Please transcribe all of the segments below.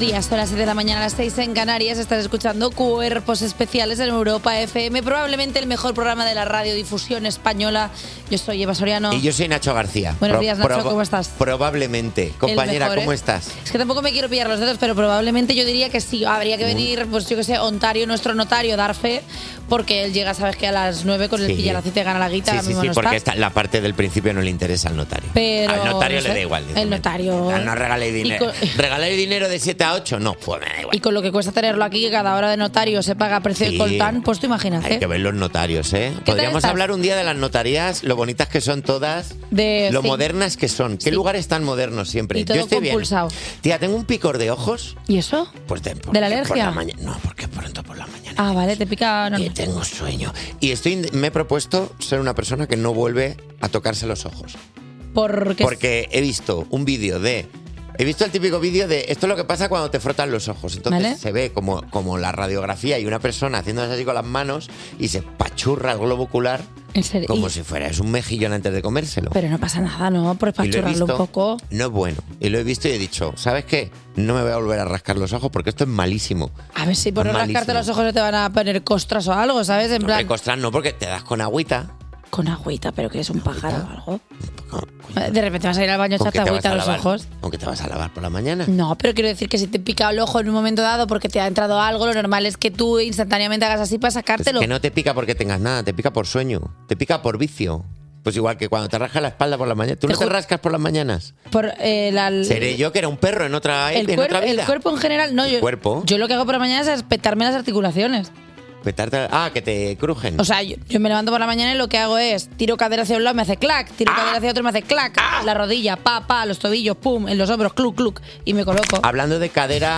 días, son las 7 de la mañana, a las 6 en Canarias. Estás escuchando Cuerpos Especiales en Europa FM, probablemente el mejor programa de la radiodifusión española. Yo soy Eva Soriano. Y yo soy Nacho García. Buenos días, Nacho, ¿cómo estás? Probablemente. Compañera, mejor, ¿cómo estás? Es que tampoco me quiero pillar los dedos, pero probablemente yo diría que sí. Habría que venir, pues yo que sé, Ontario, nuestro notario, dar fe, porque él llega, sabes que a las 9 con el pillaracito te gana la guita. Sí, no porque la parte del principio no le interesa al notario. Pero, al notario no sé, le da igual. El notario... No regaléis dinero. ¿Regaláis dinero de 7 a 8? No, pues me da igual. Y con lo que cuesta tenerlo aquí, que cada hora de notario se paga a precio de coltán, pues tú imagínate. Hay que ver los notarios, ¿eh? Podríamos hablar un día de las notarías, lo bonitas que son todas, lo modernas que son. ¿Qué lugares tan modernos siempre? Y todo yo estoy compulsado. bien. Tía, tengo un picor de ojos. ¿Y eso? Pues ¿De la alergia? No, porque pronto por la mañana. Ah, vale, te pica... Que tengo sueño. Y me he propuesto ser una persona que no vuelve a tocarse los ojos. Porque he visto un vídeo He visto el típico vídeo de esto es lo que pasa cuando te frotan los ojos. Entonces ¿vale? Se ve como la radiografía y una persona haciéndose así con las manos y se pachurra el globo ocular. ¿En serio? Como si fuera un mejillón antes de comérselo. Pero no pasa nada, ¿no? Por pachurrarlo un poco. No es bueno. Y lo he visto y he dicho, ¿sabes qué? No me voy a volver a rascar los ojos porque esto es malísimo. A ver si por no rascarte los ojos no te van a poner costras o algo, ¿sabes? En plan... costras no, porque te das con agüita. Con agüita, pero que es un pájaro o algo. De repente vas a ir al baño a echarte agüita a los ojos. ¿Aunque te vas a lavar por la mañana? No, pero quiero decir que si te pica el ojo en un momento dado porque te ha entrado algo, lo normal es que tú instantáneamente hagas así para sacártelo. Es que no te pica porque tengas nada, te pica por sueño, te pica por vicio. Pues igual que cuando te rascas la espalda por la mañana. ¿Tú no te rascas por las mañanas? Seré yo que era un perro en otra vida. El cuerpo en general, no. Yo lo que hago por la mañana es petarme las articulaciones. Que te crujen. O sea, yo me levanto por la mañana y lo que hago es tiro cadera hacia un lado, me hace clac, tiro cadera hacia otro, me hace clac, la rodilla, los tobillos, pum, en los hombros, cluc, cluc, y me coloco. Hablando de cadera,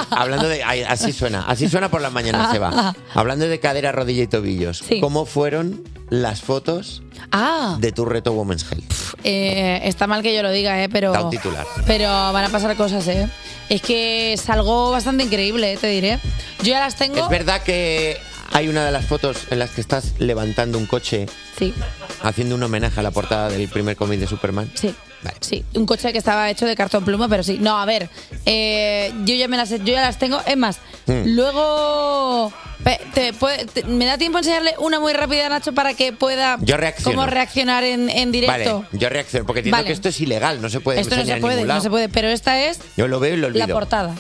así suena por las mañanas, se va. Hablando de cadera, rodilla y tobillos, sí. ¿Cómo fueron las fotos de tu reto Women's Health? Está mal que yo lo diga, pero... Da un titular. Pero van a pasar cosas, Es que es algo bastante increíble, te diré. Yo ya las tengo... Es verdad que hay una de las fotos en las que estás levantando un coche, sí, haciendo un homenaje a la portada del primer cómic de Superman. Sí, vale. Sí, un coche que estaba hecho de cartón pluma, pero sí. No, a ver, yo ya las tengo. Es más, luego... ¿Me da tiempo a enseñarle una muy rápida a Nacho para que pueda cómo reaccionar en directo? Vale, yo reacciono, porque entiendo que esto es ilegal, no se puede esto enseñar no se puede, en ningún lado. No se puede, pero esta es... Yo lo veo y lo olvido. La portada.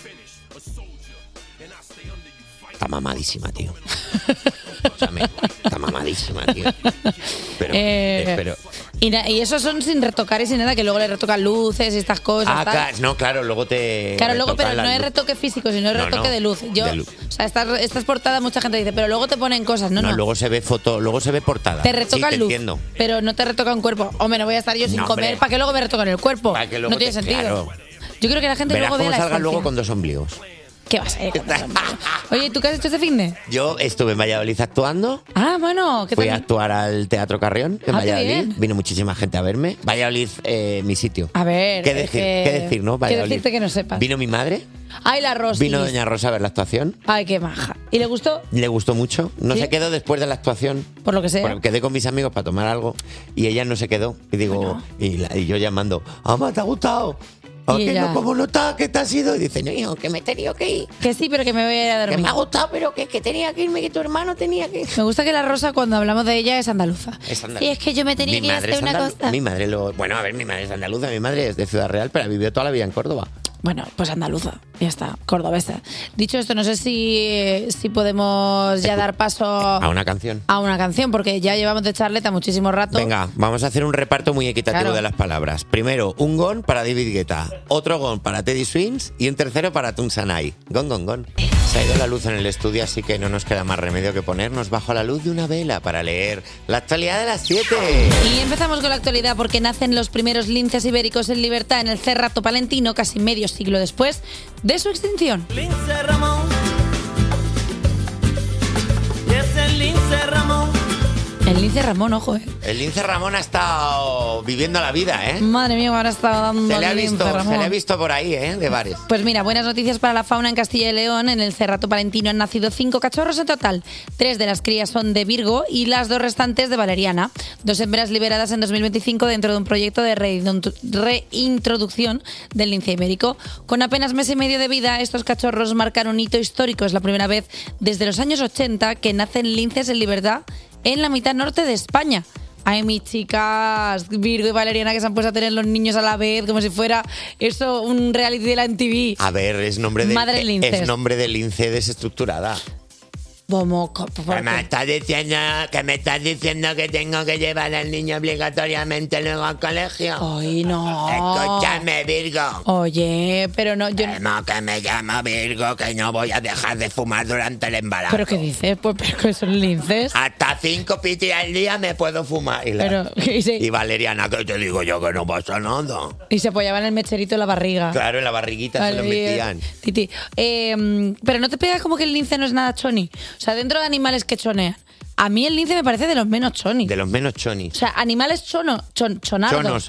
Está mamadísima, tío. Está mamadísima, tío. Pero... Y eso son sin retocar y sin nada, que luego le retocan luces y estas cosas. Claro, luego te... Claro, luego, pero no es retoque físico, sino es retoque de luz. O sea, estas portadas mucha gente dice, pero luego te ponen cosas. No. Luego se ve luego se ve portada. Te retocan luz, entiendo. Pero no te retocan cuerpo. Hombre, no voy a estar yo sin comer para que luego me retocan el cuerpo. No tiene sentido. Claro. Yo creo que la gente luego ve la salga luego con 2 ombligos. ¿Qué vas a ir? Oye, ¿tú qué has hecho este finde? Yo estuve en Valladolid actuando. Bueno, ¿qué tal? Fui a actuar al Teatro Carrión en Valladolid. Bien. Vino muchísima gente a verme. Valladolid, mi sitio. A ver, ¿Qué decir, no? Valladolid. ¿Qué decirte que no sepas? Vino mi madre. Ay, la Rosa. Vino doña Rosa a ver la actuación. Ay, qué maja. ¿Y le gustó? Le gustó mucho. No se quedó después de la actuación. Por lo que sea. Quedé con mis amigos para tomar algo y ella no se quedó. Y digo, y yo llamando, ¡Ama, te ha gustado! ¿Cómo no está? ¿Qué te ha sido? Y dice, no, hijo, que me he tenido que ir. Que sí, pero que me voy a ir a dormir. Que me ha gustado, pero que tenía que irme, que tu hermano tenía que ir. Me gusta que la Rosa, cuando hablamos de ella, es andaluza. Es andaluza. Sí, es que yo me tenía que ir a hacer una cosa. Mi madre mi madre es andaluza, mi madre es de Ciudad Real, pero vivió toda la vida en Córdoba. Bueno, pues andaluza, ya está, cordobesa. Dicho esto, no sé si podemos ya dar paso a una canción. Porque ya llevamos de charleta muchísimo rato. Venga, vamos a hacer un reparto muy equitativo de las palabras. Primero, un gon para David Guetta, otro gon para Teddy Swims y un tercero para Tunsanai. Gon, gon, gon. Se ha ido la luz en el estudio, así que no nos queda más remedio que ponernos bajo la luz de una vela para leer la actualidad de las 7. Y empezamos con la actualidad porque nacen los primeros linces ibéricos en libertad en el Cerrato Palentino, casi medio siglo después de su extinción. Lince Ramón. Es el Lince Ramón. El lince Ramón, ojo, El lince Ramón ha estado viviendo la vida, Madre mía, ahora está dando se le ha visto por ahí, de bares. Pues mira, buenas noticias para la fauna en Castilla y León. En el Cerrato Palentino han nacido 5 cachorros en total. 3 de las crías son de Virgo y las 2 restantes de Valeriana. 2 hembras liberadas en 2025 dentro de un proyecto de reintroducción del lince ibérico. Con apenas mes y medio de vida, estos cachorros marcan un hito histórico. Es la primera vez desde los años 80 que nacen linces en libertad en la mitad norte de España. Ay, mis chicas, Virgo y Valeriana, que se han puesto a tener los niños a la vez, como si fuera eso un reality de la MTV. A ver, es nombre de lince desestructurada. ¿Qué me estás diciendo que tengo que llevar al niño obligatoriamente luego al colegio? Ay, no. Escúchame, Virgo. Oye, pero no, yo no. Que me llamo Virgo, que no voy a dejar de fumar durante el embarazo. ¿Pero qué dices? Pues pero que son linces. Hasta 5 pitis al día me puedo fumar. Y Valeriana, que te digo yo que no pasa nada. Y se apoyaban en el mecherito en la barriga. Claro, en la barriguita se lo metían. Titi. Pero no te pegas como que el lince no es nada choni. O sea, dentro de animales que chonean, a mí el lince me parece de los menos chonis. De los menos chonis. O sea, animales chonardos. Chonos,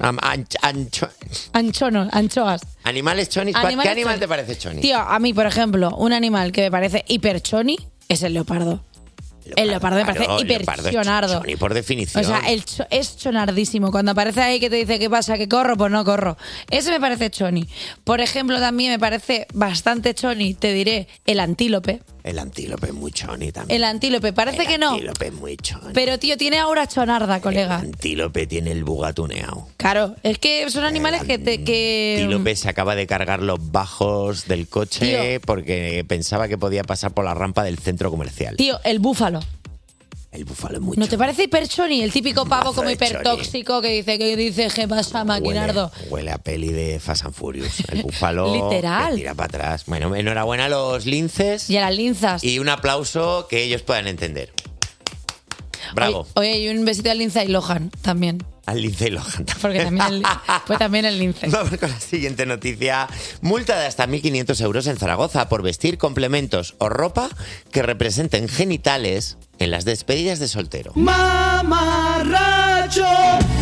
anchoas. Animales chonis. ¿Qué animal te parece choni? Tío, a mí, por ejemplo, un animal que me parece hiper choni es el leopardo. El leopardo me parece hiper chonardo. Choni por definición. O sea, es chonardísimo. Cuando aparece ahí que te dice, ¿qué pasa? ¿Que corro? Pues no corro. Ese me parece choni. Por ejemplo, también me parece bastante choni, te diré, el antílope. El antílope es muy choni también. El antílope, parece que no. El antílope es muy choni. Pero, tío, tiene aura chonarda, colega. El antílope tiene el bugatuneado. Claro, es que son animales que... El antílope se acaba de cargar los bajos del coche, tío, porque pensaba que podía pasar por la rampa del centro comercial. Tío, el búfalo. El búfalo es muy ¿No te parece hiper choni? El típico pavo como hipertóxico que dice, ¿qué pasa, maquinardo? Huele a peli de Fast and Furious. El búfalo literal. Que tira para atrás. Bueno, enhorabuena a los linces. Y a las linzas. Y un aplauso que ellos puedan entender. Bravo. Oye, y un besito al Lindsay Lohan también. Al Lindsay Lohan también. Porque también fue también el lince. Vamos con la siguiente noticia. Multa de hasta 1.500 euros en Zaragoza por vestir complementos o ropa que representen genitales en las despedidas de soltero. Mamarracho,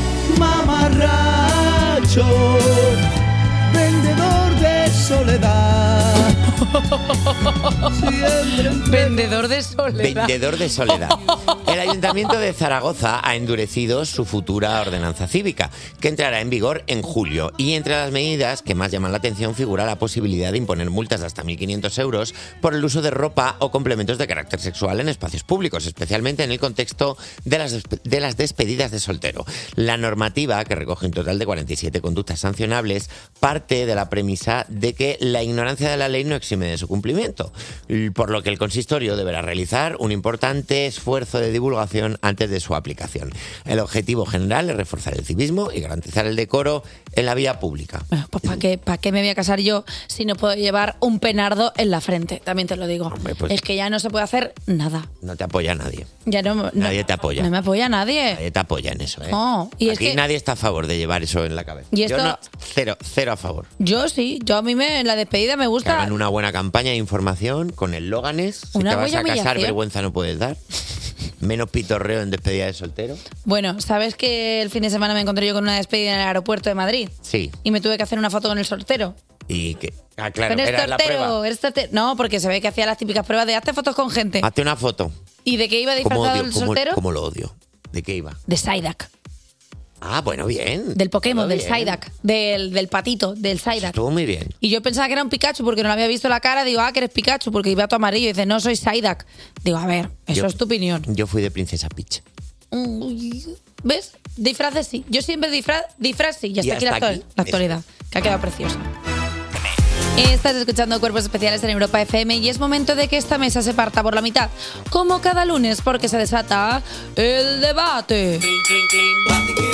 mamarracho, vendedor de soledad. Vendedor de soledad. Vendedor de soledad. El Ayuntamiento de Zaragoza ha endurecido su futura ordenanza cívica, que entrará en vigor en julio. Y entre las medidas que más llaman la atención figura la posibilidad de imponer multas de hasta 1.500 euros por el uso de ropa o complementos de carácter sexual en espacios públicos, especialmente en el contexto de las despedidas de soltero. La normativa, que recoge un total de 47 conductas sancionables, parte de la premisa de que la ignorancia de la ley no exime de su cumplimiento, por lo que el consistorio deberá realizar un importante esfuerzo de divulgación antes de su aplicación. El objetivo general es reforzar el civismo y garantizar el decoro en la vía pública. Bueno, pues ¿para qué me voy a casar yo si no puedo llevar un penardo en la frente? También te lo digo. Hombre, pues, es que ya no se puede hacer nada. No te apoya nadie. Ya nadie te apoya. No me apoya nadie. Nadie te apoya en eso, ¿eh? No, y aquí es que nadie está a favor de llevar eso en la cabeza. ¿Y esto? Yo no, cero a favor. Yo sí, a mí en la despedida me gusta. Que hagan una buena campaña de información con eslóganes. Si te vas a casar, vergüenza no puedes dar. Menos pitorreo en despedida de soltero. Bueno, ¿sabes que el fin de semana me encontré yo con una despedida en el aeropuerto de Madrid? Sí. Y me tuve que hacer una foto con el soltero. ¿Y qué? Ah, claro, era la prueba. No, porque se ve que hacía las típicas pruebas de hazte fotos con gente. Hazte una foto. ¿Y de qué iba disfrazado el soltero? ¿Cómo lo odio? ¿De qué iba? De Psyduck. Ah, bueno, bien. Del Pokémon, del Psyduck, del patito, del Psyduck. Estuvo muy bien. Y yo pensaba que era un Pikachu porque no le había visto la cara. Digo, que eres Pikachu porque iba todo amarillo. Y dice, no, soy Psyduck. Digo, a ver, eso es tu opinión. Yo fui de Princesa Peach. ¿Ves? Disfraces sí. Yo siempre disfraz sí. Ya está aquí la actualidad, que ha quedado preciosa. Estás escuchando Cuerpos Especiales en Europa FM y es momento de que esta mesa se parta por la mitad, como cada lunes, porque se desata el debate. Clink, clink, clink. Bate que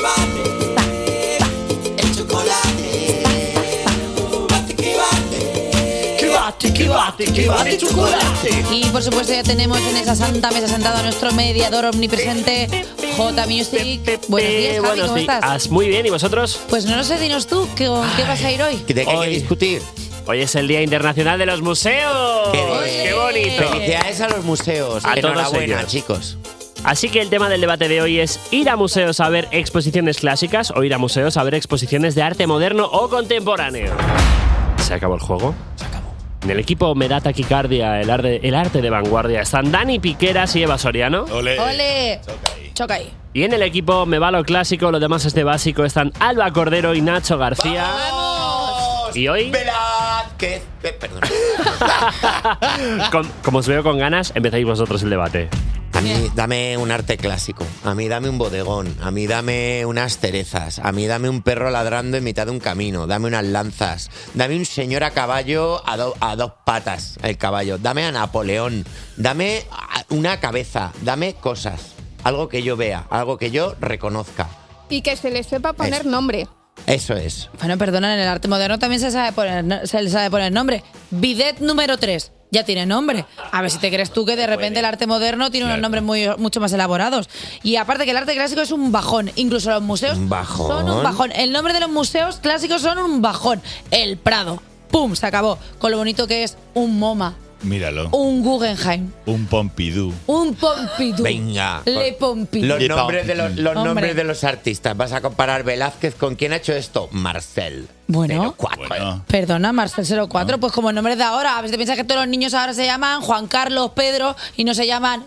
bate. El chocolate. Bate que bate. Que bate, que bate, que bate chocolate. Y por supuesto ya tenemos en esa santa mesa sentado a nuestro mediador omnipresente, J Music. Buenos días, Javi, ¿cómo estás? Muy bien, ¿y vosotros? Pues no lo sé, dinos tú, ¿qué vas a ir hoy? ¿De qué hay que discutir? Hoy es el Día Internacional de los Museos. ¡Qué bonito! Felicidades a los museos. A Enhorabuena, todos ellos. chicos. Así que el tema del debate de hoy es ir a museos a ver exposiciones clásicas o ir a museos a ver exposiciones de arte moderno o contemporáneo. ¿Se acabó el juego? Se acabó. En el equipo me da taquicardia, el arte de vanguardia. Están Dani Piqueras y Eva Soriano. ¡Ole! ¡Ole! Choca ahí. Y en el equipo me va lo clásico, lo demás es de básico. Están Alba Cordero y Nacho García. ¡Vamos! Y hoy... Velázquez. Perdón. Como os veo con ganas, empezáis vosotros el debate. A mí dame un arte clásico, a mí dame un bodegón, a mí dame unas cerezas, a mí dame un perro ladrando en mitad de un camino, dame unas lanzas, dame un señor a caballo a dos patas, el caballo, dame a Napoleón, dame una cabeza, dame cosas, algo que yo vea, algo que yo reconozca. Y que se le sepa poner nombre. Eso es. Bueno, perdona, en el arte moderno también se le sabe poner nombre. Bidet número 3. Ya tiene nombre. A ver si te crees tú que de repente el arte moderno tiene unos nombres mucho más elaborados. Y aparte que el arte clásico es un bajón. Incluso los museos ¿Un bajón? son un bajón. El nombre de los museos clásicos son un bajón. El Prado. ¡Pum! Se acabó. Con lo bonito que es un MoMA. Míralo. Un Guggenheim. Un Pompidou. Un Pompidou. Venga. Le Pompidou. Los nombres de los artistas. Vas a comparar Velázquez con quién ha hecho esto. Marcel. Bueno. 04. Bueno. Perdona, Marcel 04, pues como el nombre de ahora. A ver si te piensas que todos los niños ahora se llaman Juan Carlos, Pedro y no se llaman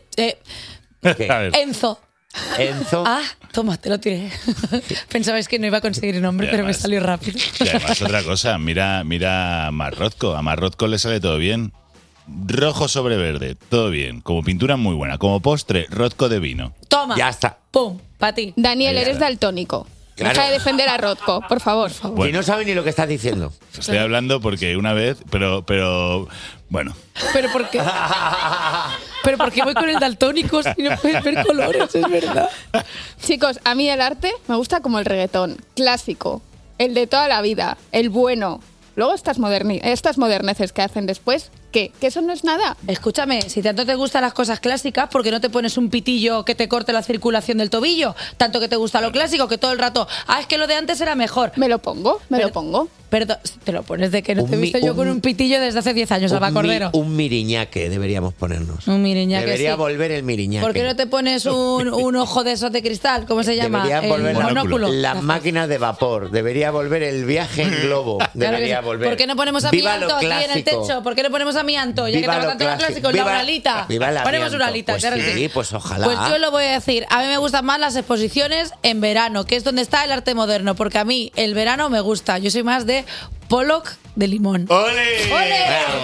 A ver. Enzo. Enzo. Ah, toma, te lo tiré. Pensabais que no iba a conseguir el nombre, Y pero me además- salió rápido. Y además otra cosa, mira a Marrozco. A Marrozco le sale todo bien. Rojo sobre verde, todo bien. Como pintura muy buena. Como postre, Rozco de vino. Toma. Ya está. Pum, para ti. Daniel, Ahí eres está. daltónico. Claro. Deja de defender a Rozco, por favor. Bueno. Y no sabe ni lo que estás diciendo. Estoy hablando porque una vez, pero bueno. ¿Pero por qué? ¿Pero por qué voy con el daltónico si no puedes ver colores? Es verdad. Chicos, a mí el arte me gusta como el reggaetón, clásico, el de toda la vida, el bueno. Luego estas moderneces que hacen después, ¿qué? Que eso no es nada. Escúchame, si tanto te gustan las cosas clásicas, ¿por qué no te pones un pitillo que te corte la circulación del tobillo? Tanto que te gusta lo clásico, que todo el rato, es que lo de antes era mejor. Me lo pongo. Pero te lo pones de que no te he visto yo con un pitillo desde hace 10 años, Alba Cordero. Un miriñaque deberíamos ponernos. Un miriñaque, Debería sí. volver el miriñaque. ¿Por qué no te pones un ojo de esos de cristal? ¿Cómo se llama? Deberían volver El monóculo. las máquinas de vapor. Debería volver el viaje en globo. Claro que Debería sí. volver. ¿Por qué no ponemos a Viva mi Anto lo aquí en el clásico. techo? ¿Por qué no ponemos a mi Anto? Ya Viva que te lo va tanto lo clásico. clásico, la Viva- oralita. viva el Ponemos Arianto. una alita, Pues claro que sí, pues ojalá. Pues yo lo voy a decir. A mí me gustan más las exposiciones en verano, que es donde está el arte moderno, porque a mí el verano me gusta. Yo soy más de Pollock de limón. ¡Ole! ¡Ole! Bravo.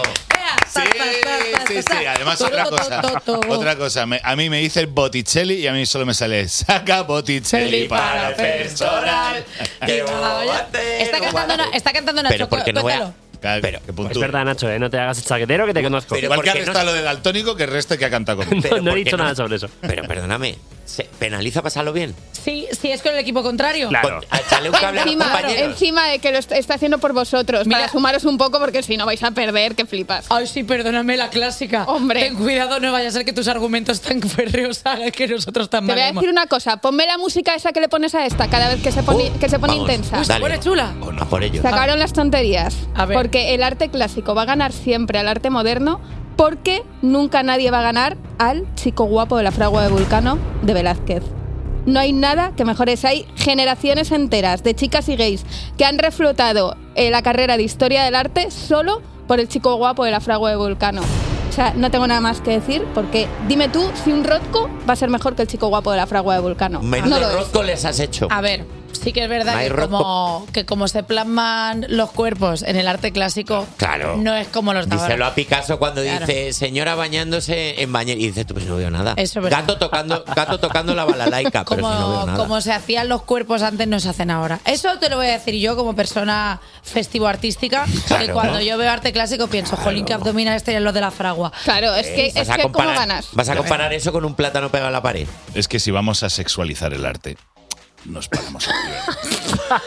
Sí. Además, otra cosa. A mí me dice el Botticelli y a mí solo me sale saca Botticelli para personal. ¿Qué voy a hacer? Está cantando Nacho. Pero porque no voy a... Cuéntalo. Pero, Es verdad, Nacho, no te hagas el chaquetero que te conozco. Pero Igual que ¿por qué resta no? lo de daltónico que reste que ha cantado conmigo. Pero No he ¿por qué dicho nada sobre eso. Pero perdóname, ¿se penaliza pasarlo bien? Sí, es con el equipo contrario. Claro. Echarle un cable a los compañeros. Encima de que lo está haciendo por vosotros, Mira. para sumaros un poco, porque si no vais a perder, que flipas. Ay, sí, perdóname, la clásica. Hombre. Ten cuidado, no vaya a ser que tus argumentos tan férreos hagan que nosotros tan Te voy a valemos. decir una cosa, ponme la música esa que le pones a esta cada vez que se pone, vamos. intensa. Uy, se Dale. pone chula. A por ello. Se acabaron las tonterías. A ver. Porque el arte clásico va a ganar siempre al arte moderno, porque nunca nadie va a ganar al chico guapo de la fragua de Vulcano de Velázquez. No hay nada que mejore eso. Hay generaciones enteras de chicas y gays que han reflotado la carrera de historia del arte solo por el chico guapo de la fragua de Vulcano. O sea, no tengo nada más que decir, porque dime tú si un Rothko va a ser mejor que el chico guapo de la fragua de Vulcano. Menos No lo es. Rosco les has hecho. A ver, sí que es verdad Hay que como se plasman los cuerpos en el arte clásico, Claro. no es como los de ahora. Díselo a Picasso cuando Claro. dice señora bañándose en bañera. Y dices tú, pues no veo nada. Eso es verdad. Gato tocando la balalaica, pero si no veo nada. Como se hacían los cuerpos antes, no se hacen ahora. Eso te lo voy a decir yo como persona festivo-artística, que Claro. cuando yo veo arte clásico pienso, jolín, que abdominales tenían los de la fragua. Claro, es que ¿cómo ganas? ¿Vas a comparar eso con un plátano pegado a la pared? Es que si vamos a sexualizar el arte, nos paramos aquí.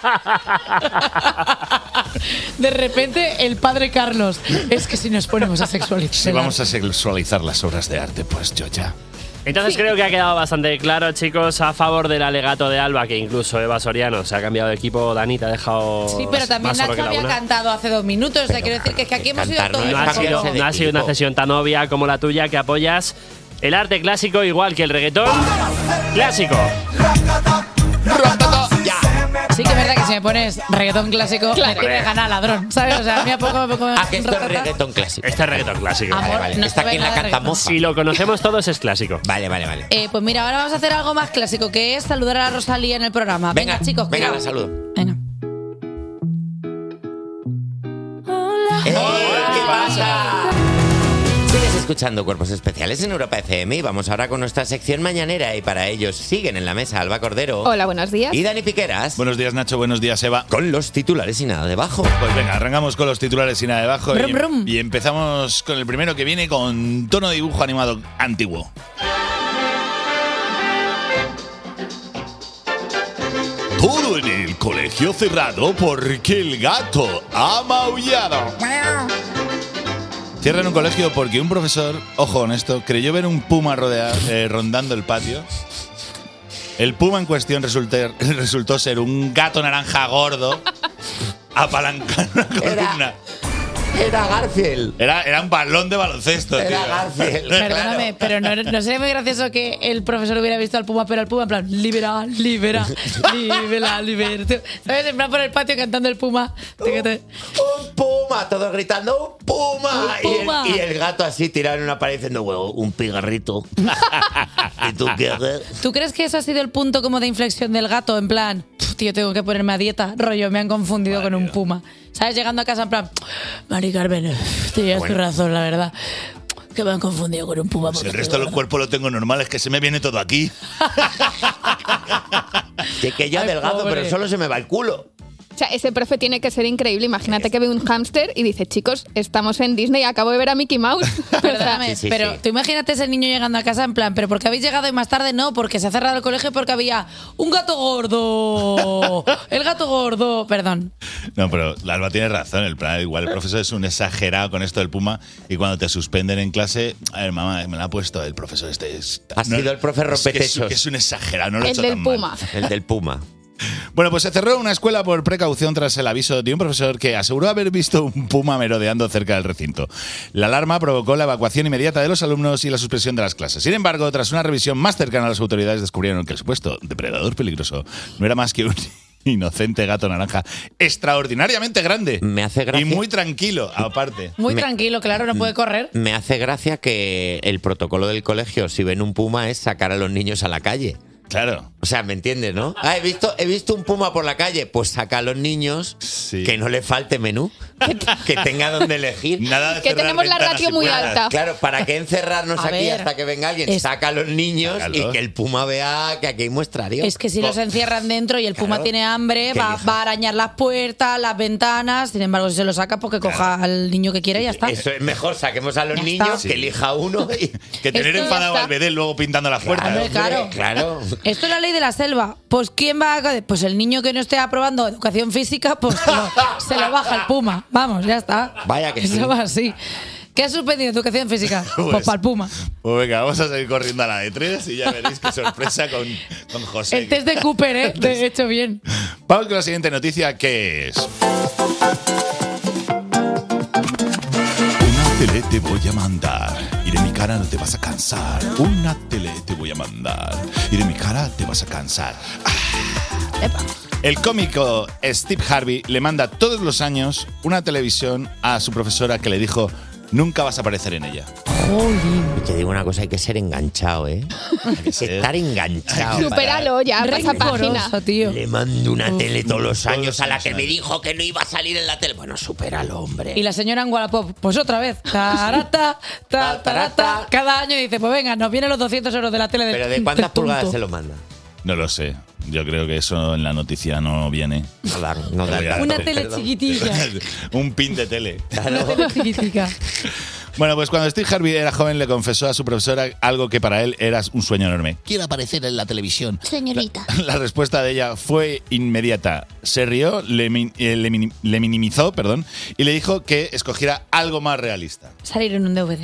De repente, el padre Carlos. Es que si nos ponemos a sexualizar. Si vamos a sexualizar las obras de arte, pues yo ya. Entonces creo que ha quedado bastante claro, chicos, a favor del alegato de Alba, que incluso Eva Soriano se ha cambiado de equipo. Dani te ha dejado. Sí, pero también más solo Nacho que la había una. cantado hace 2 minutos. O sea, quiero decir que es que aquí hemos ido cantar todos. no No ha Cambiarse sido, de no ha sido una equipo. cesión tan obvia como la tuya, que apoyas El arte clásico, igual que el reggaetón, clásico. Sí que es verdad que si me pones reggaetón clásico, me tiene ganar ladrón, ¿sabes? O sea, a mí a poco me pongo... que esto es reggaetón clásico. Este es reggaetón clásico. Amor, vale. no Esta sabe quien la nada de canta reggaetón. mofa. Si lo conocemos todos es clásico. Vale. Pues mira, ahora vamos a hacer algo más clásico, que es saludar a la Rosalía en el programa. Venga chicos. Venga, cuidado. la saludo. Venga. ¿Qué pasa? Sigues escuchando Cuerpos Especiales en Europa FM y vamos ahora con nuestra sección mañanera y para ellos siguen en la mesa Alba Cordero. Hola, buenos días. Y Dani Piqueras. Buenos días, Nacho. Buenos días, Eva. Con los titulares y nada debajo. Pues venga, arrancamos con los titulares y nada debajo. Brum, brum. Y empezamos con el primero que viene con tono de dibujo animado antiguo. Todo en el colegio cerrado porque el gato ha maullado. Cierran un colegio porque un profesor, ojo con esto, creyó ver un puma rondando el patio. El puma en cuestión resultó ser un gato naranja gordo apalancando una columna. Era Garfield. Era un balón de baloncesto, tío. Era Garfield. Perdóname, pero no sería muy gracioso que el profesor hubiera visto al puma, pero al puma en plan, libera. ¿Sabes? En plan por el patio cantando el puma. Un puma, todos gritando, ¡un puma! ¡Un puma! Y el gato así tirado en una pared diciendo, huevo, un pigarrito. ¿Y tú qué haces? ¿Tú crees que eso ha sido el punto como de inflexión del gato? En plan, tío, tengo que ponerme a dieta. Rollo, me han confundido con un puma. ¿Sabes? Llegando a casa en plan, Mari Carmen, tienes tu razón, la verdad. Que me han confundido con un puma. Si el resto del cuerpo lo tengo normal, es que se me viene todo aquí. Que yo Ay, delgado, pobre. pero solo se me va el culo. O sea, ese profe tiene que ser increíble. Imagínate que ve un hámster y dice, chicos, estamos en Disney, acabo de ver a Mickey Mouse. Perdóname, Sí, pero sí. tú imagínate ese niño llegando a casa en plan, pero porque habéis llegado y más tarde no, porque se ha cerrado el colegio porque había un gato gordo. El gato gordo, perdón. No, pero la Alba tiene razón. Igual el profesor es un exagerado con esto del puma y cuando te suspenden en clase, a ver, mamá, me la ha puesto el profesor este. Ha sido el profe rompetechos. Que es un exagerado, no lo he El hecho del tan mal. puma. El del puma. Bueno, pues se cerró una escuela por precaución tras el aviso de un profesor que aseguró haber visto un puma merodeando cerca del recinto. La alarma provocó la evacuación inmediata de los alumnos y la suspensión de las clases. Sin embargo, tras una revisión más cercana a las autoridades, descubrieron que el supuesto depredador peligroso no era más que un inocente gato naranja extraordinariamente grande. Me hace gracia. Y muy tranquilo, aparte. Muy tranquilo, claro, no puede correr. Me hace gracia que el protocolo del colegio, si ven un puma, es sacar a los niños a la calle. Claro. O sea, ¿me entiendes, no? He visto un puma por la calle. Pues saca a los niños, Sí. que no le falte menú, que tenga donde elegir. Nada de Que cerrar tenemos la ventanas ratio y muy puertas. alta. Claro, ¿para qué encerrarnos A aquí ver, hasta que venga alguien? es- Saca a los niños Claro. y que el puma vea que aquí hay muestrario. Es que si los encierran dentro y el puma Claro. tiene hambre, Que va elija. a arañar las puertas, las ventanas. Sin embargo, si se lo saca, pues que coja al niño que quiera y ya está. Eso es mejor, saquemos a los Ya niños, está. que elija uno y... Que tener Esto ya enfadado está. al bebé luego pintando las puertas. Hombre, claro. Claro. Esto es la ley de la selva. Pues ¿quién va a...? Pues el niño que no esté aprobando educación física, pues se lo baja el puma. Vamos, ya está. Vaya que Eso sí. va así. ¿Qué ha suspendido educación física? Pues para el puma. Pues venga, vamos a seguir corriendo a la de 3 y ya veréis qué sorpresa con José. El test de Cooper, ¿eh? De hecho, bien. Vamos con la siguiente noticia, que es... Una tele te voy a mandar y de mi cara no te vas a cansar. Una tele te voy a mandar y de mi cara te vas a cansar. Epa. El cómico Steve Harvey le manda todos los años una televisión a su profesora que le dijo: nunca vas a aparecer en ella. Y te digo una cosa, hay que ser enganchado, ¿eh? Hay que estar enganchado. Supéralo ya, pasa página. Rencoroso, tío. Le mando una tele todos los Todos años los a la años, que me ¿sabes? dijo que no iba a salir en la tele. Bueno, supéralo, hombre. Y la señora en Wallapop, pues otra vez. Tarata, ta, tarata. Cada año dice, pues venga, nos vienen los 200 euros de la tele del ¿Pero de cuántas del tonto. pulgadas se lo manda? No lo sé. Yo creo que eso en la noticia no viene. No da, no da. Una Una Perdón. tele chiquitilla. Un pin de tele. Una tele chiquitica. Bueno, pues cuando Steve Harvey era joven le confesó a su profesora algo que para él era un sueño enorme. Quiero aparecer en la televisión. Señorita. La respuesta de ella fue inmediata. Se rió, le minimizó, perdón, y le dijo que escogiera algo más realista. Salir en un DVD.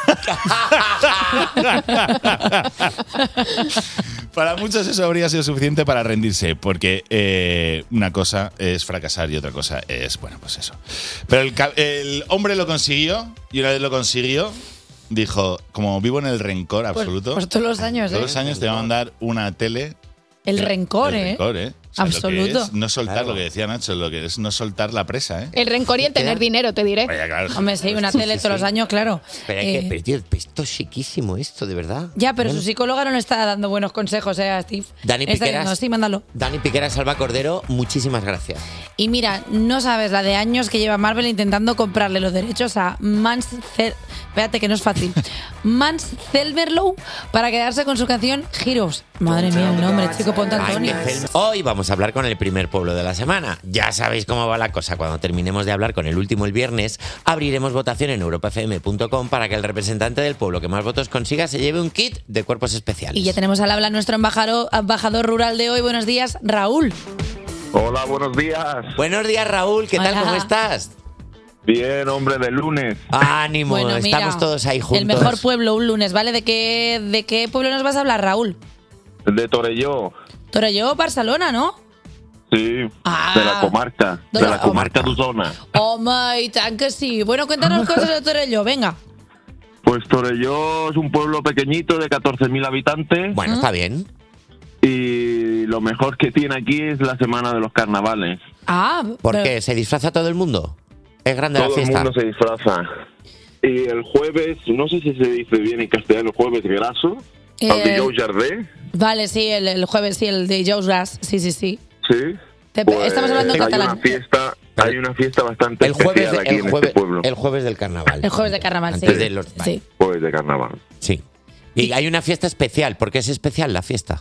Para muchos eso habría sido suficiente para rendirse, porque una cosa es fracasar y otra cosa es, bueno, pues eso. Pero el hombre lo consiguió, y una vez lo consiguió, dijo, como vivo en el rencor absoluto, Pues todos los años, todos los años te va a mandar una tele. El rencor, El rencor, O sea, Absoluto. Lo que es no soltar, lo que decía Nacho, lo que es no soltar la presa, ¿eh? El rencor y el tener dinero, te diré. Vaya, claro. Hombre, sí, una tele todos los años, claro. Pero, pero, tío, esto es chiquísimo, esto, de verdad. Ya, pero su psicóloga no le está dando buenos consejos, a Steve. Dani Está Piqueras. diciendo, sí, mándalo. Dani Piqueras, Salva Cordero, muchísimas gracias. Y mira, no sabes la de años que lleva Marvel intentando comprarle los derechos a espérate que no es fácil. Mans Zelmerlow para quedarse con su canción Heroes. Madre mía, el nombre, chico, ponte Antonio. Hoy vamos a hablar con el primer pueblo de la semana. Ya sabéis cómo va la cosa. Cuando terminemos de hablar con el último el viernes, abriremos votación en europafm.com para que el representante del pueblo que más votos consiga se lleve un kit de cuerpos especiales. Y ya tenemos al habla nuestro embajador rural de hoy. Buenos días, Raúl. Hola, buenos días. Buenos días, Raúl. ¿Qué tal? Hola. ¿Cómo estás? Bien, hombre, de lunes. Ánimo, Bueno, mira, estamos todos ahí juntos. El mejor pueblo un lunes, ¿vale? ¿De qué pueblo nos vas a hablar, Raúl? De Torelló. Torelló, Barcelona, ¿no? Sí, Ah. de la comarca. De De la la comarca d'Osona. Home, y tan que sí. Bueno, cuéntanos cosas de Torelló, venga. Pues Torelló es un pueblo pequeñito de 14.000 habitantes. Bueno, está bien. Y lo mejor que tiene aquí es la semana de los carnavales. Ah, ¿Por pero- qué? ¿Se disfraza todo el mundo? ¿Es grande la Todo el fiesta? mundo se disfraza. Y el jueves, no sé si se dice bien en castellano, jueves graso, al de Joe Jardé. Vale, sí, el jueves, sí, el de Joe's Gas. Sí, sí, sí. Sí. Estamos hablando en hay catalán. Hay una fiesta bastante El jueves, especial aquí en este pueblo. el jueves del carnaval. El jueves de carnaval, Antes sí. de los- Sí. Jueves de carnaval. Sí. Y hay una fiesta especial. ¿Por qué es especial la fiesta?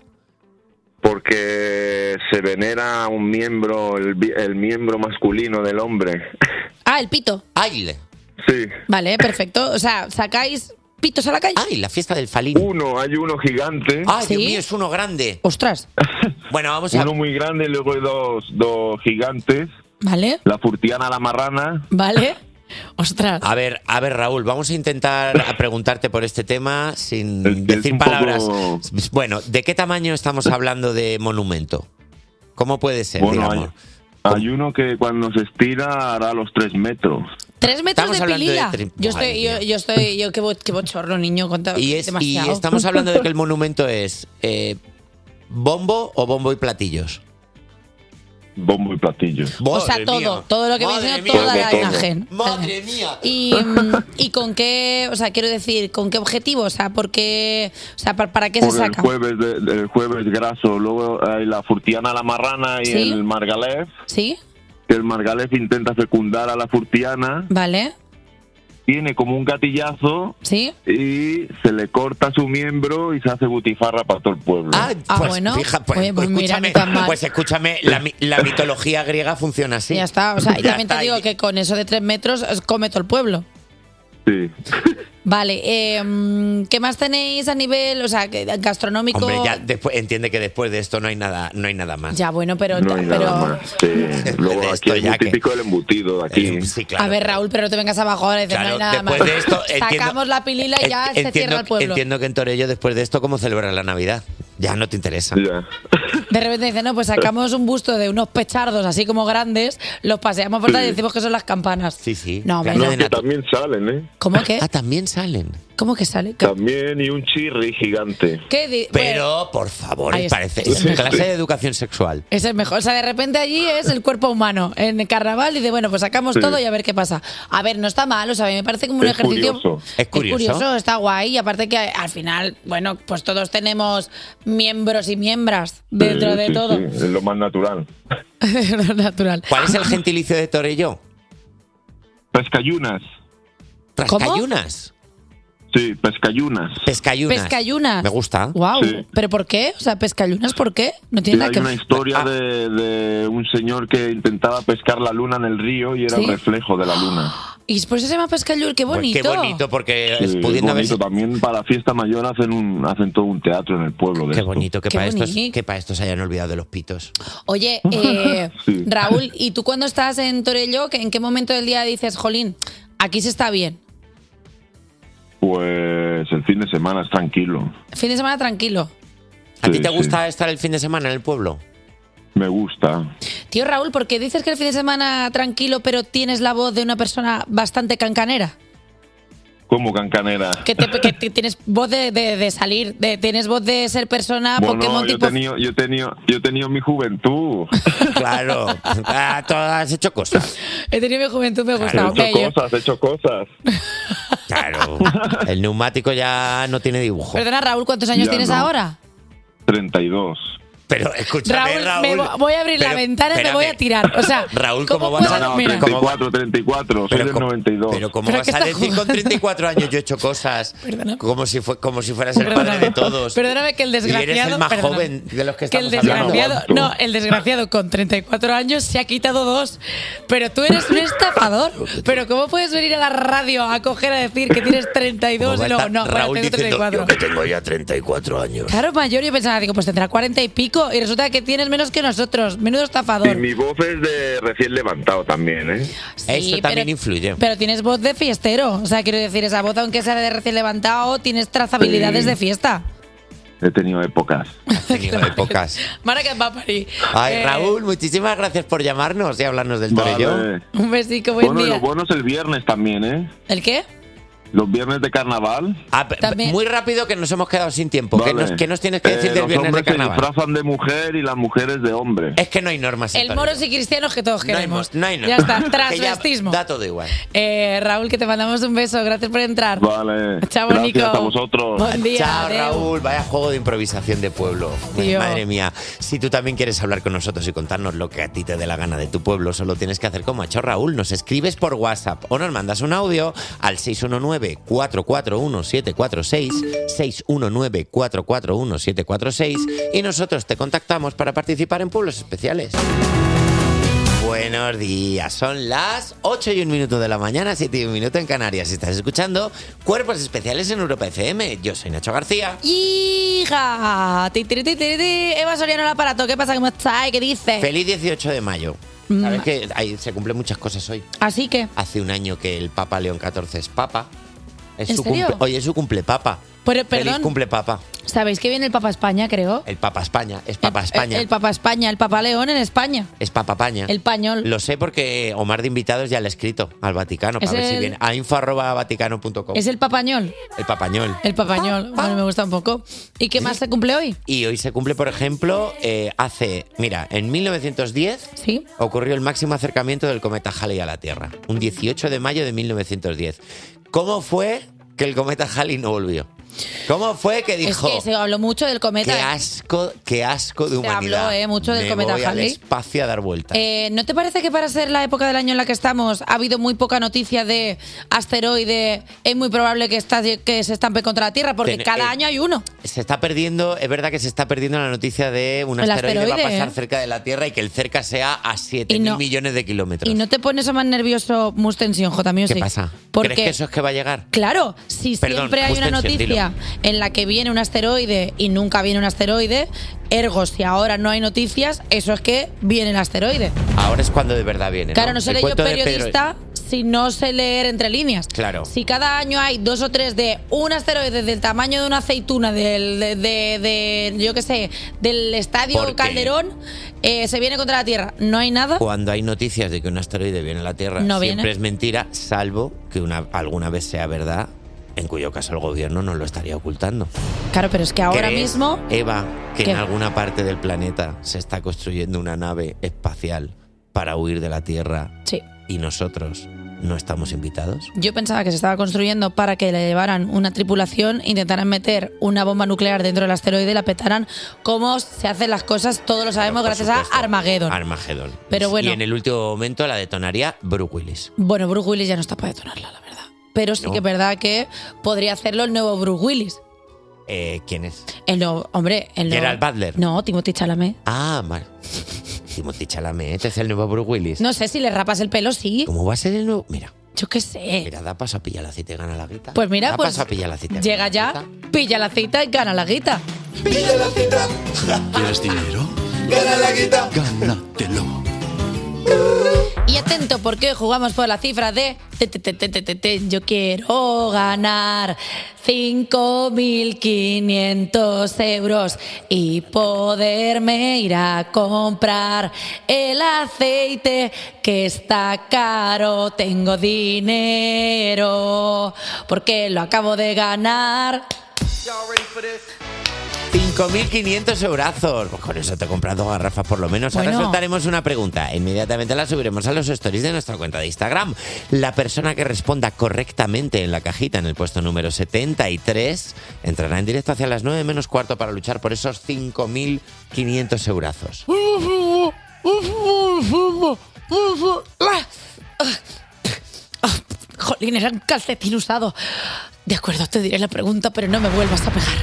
Porque se venera un miembro, el miembro masculino del hombre. Ah, el pito. ¡Ay! Sí. Vale, perfecto. O sea, sacáis pitos a la calle. ¡Ay! La fiesta del falín. Hay uno gigante. ¡Ay, ¿Sí? Dios mío! Es uno grande. Ostras. Bueno, vamos a... Uno muy grande y luego hay dos gigantes. Vale, La furtiana, la marrana. vale. Ostras. A ver, Raúl, vamos a intentar a preguntarte por este tema sin Es decir un palabras. poco- Bueno, ¿de qué tamaño estamos hablando de monumento? ¿Cómo puede ser, Bueno, digamos? hay uno que cuando se estira hará los 3 metros. 3 metros Estamos de hablando de pilila. Madre Qué bochorno, niño. Y Demasiado. estamos hablando de que el monumento es bombo o bombo y platillos. Bombo y platillo. O sea, Madre mía. todo lo que Madre viene, mía. toda la Todo. imagen. Madre mía. ¿Y con qué, o sea, quiero decir, con qué objetivo? O sea, ¿por qué, o sea, para qué se Por el saca? el jueves graso. Luego hay la furtiana, la marrana y ¿Sí? el margalef. ¿Sí? Que el margalef intenta fecundar a la furtiana. Vale. Tiene como un gatillazo ¿Sí? y se le corta su miembro y se hace butifarra para todo el pueblo. Pues, bueno. fija, pues, Oye, pues mira, escúchame, ni tan mal. pues escúchame, la mitología griega funciona así. Ya está. O sea, y Ya también te está, digo y- que con eso de 3 metros come todo el pueblo. Sí. Vale. ¿Qué más tenéis a nivel, o sea, gastronómico? Hombre, ya entiende que después de esto no hay nada más. Ya, bueno, pero... No hay nada más. Sí. Luego De aquí esto es ya muy que- típico el embutido de aquí. Sí, claro. A ver, Raúl, pero no te vengas abajo ahora y dices, Claro, no hay nada después más. de esto, Sacamos la pilila y ya se cierra el pueblo. Entiendo que en Torelló, después de esto, ¿cómo celebras la Navidad? Ya no te interesa. Ya. De repente dicen, no, pues sacamos un busto de unos pechardos así como grandes, los paseamos por tal y decimos que son las campanas. Sí, sí. No, hombre, Claro, no. de Que natu- también salen, ¿eh? ¿Cómo que? Ah, también salen. ¿Cómo que sale? También y un chirri gigante. ¿Qué bueno, Pero, por favor, Ahí está. parece Sí, sí, clase sí. de educación sexual. es el mejor. O sea, de repente allí es el cuerpo humano. En el carnaval dice, bueno, pues sacamos Sí. todo y a ver qué pasa. A ver, no está mal, o sea, me parece como un Es ejercicio. curioso. Es curioso. Está guay. Y aparte que al final, bueno, pues todos tenemos miembros y miembras dentro Sí, de sí, todo. sí, es lo más natural. Lo natural. ¿Cuál es el gentilicio de Torelló? Pescayunas. ¿Trascayunas? Sí, pescayunas. Pescayunas. Pescayunas. Me gusta. Wow. Sí. ¿Pero por qué? O sea, pescayunas, ¿por qué? No Sí, tiene nada hay que una ver. historia Ah. de un señor que intentaba pescar la luna en el río y era ¿Sí? el reflejo de la luna. Y por eso se llama pescayur, qué Pues bonito. qué bonito, porque Sí, pudiendo es bonito. haberse... También para la fiesta mayor hacen todo un teatro en el pueblo. De Qué esto. bonito que Qué para, bonito. que para estos se hayan olvidado de los pitos. Oye, Sí. Raúl, ¿y tú cuando estás en Torelló, en qué momento del día dices, jolín, aquí se está bien? Pues el fin de semana es tranquilo. Fin de semana tranquilo. ¿A ti Sí, te sí. gusta estar el fin de semana en el pueblo? Me gusta. Tío Raúl, ¿por qué dices que el fin de semana tranquilo, pero tienes la voz de una persona bastante cancanera? ¿Cómo cancanera? Que tienes voz de salir, tienes voz de ser persona Pokémon yo tipo... he tenido mi juventud. Claro. Has hecho cosas. He tenido mi juventud, me ha gustado. He hecho cosas. Claro. El neumático ya no tiene dibujo. Perdona, Raúl, ¿cuántos años tienes ahora? 32. Pero escúchame, Raúl. Voy a abrir la ventana y me voy a tirar. O sea, Raúl, ¿cómo vas a...? No, 34, soy del 92. Pero ¿cómo vas a decir con 34 años yo he hecho cosas como si fueras el padre de todos? Perdóname que el desgraciado... Y eres el más joven de los que estamos hablando. No, el desgraciado con 34 años se ha quitado 2. Pero tú eres un estafador. Pero ¿cómo puedes venir a la radio a coger a decir que tienes 32 y luego no, Raúl tengo 34? Yo que tengo ya 34 años. Claro, mayor, yo pensaba, digo, pues tendrá 40 y pico. Y resulta que tienes menos que nosotros. Menudo estafador. Y mi voz es de recién levantado también, ¿eh? Sí, eso también influye. Pero tienes voz de fiestero. O sea, quiero decir, esa voz, aunque sea de recién levantado, tienes trazabilidades de fiesta. He tenido épocas. Mara que va a parir. Ay, Raúl, muchísimas gracias por llamarnos y hablarnos del torellón. Un besico, buen día. Y lo bueno es el viernes también, ¿eh? ¿El qué? Los viernes de carnaval. Muy rápido que nos hemos quedado sin tiempo. Vale. ¿Qué nos tienes que decir del viernes de carnaval? Los hombres se disfrazan de mujer y las mujeres de hombre. Es que no hay normas. El moros y cristianos que todos queremos. No hay ya está, transvestismo. Da todo igual. Raúl, que te mandamos un beso. Gracias por entrar. Vale. Chao, gracias Nico. a vosotros. Buen día. Chao, adeu. Raúl. Vaya juego de improvisación de pueblo. Tío. Madre mía. Si tú también quieres hablar con nosotros y contarnos lo que a ti te dé la gana de tu pueblo, solo tienes que hacer como ha hecho Raúl. Nos escribes por WhatsApp o nos mandas un audio al 619-441-746, 619-441-746 y nosotros te contactamos para participar en Pueblos Especiales. Buenos días, son las 8:01 de la mañana, 7:01 en Canarias. Estás escuchando Cuerpos Especiales en Europa FM. Yo soy Nacho García. ¡Hija! Eva Soriano el aparato. ¿Qué pasa? ¿Cómo estás? ¿Qué dices? Feliz 18 de mayo. ¿Sabes que se cumplen muchas cosas hoy? Así que... Hace un año que el Papa León XIV es Papa. ¿En serio? Hoy es su cumple Papa. Perdón. Feliz cumple Papa. ¿Sabéis que viene el Papa España, creo? El Papa España. Es Papa España. El Papa España. El Papa León en España. Es Papa Paña. El pañol. Lo sé porque Omar de Invitados ya le ha escrito al Vaticano para ver si viene. A info@vaticano.com. ¿Es el papañol? El papañol. El papañol. Bueno, me gusta un poco. ¿Y qué más se cumple hoy? Y hoy se cumple, por ejemplo, en 1910 ¿sí? ocurrió el máximo acercamiento del cometa Halley a la Tierra. Un 18 de mayo de 1910. ¿Cómo fue que el cometa Halley no volvió? ¿Cómo fue que dijo? Es que se habló mucho del cometa. Qué asco de humanidad. Se habló mucho del cometa Halley. Halley. Al espacio a dar vueltas. ¿No te parece que para ser la época del año en la que estamos ha habido muy poca noticia de asteroide? Es muy probable que se estampe contra la Tierra porque cada año hay uno. Se está perdiendo, es verdad que se está perdiendo la noticia de un asteroide que va a pasar cerca de la Tierra y que el cerca sea a 7.000 millones de kilómetros. ¿Y no te pones más nervioso Mustensión, J? También ¿Qué pasa? Porque, ¿Crees que eso es que va a llegar? Claro, si siempre hay una noticia en la que viene un asteroide y nunca viene un asteroide, ergo, si ahora no hay noticias, eso es que viene el asteroide. Ahora es cuando de verdad viene. Claro, no seré yo periodista si no sé leer entre líneas. Claro. Si cada año hay 2 o 3 de un asteroide del tamaño de una aceituna, yo qué sé, del estadio Calderón, se viene contra la Tierra. No hay nada. Cuando hay noticias de que un asteroide viene a la Tierra, siempre es mentira, salvo que alguna vez sea verdad, en cuyo caso el gobierno no lo estaría ocultando. Claro, pero es que ahora mismo... Eva, que en alguna parte del planeta se está construyendo una nave espacial para huir de la Tierra. Sí. Y nosotros no estamos invitados. Yo pensaba que se estaba construyendo para que le llevaran una tripulación, intentaran meter una bomba nuclear dentro del asteroide y la petaran. Cómo se hacen las cosas, todos lo sabemos, gracias a Armageddon. Pero bueno. Y en el último momento la detonaría Bruce Willis. Bueno, Bruce Willis ya no está para detonarla, la verdad. Pero sí que es verdad que podría hacerlo el nuevo Bruce Willis. ¿Quién es? El nuevo, hombre, el nuevo. Gerald Butler. No, Timothée Chalamet. Ah, vale. Timothée Chalamet, ¿es el nuevo Bruce Willis? No sé, si le rapas el pelo, sí. ¿Cómo va a ser el nuevo? Mira. Yo qué sé. Mira, da paso a pillar la cita y gana la guita. Pues mira, da paso a pillar la cita. Llega ya, pilla la cita y gana la guita. Pilla la cita. ¿Quieres dinero? Gana la guita. Gánatelo. Y Y atento porque hoy jugamos por la cifra de... Yo quiero ganar 5.500 euros y poderme ir a comprar el aceite que está caro. Tengo dinero porque lo acabo de ganar. 5.500 eurazos. Pues con eso te compras 2 garrafas por lo menos. Ahora soltaremos una pregunta. Inmediatamente la subiremos a los stories de nuestra cuenta de Instagram. La persona que responda correctamente en la cajita en el puesto número 73 entrará en directo hacia las 9 menos cuarto para luchar por esos 5.500 eurazos. Jolín, era un calcetín usado. De acuerdo, te diré la pregunta, pero no me vuelvas a pegar.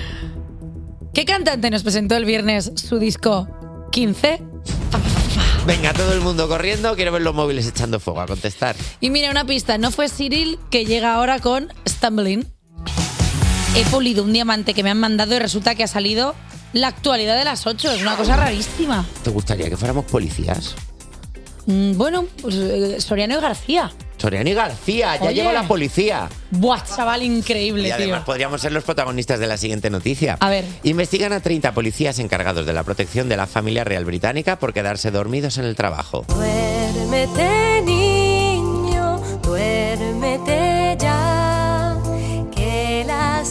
¿Qué cantante nos presentó el viernes su disco 15? Venga, todo el mundo corriendo. Quiero ver los móviles echando fuego a contestar. Y mira, una pista. No fue Cyril, que llega ahora con Stumbling. He pulido un diamante que me han mandado y resulta que ha salido la actualidad de las 8. Es una cosa rarísima. ¿Te gustaría que fuéramos policías? Bueno, pues Soriano y García. Soriano y García, ya llegó la policía. Buah, chaval, increíble, y además tío. podríamos ser los protagonistas de la siguiente noticia. A ver. Investigan a 30 policías encargados de la protección de la familia real británica por quedarse dormidos en el trabajo. Duérmete, niño, duérmete ya, que las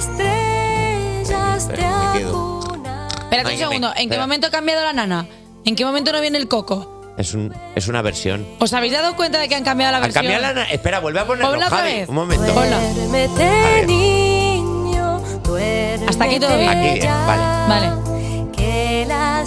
estrellas te acunan. Espérate un segundo, ¿en qué momento ha cambiado la nana? ¿En qué momento no viene el coco? Es una versión. ¿Os habéis dado cuenta de que han cambiado la versión? Espera, vuelve a ponerlo, Ponla otra Javi. vez. Un momento. Duérmete, niño, duérmete. Hasta aquí todo bien. Aquí, vale. Que las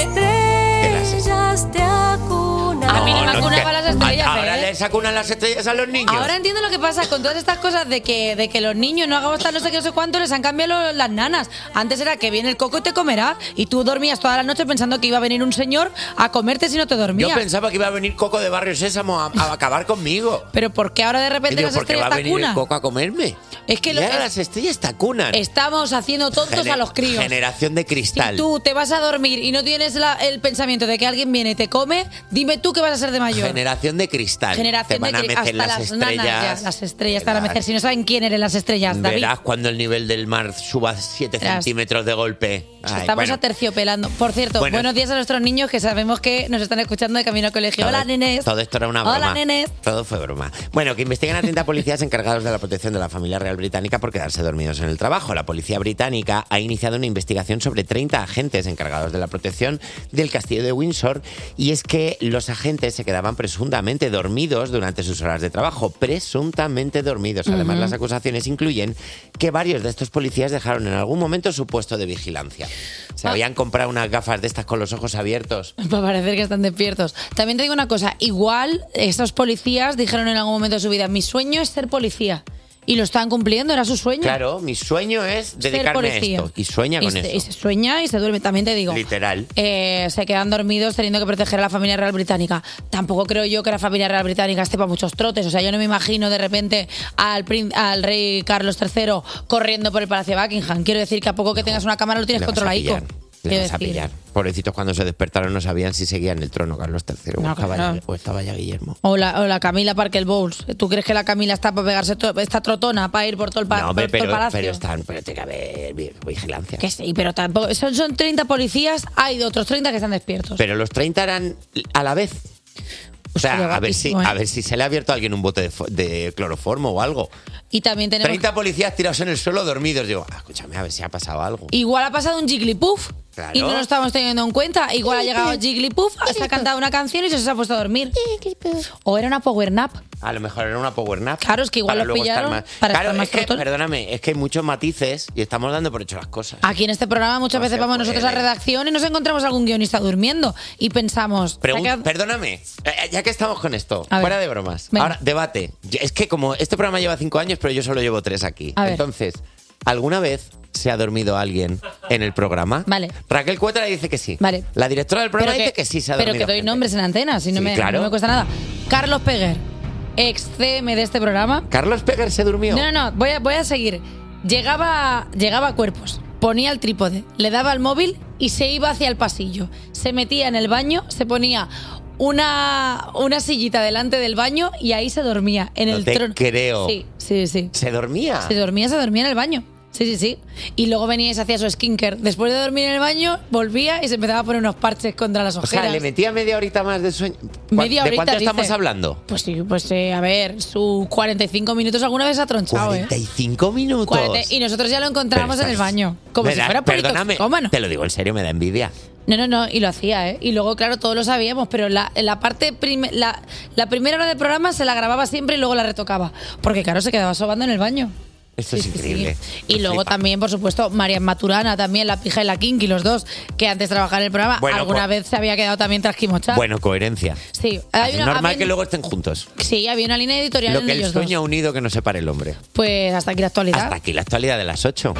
estrellas te acunan. A mí no me acunaban las estrellas, Ahora les acunan las estrellas a los niños. Ahora entiendo lo que pasa con todas estas cosas de que los niños no hagamos tal no sé qué, no sé cuánto, les han cambiado las nanas. Antes era que viene el coco y te comerá. Y tú dormías toda la noche pensando que iba a venir un señor a comerte si no te dormías. Yo pensaba que iba a venir Coco de Barrio Sésamo a acabar conmigo. Pero ¿por qué ahora de repente las porque estrellas va a venir tacunan? el Coco a comerme. Es que ahora las estrellas tacunan. Estamos haciendo tontos a los críos. Generación de cristal. Si tú te vas a dormir y no tienes el pensamiento de que alguien viene y te come, dime tú qué vas a ser de mayor. Generación de cristal. Generación te van de a mecer hasta las nanas ya, las estrellas te van a mecer. Si no saben quién eres las estrellas, David. Verás cuando el nivel del mar suba 7 centímetros de golpe. Ay, estamos aterciopelando. Por cierto, buenos días a nuestros niños que sabemos que nos están escuchando de camino al colegio. Hola, nenes. Todo esto era una broma. Hola, nenes. Todo fue broma. Bueno, que investigan a 30 policías encargados de la protección de la familia real británica por quedarse dormidos en el trabajo. La policía británica ha iniciado una investigación sobre 30 agentes encargados de la protección del castillo de Windsor, y es que los agentes se quedaban presuntamente dormidos durante sus horas de trabajo. Presuntamente dormidos. Además, las acusaciones incluyen que varios de estos policías dejaron en algún momento su puesto de vigilancia. Se habían comprado unas gafas de estas con los ojos abiertos. Para parecer que están despiertos. También te digo una cosa, igual esos policías dijeron en algún momento de su vida, mi sueño es ser policía. Y lo estaban cumpliendo, era su sueño. Claro, mi sueño es dedicarme a esto. Y sueña con eso. Y se sueña y se duerme, también te digo. Literal. Se quedan dormidos teniendo que proteger a la familia real británica. Tampoco creo yo que la familia real británica esté para muchos trotes. O sea, yo no me imagino de repente al rey Carlos III corriendo por el Palacio de Buckingham. Quiero decir que a poco que tengas una cámara lo tienes controladico. Le vas a pillar. Pobrecitos, cuando se despertaron no sabían si seguía en el trono Carlos III o estaba ya Guillermo. O la Camila Parker Bowles. ¿Tú crees que la Camila está para pegarse esta trotona para ir por todo el, no, todo el palacio? Pero tiene que haber vigilancia. Que sí, pero tampoco. Son 30 policías, hay otros 30 que están despiertos. Pero los 30 eran a la vez. O sea, a ver si se le ha abierto a alguien un bote de cloroformo o algo. Y también tenemos 30 policías tirados en el suelo dormidos. Digo, escúchame, a ver si ha pasado algo. Igual ha pasado un Jigglypuff. Claro. Y no lo estamos teniendo en cuenta. Igual ha llegado Jigglypuff, se ha cantado una canción y se ha puesto a dormir. O era una power nap. A lo mejor era una power nap. Claro, es que igual los pillaron para estar más trotón. Perdóname, es que hay muchos matices y estamos dando por hecho las cosas. Aquí en este programa muchas veces vamos nosotros a redacción y nos encontramos algún guionista durmiendo y pensamos... Perdóname, ya que estamos con esto, fuera de bromas. Venga. Ahora, debate. Es que como este programa lleva 5 años, pero yo solo llevo 3 aquí. Entonces, ¿alguna vez se ha dormido alguien en el programa? Vale. Raquel Cuetra dice que sí. Vale. La directora del programa dice que sí se ha dormido. Pero que doy nombres en antena, si no, no me cuesta nada. Carlos Peguer, ex CM de este programa. ¿Carlos Peguer se durmió? No, voy a seguir. Llegaba a Cuerpos, ponía el trípode, le daba al móvil y se iba hacia el pasillo. Se metía en el baño, se ponía una sillita delante del baño y ahí se dormía, en el trono. Creo. Sí. ¿Se dormía? Se dormía en el baño. Sí. Y luego venía y se hacía su skincare. Después de dormir en el baño, volvía y se empezaba a poner unos parches contra las ojeras. O sea, le metía media horita más de sueño. Media horita, ¿De cuánto dice. estamos hablando? Pues sí, a ver, sus 45 minutos alguna vez ha tronchado, 45 minutos. Y nosotros ya lo encontrábamos en el baño. Como si fuera Perdóname, politoxicómano. te lo digo en serio, me da envidia. No, y lo hacía, ¿eh? Y luego, claro, todos lo sabíamos, pero la primera hora del programa se la grababa siempre y luego la retocaba. Porque, claro, se quedaba sobando en el baño. Esto es increíble. Y luego también, por supuesto, Marian Maturana, también la pija y la kinky, los dos, que antes de trabajar en el programa, alguna vez se había quedado también trasquimochado. Bueno, coherencia. Sí. Es normal que luego estén juntos. Sí, había una línea editorial Lo que en ellos el sueño dos. unido que no separe el hombre. Pues hasta aquí la actualidad. Hasta aquí la actualidad de las 8.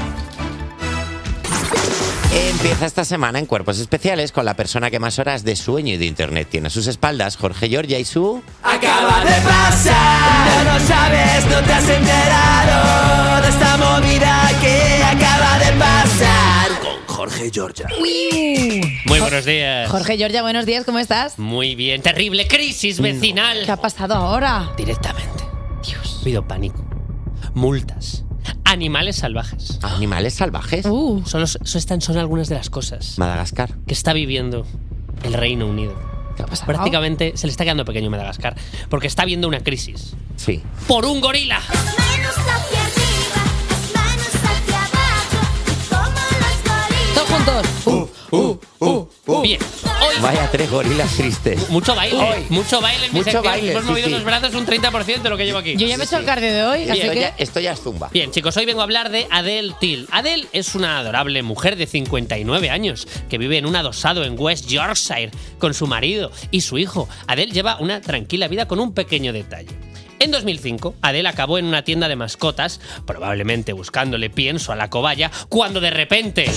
Empieza esta semana en Cuerpos Especiales con la persona que más horas de sueño y de internet tiene a sus espaldas, Jorge Giorgia y su... Acaba de pasar, no sabes, no te has enterado de esta movida que acaba de pasar con Jorge Giorgia. Muy buenos días. Jorge Giorgia, buenos días, ¿cómo estás? Muy bien. Terrible crisis vecinal. ¿Qué ha pasado ahora? Directamente. Dios. Pido pánico. Multas. Animales salvajes. ¿Animales salvajes? Son algunas de las cosas Madagascar. que está viviendo el Reino Unido. ¿Qué ha pasado? Prácticamente se le está quedando pequeño Madagascar porque está habiendo una crisis. Sí. ¡Por un gorila! Manos hacia arriba, manos hacia abajo, como los gorilas. Todos juntos. Bien. Hoy Vaya 3 gorilas tristes. mucho baile. Hoy. Mucho baile en mi Mucho sección. baile, Hemos sí, movido sí. los brazos un 30% de lo que llevo aquí. Yo ya me he hecho el cardio de hoy, así que... Esto ya es zumba. Bien, chicos, hoy vengo a hablar de Adele Till. Adele es una adorable mujer de 59 años que vive en un adosado en West Yorkshire con su marido y su hijo. Adele lleva una tranquila vida con un pequeño detalle. En 2005, Adele acabó en una tienda de mascotas, probablemente buscándole pienso a la cobaya, cuando de repente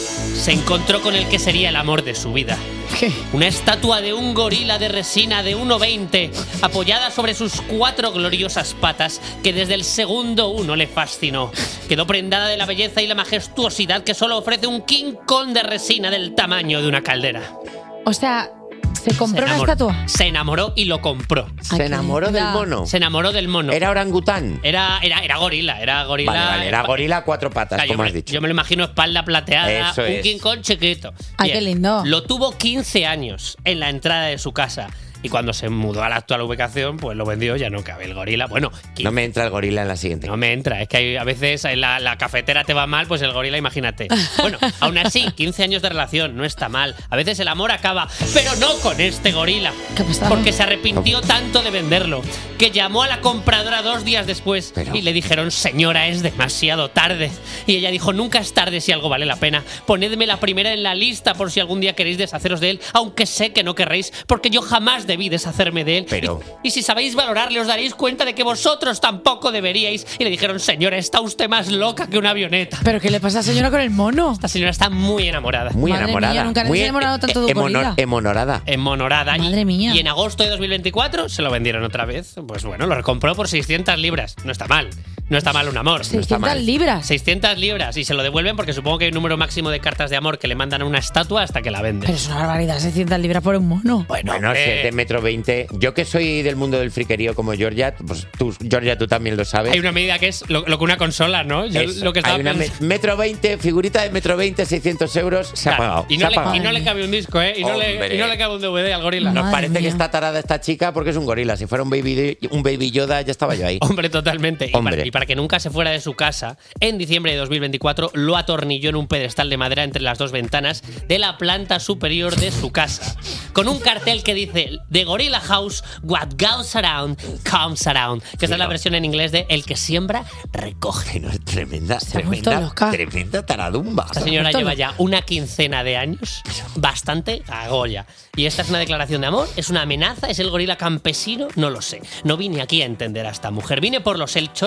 se encontró con el que sería el amor de su vida. ¿Qué? Una estatua de un gorila de resina de 1,20, apoyada sobre sus 4 gloriosas patas, que desde el segundo 1 le fascinó. Quedó prendada de la belleza y la majestuosidad que solo ofrece un King Kong de resina del tamaño de una caldera. O sea, ¿se compró una estatua? Se enamoró y lo compró. Se enamoró del mono. Se enamoró del mono. Era orangután. Era gorila, era gorila. Vale, era gorila a 4 patas, Claro, como yo has me- dicho. Yo me lo imagino espalda plateada, Eso un es. King Kong chiquito. Ay, qué lindo. Lo tuvo 15 años en la entrada de su casa. Y cuando se mudó a la actual ubicación, pues lo vendió, ya no cabe el gorila. Bueno, No me entra el gorila en la siguiente. no me entra, es que a veces en la cafetera te va mal, pues el gorila, imagínate. Bueno, aún así, 15 años de relación, no está mal. A veces el amor acaba, pero no con este gorila. ¿Qué ha pasado? Porque se arrepintió tanto de venderlo, que llamó a la compradora 2 días después Pero- y le dijeron, señora, es demasiado tarde. Y ella dijo, nunca es tarde si algo vale la pena. Ponedme la primera en la lista por si algún día queréis deshaceros de él, aunque sé que no querréis, porque yo jamás debí deshacerme de él. Pero- Y si sabéis valorarle, os daréis cuenta de que vosotros tampoco deberíais. Y le dijeron, señora, está usted más loca que una avioneta. ¿Pero qué le pasa a la señora con el mono? Esta señora está muy enamorada. Muy Madre enamorada. mía, nunca muy se ha enamorado tanto de un gorila. Emonorada. Enmonorada. Madre mía. Y en agosto de 2024 se lo vendieron otra vez. Pues bueno, lo recompró por 600 libras. No está mal. No está mal un amor. 600 mal. libras. 600 libras. Y se lo devuelven porque supongo que hay un número máximo de cartas de amor que le mandan a una estatua hasta que la venden. Pero es una barbaridad, 600 libras por un mono. Bueno, si es de 1,20 m. Yo que soy del mundo del friquerío como Georgia, pues tú, Georgia, tú también lo sabes. Hay una medida que es lo que una consola, ¿no? Yo Eso. lo que estaba Hay una pensando- 1,20 m, figurita de 1,20 m, 600 euros, se ha Claro. pagado. Y se no, ha pagado. y no le cabe un disco, ¿eh? Y no Hombre. le cabe un DVD al gorila. Nos Madre parece que mía. está tarada esta chica porque es un gorila. Si fuera un baby Yoda, ya estaba yo ahí. Hombre, totalmente. Hombre. Y para que nunca se fuera de su casa, en diciembre de 2024 lo atornilló en un pedestal de madera entre las 2 ventanas de la planta superior de su casa, con un cartel que dice The Gorilla House, what goes around, comes around, que esa es la versión en inglés de El que siembra, recoge. No, es tremenda, Se ha vuelto tremenda, loca. tremenda taradumba. Esta señora Esto lleva no. ya una quincena de años, bastante a Goya. Y esta es una declaración de amor, es una amenaza, es el gorila campesino, no lo sé. No vine aquí a entender a esta mujer, vine por los hechos y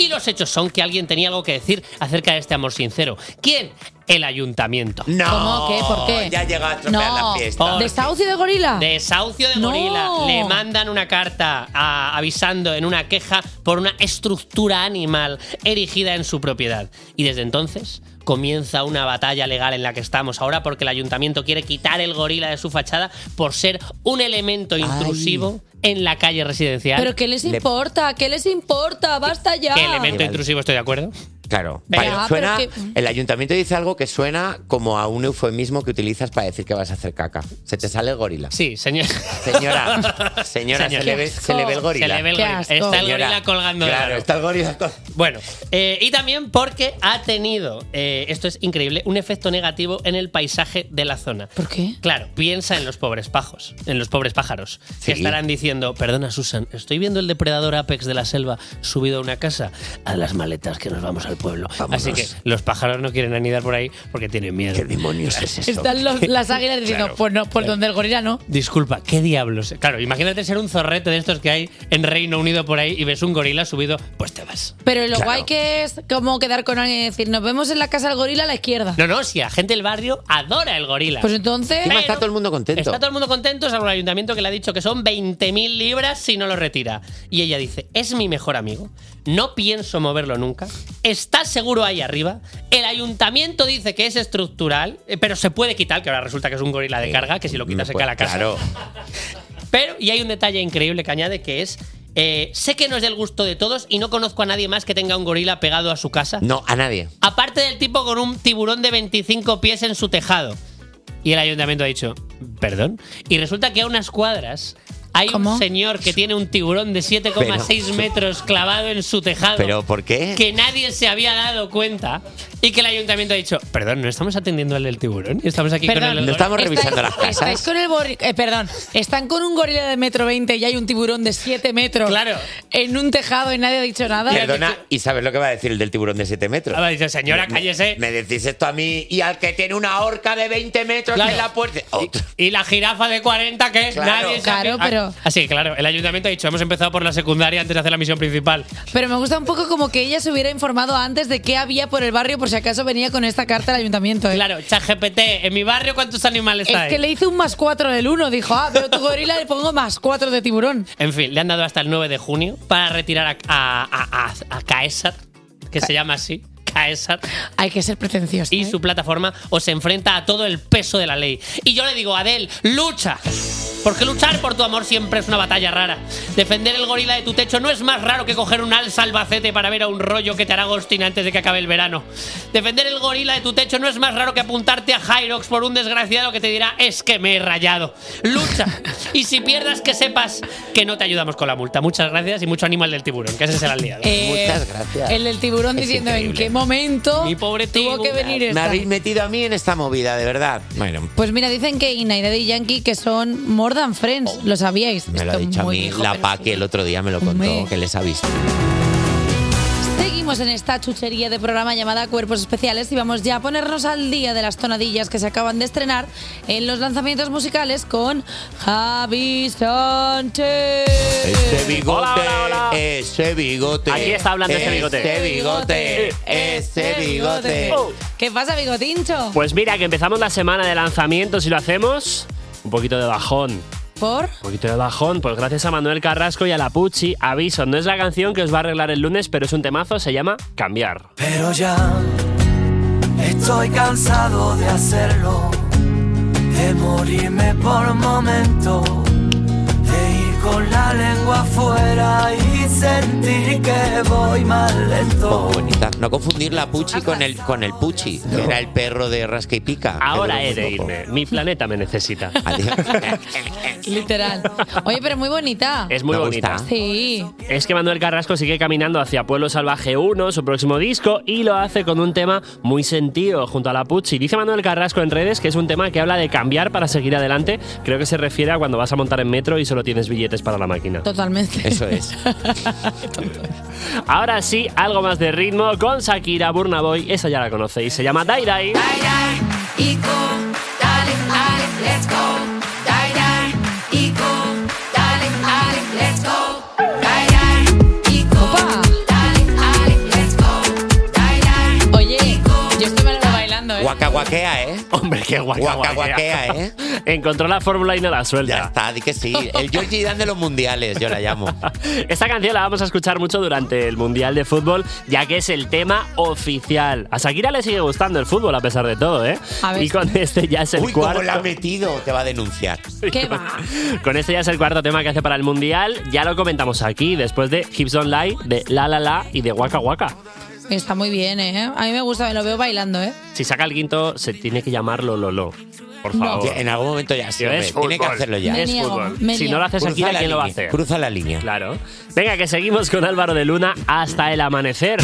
Y los hechos son que alguien tenía algo que decir acerca de este amor sincero. ¿Quién? El ayuntamiento. No. ¿Cómo? ¿Qué? ¿Por qué? Ya llega a estropear la fiesta. ¿Desahucio de gorila? Desahucio de gorila. Le mandan una carta avisando en una queja por una estructura animal erigida en su propiedad. Y desde entonces comienza una batalla legal en la que estamos ahora porque el ayuntamiento quiere quitar el gorila de su fachada por ser un elemento intrusivo en la calle residencial. ¿Pero qué les importa? ¿Qué les importa? ¡Basta ya! ¿Qué elemento intrusivo? Estoy de acuerdo. Claro. Venga, Suena, pero que- el ayuntamiento dice algo que suena como a un eufemismo que utilizas para decir que vas a hacer caca. Se te sale el gorila. Sí, señor. Señora, Señor. se le ve el gorila. Se le ve el Qué gorila. asco. Está el Señora, gorila colgando claro, del aro. está el gorila. Bueno, y también porque ha tenido, esto es increíble, un efecto negativo en el paisaje de la zona. ¿Por qué? Claro, piensa en los pobres pájaros, Sí. que estarán diciendo, perdona Susan, estoy viendo el depredador Apex de la selva subido a una casa, a las maletas que nos vamos al pueblo. Vámonos. Así que los pájaros no quieren anidar por ahí porque tienen miedo. ¿Qué demonios es eso? Están las águilas diciendo, Claro. pues no, por donde el gorila no. Disculpa, ¿qué diablos? Claro, imagínate ser un zorrete de estos que hay en Reino Unido por ahí y ves un gorila subido, pues te vas. Pero lo Claro. guay que es como quedar con alguien y decir, nos vemos en la casa del gorila a la izquierda. No, si la gente del barrio adora el gorila. Pues entonces... Encima está todo el mundo contento. Está todo el mundo contento, salvo el ayuntamiento que le ha dicho que son 20.000 libras si no lo retira. Y ella dice, es mi mejor amigo, no pienso moverlo nunca, está seguro ahí arriba, el ayuntamiento dice que es estructural, pero se puede quitar, que ahora resulta que es un gorila de carga, que si lo quitas se cae la casa. Claro. Pero, y hay un detalle increíble que añade, que es, sé que no es del gusto de todos y no conozco a nadie más que tenga un gorila pegado a su casa. No, a nadie. Aparte del tipo con un tiburón de 25 pies en su tejado. Y el ayuntamiento ha dicho, ¿perdón? Y resulta que a unas cuadras hay ¿Cómo? un señor que tiene un tiburón de 7,6 metros clavado en su tejado. ¿Pero por qué? Que nadie se había dado cuenta y que el ayuntamiento ha dicho, perdón, ¿no estamos atendiendo al del tiburón? Estamos aquí Perdón, con el ¿no estamos revisando las casas? Estáis con el perdón, están con un gorila de 1,20 m y hay un tiburón de 7 metros Claro. en un tejado y nadie ha dicho nada. Perdona, ¿y sabes lo que va a decir el del tiburón de 7 metros? Ha dicho, señora, cállese. Me decís esto a mí y al que tiene una horca de 20 metros Claro. en la puerta. Otro. Y la jirafa de 40, ¿qué? Claro. Nadie sabe. Claro, pero- Así, claro, el ayuntamiento ha dicho, hemos empezado por la secundaria antes de hacer la misión principal. Pero me gusta un poco como que ella se hubiera informado antes de qué había por el barrio por si acaso venía con esta carta al ayuntamiento. ¿eh? Claro, ChatGPT, en mi barrio, ¿cuántos animales Es hay? que le hice un +4 del 1. Dijo, veo tu gorila, le pongo +4 de tiburón. En fin, le han dado hasta el 9 de junio para retirar a Caesar, que se llama así, Caesar, Hay que ser pretencioso. y ¿eh? su plataforma o se enfrenta a todo el peso de la ley. Y yo le digo, Adel, lucha. Porque luchar por tu amor siempre es una batalla rara. Defender el gorila de tu techo no es más raro que coger un alza Albacete para ver a un rollo que te hará ghosting antes de que acabe el verano. Defender el gorila de tu techo no es más raro que apuntarte a Hyrox por un desgraciado que te dirá, es que me he rayado. Lucha. Y si pierdas, que sepas que no te ayudamos con la multa. Muchas gracias y mucho ánimo al del tiburón, que ese es el aliado. Muchas gracias. El del tiburón Es diciendo increíble. en qué momento Mi pobre tuvo que tiburón. venir Me esta. habéis metido a mí en esta movida, de verdad. Bueno, Pues mira, dicen que Ina y Daddy Yankee que son more than friends. ¿Lo sabíais? me lo ha Esto dicho a muy mí viejo, la pero Paqui sí. el otro día, me lo contó, Hombre. que les ha visto. Seguimos en esta chuchería de programa llamada Cuerpos Especiales y vamos ya a ponernos al día de las tonadillas que se acaban de estrenar en los lanzamientos musicales con Javi Sánchez. Ese bigote, Hola, hola, hola. ese bigote. Aquí está hablando ese bigote. Ese bigote, ese bigote. Oh. ¿Qué pasa, bigotincho? Pues mira, que empezamos la semana de lanzamientos y lo hacemos un poquito de bajón. ¿Por? Un poquito de bajón, pues gracias a Manuel Carrasco y a la Pucci. Aviso, no es la canción que os va a arreglar el lunes, pero es un temazo, se llama Cambiar. Pero ya estoy cansado de hacerlo, de morirme por momentos, de ir con la lengua afuera y sentir que voy más lento. Oh, bonita. No confundir la Pucci con el Pucci, que era el perro de Rasca y Pica. Ahora Que he duró de muy poco. irme, mi planeta me necesita. Adiós. Literal. Oye, pero muy bonita. Es muy Me bonita. gusta. Sí. Es que Manuel Carrasco sigue caminando hacia Pueblo Salvaje 1, su próximo disco, y lo hace con un tema muy sentido junto a la Pucci. Dice Manuel Carrasco en redes que es un tema que habla de cambiar para seguir adelante. Creo que se refiere a cuando vas a montar en metro y solo tienes billetes para la máquina. Totalmente. Eso es. Ahora sí, algo más de ritmo con Shakira, Burna Boy, esa ya la conocéis, se llama Dai Dai. Opa. Guacaguaquea, ¿eh? Hombre, qué Guacaguaquea, ¿eh? Encontró la fórmula y no la suelta. Ya está, di que sí. El Georgie Dan de los mundiales, yo la llamo. Esta canción la vamos a escuchar mucho durante el Mundial de Fútbol, ya que es el tema oficial. A Shakira le sigue gustando el fútbol a pesar de todo, ¿eh? Y con este ya es el cuarto. ¿Cómo la ha metido? Te va a denunciar. ¿Qué va? Con este ya es el cuarto tema que hace para el Mundial. Ya lo comentamos aquí, después de Hips Don't Lie, de La La La y de Waka Waka. Está muy bien, ¿eh? A mí me gusta, me lo veo bailando, ¿eh? Si saca el quinto, se tiene que llamar Lololo. Por No. favor. En algún momento ya sí, Es hombre, tiene que fútbol. hacerlo ya. Me Es niego, fútbol. me Si no lo haces Cruza aquí, la ¿quién lo va a línea, hacer? Cruza la línea. Claro. Venga, que seguimos con Álvaro de Luna hasta el amanecer.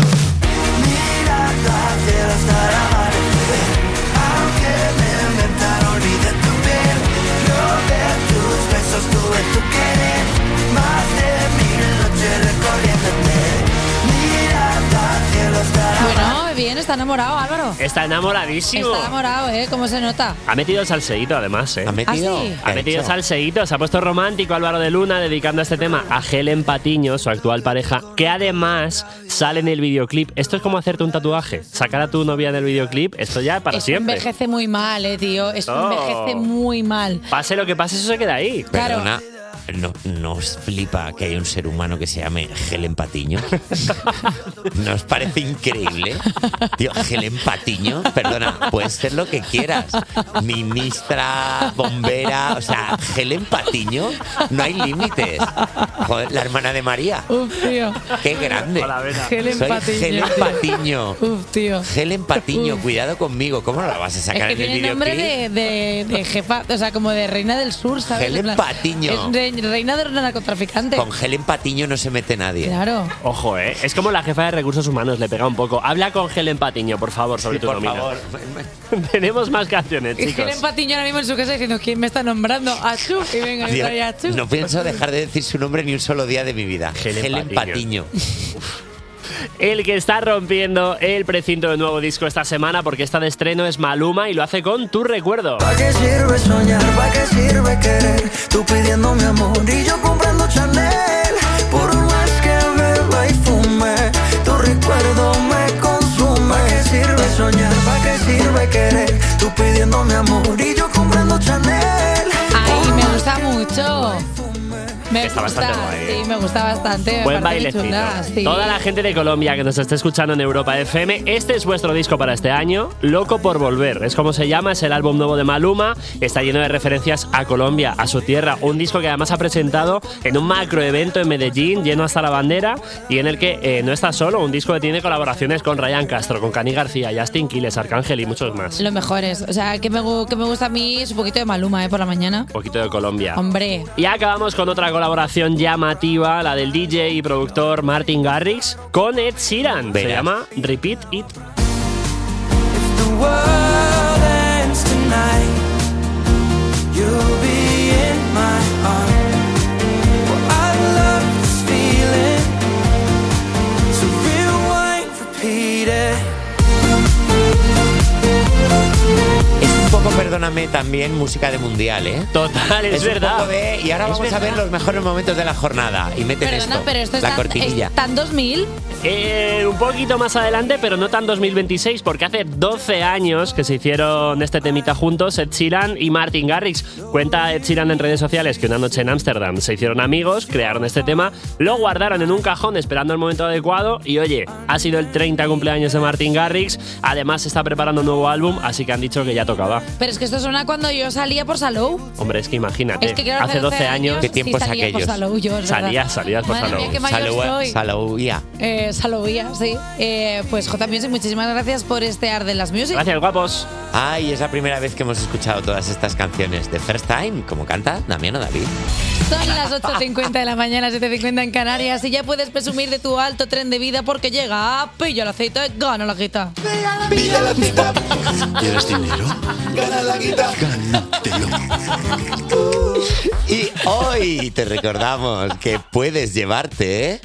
Aunque me inventaron y de tu piel, yo de tus besos tuve tu querer, más de 1000 noches recorriéndote. Mirada al cielo estará. Bueno, bien, está enamorado, Álvaro. Está enamoradísimo. Está enamorado, ¿eh? ¿Cómo se nota? Ha metido salseíto además, ¿eh? ¿Ha metido? ¿Ah, sí? Ha metido salseíto, se ha puesto romántico Álvaro de Luna dedicando este tema a Helen Patiño, su actual pareja, que además sale en el videoclip. Esto es como hacerte un tatuaje, sacar a tu novia en el videoclip, esto ya para Eso siempre. envejece muy mal, tío. Eso Oh. envejece muy mal. Pase lo que pase, eso se queda ahí. Claro. Perdona, ¿no os flipa que hay un ser humano que se llame Helen Patiño? ¿No os parece increíble? Tío, Helen Patiño, perdona, puedes ser lo que quieras. Ministra, bombera, o sea, Helen Patiño, no hay límites. Joder, la hermana de María. Uf, tío. Qué grande. Helen Soy Patiño. Helen Patiño. Uf, tío. Helen Patiño, Uf. cuidado conmigo. ¿Cómo no la vas a Es sacar que en el tiene nombre videoclip? de jefa, o sea, como de reina del sur, ¿sabes? Helen En plan, Patiño. Es reina de los narcotraficantes. Con Helen Patiño no se mete nadie. Claro. Ojo, ¿eh? Es como la jefa de recursos humanos, le pega un poco. Habla con Helen Patiño, por favor, sobre Sí, tu por nómina. favor. Tenemos más canciones, Y chicos. Helen Patiño ahora mismo en su casa diciendo ¿quién me está nombrando? Achú. Y venga, y Dios, trae Achú. no pienso dejar de decir su nombre ni un solo día de mi vida. Helen Patiño. El que está rompiendo el precinto de nuevo disco esta semana, porque está de estreno, es Maluma y lo hace con Tu Recuerdo. ¿Para qué sirve soñar? ¿Para qué sirve querer? Tú pidiendo mi amor y yo comprando Chanel. Por más que beba y fume, tu recuerdo me consume. ¿Para qué sirve soñar? ¿Para qué sirve querer? Tú pidiendo mi amor y yo comprando Chanel. Ay, me gusta mucho. Me Está gusta, bastante guay. sí, me gusta bastante. me Buen parece bailecito. chula, sí. Toda la gente de Colombia que nos esté escuchando en Europa FM, este es vuestro disco para este año, Loco por Volver. Es como se llama, es el álbum nuevo de Maluma. Está lleno de referencias a Colombia, a su tierra. Un disco que además ha presentado en un macro evento en Medellín, lleno hasta la bandera, y en el que no está solo. Un disco que tiene colaboraciones con Ryan Castro, con Cani García, Justin Quiles, Arcángel y muchos más. Los mejores. O sea, que me gusta a mí es un poquito de Maluma, por la mañana. Un poquito de Colombia. Hombre. Y acabamos con otra colaboración llamativa, la del DJ y productor Martin Garrix con Ed Sheeran. Se llama Repeat It. The world ends tonight. You'll be in my arms. Well, I love this feeling. So rewind, repeat it. Es un poco, perdóname, también música de mundial, ¿eh? Total, es un verdad. poco de, y ahora Es vamos a ver verdad. los mejores momentos de la jornada. Y meten Perdona, esto, pero esto la está cortinilla. en 2000. Un poquito más adelante, pero no tan 2026, porque hace 12 años que se hicieron este temita juntos, Ed Sheeran y Martin Garrix. Cuenta Ed Sheeran en redes sociales que una noche en Ámsterdam se hicieron amigos, crearon este tema, lo guardaron en un cajón esperando el momento adecuado y oye, ha sido el 30 cumpleaños de Martin Garrix, además se está preparando un nuevo álbum, así que han dicho que ya tocaba. Pero es que esto suena cuando yo salía por Salou. Hombre, es que imagínate, Es que claro, hace 12 años, ¿Qué tiempos sí, salía aquellos? Por Salou, yo, es verdad. salías por Madre Salou. mía, qué mayor soy. Salouía. Salouía, sí. Pues J Music, muchísimas gracias por este Art de las Music. Gracias, guapos. Ay, es la primera vez que hemos escuchado todas estas canciones de First Time, como canta Damiano David. Son las 8:50 de la mañana, 7:50 en Canarias y ya puedes presumir de tu alto tren de vida porque llega Pilla el aceite, gana la guita. Pilla la guita. ¿Quieres dinero? Gana la guita. Gánatelo. Y hoy te recordamos que puedes llevarte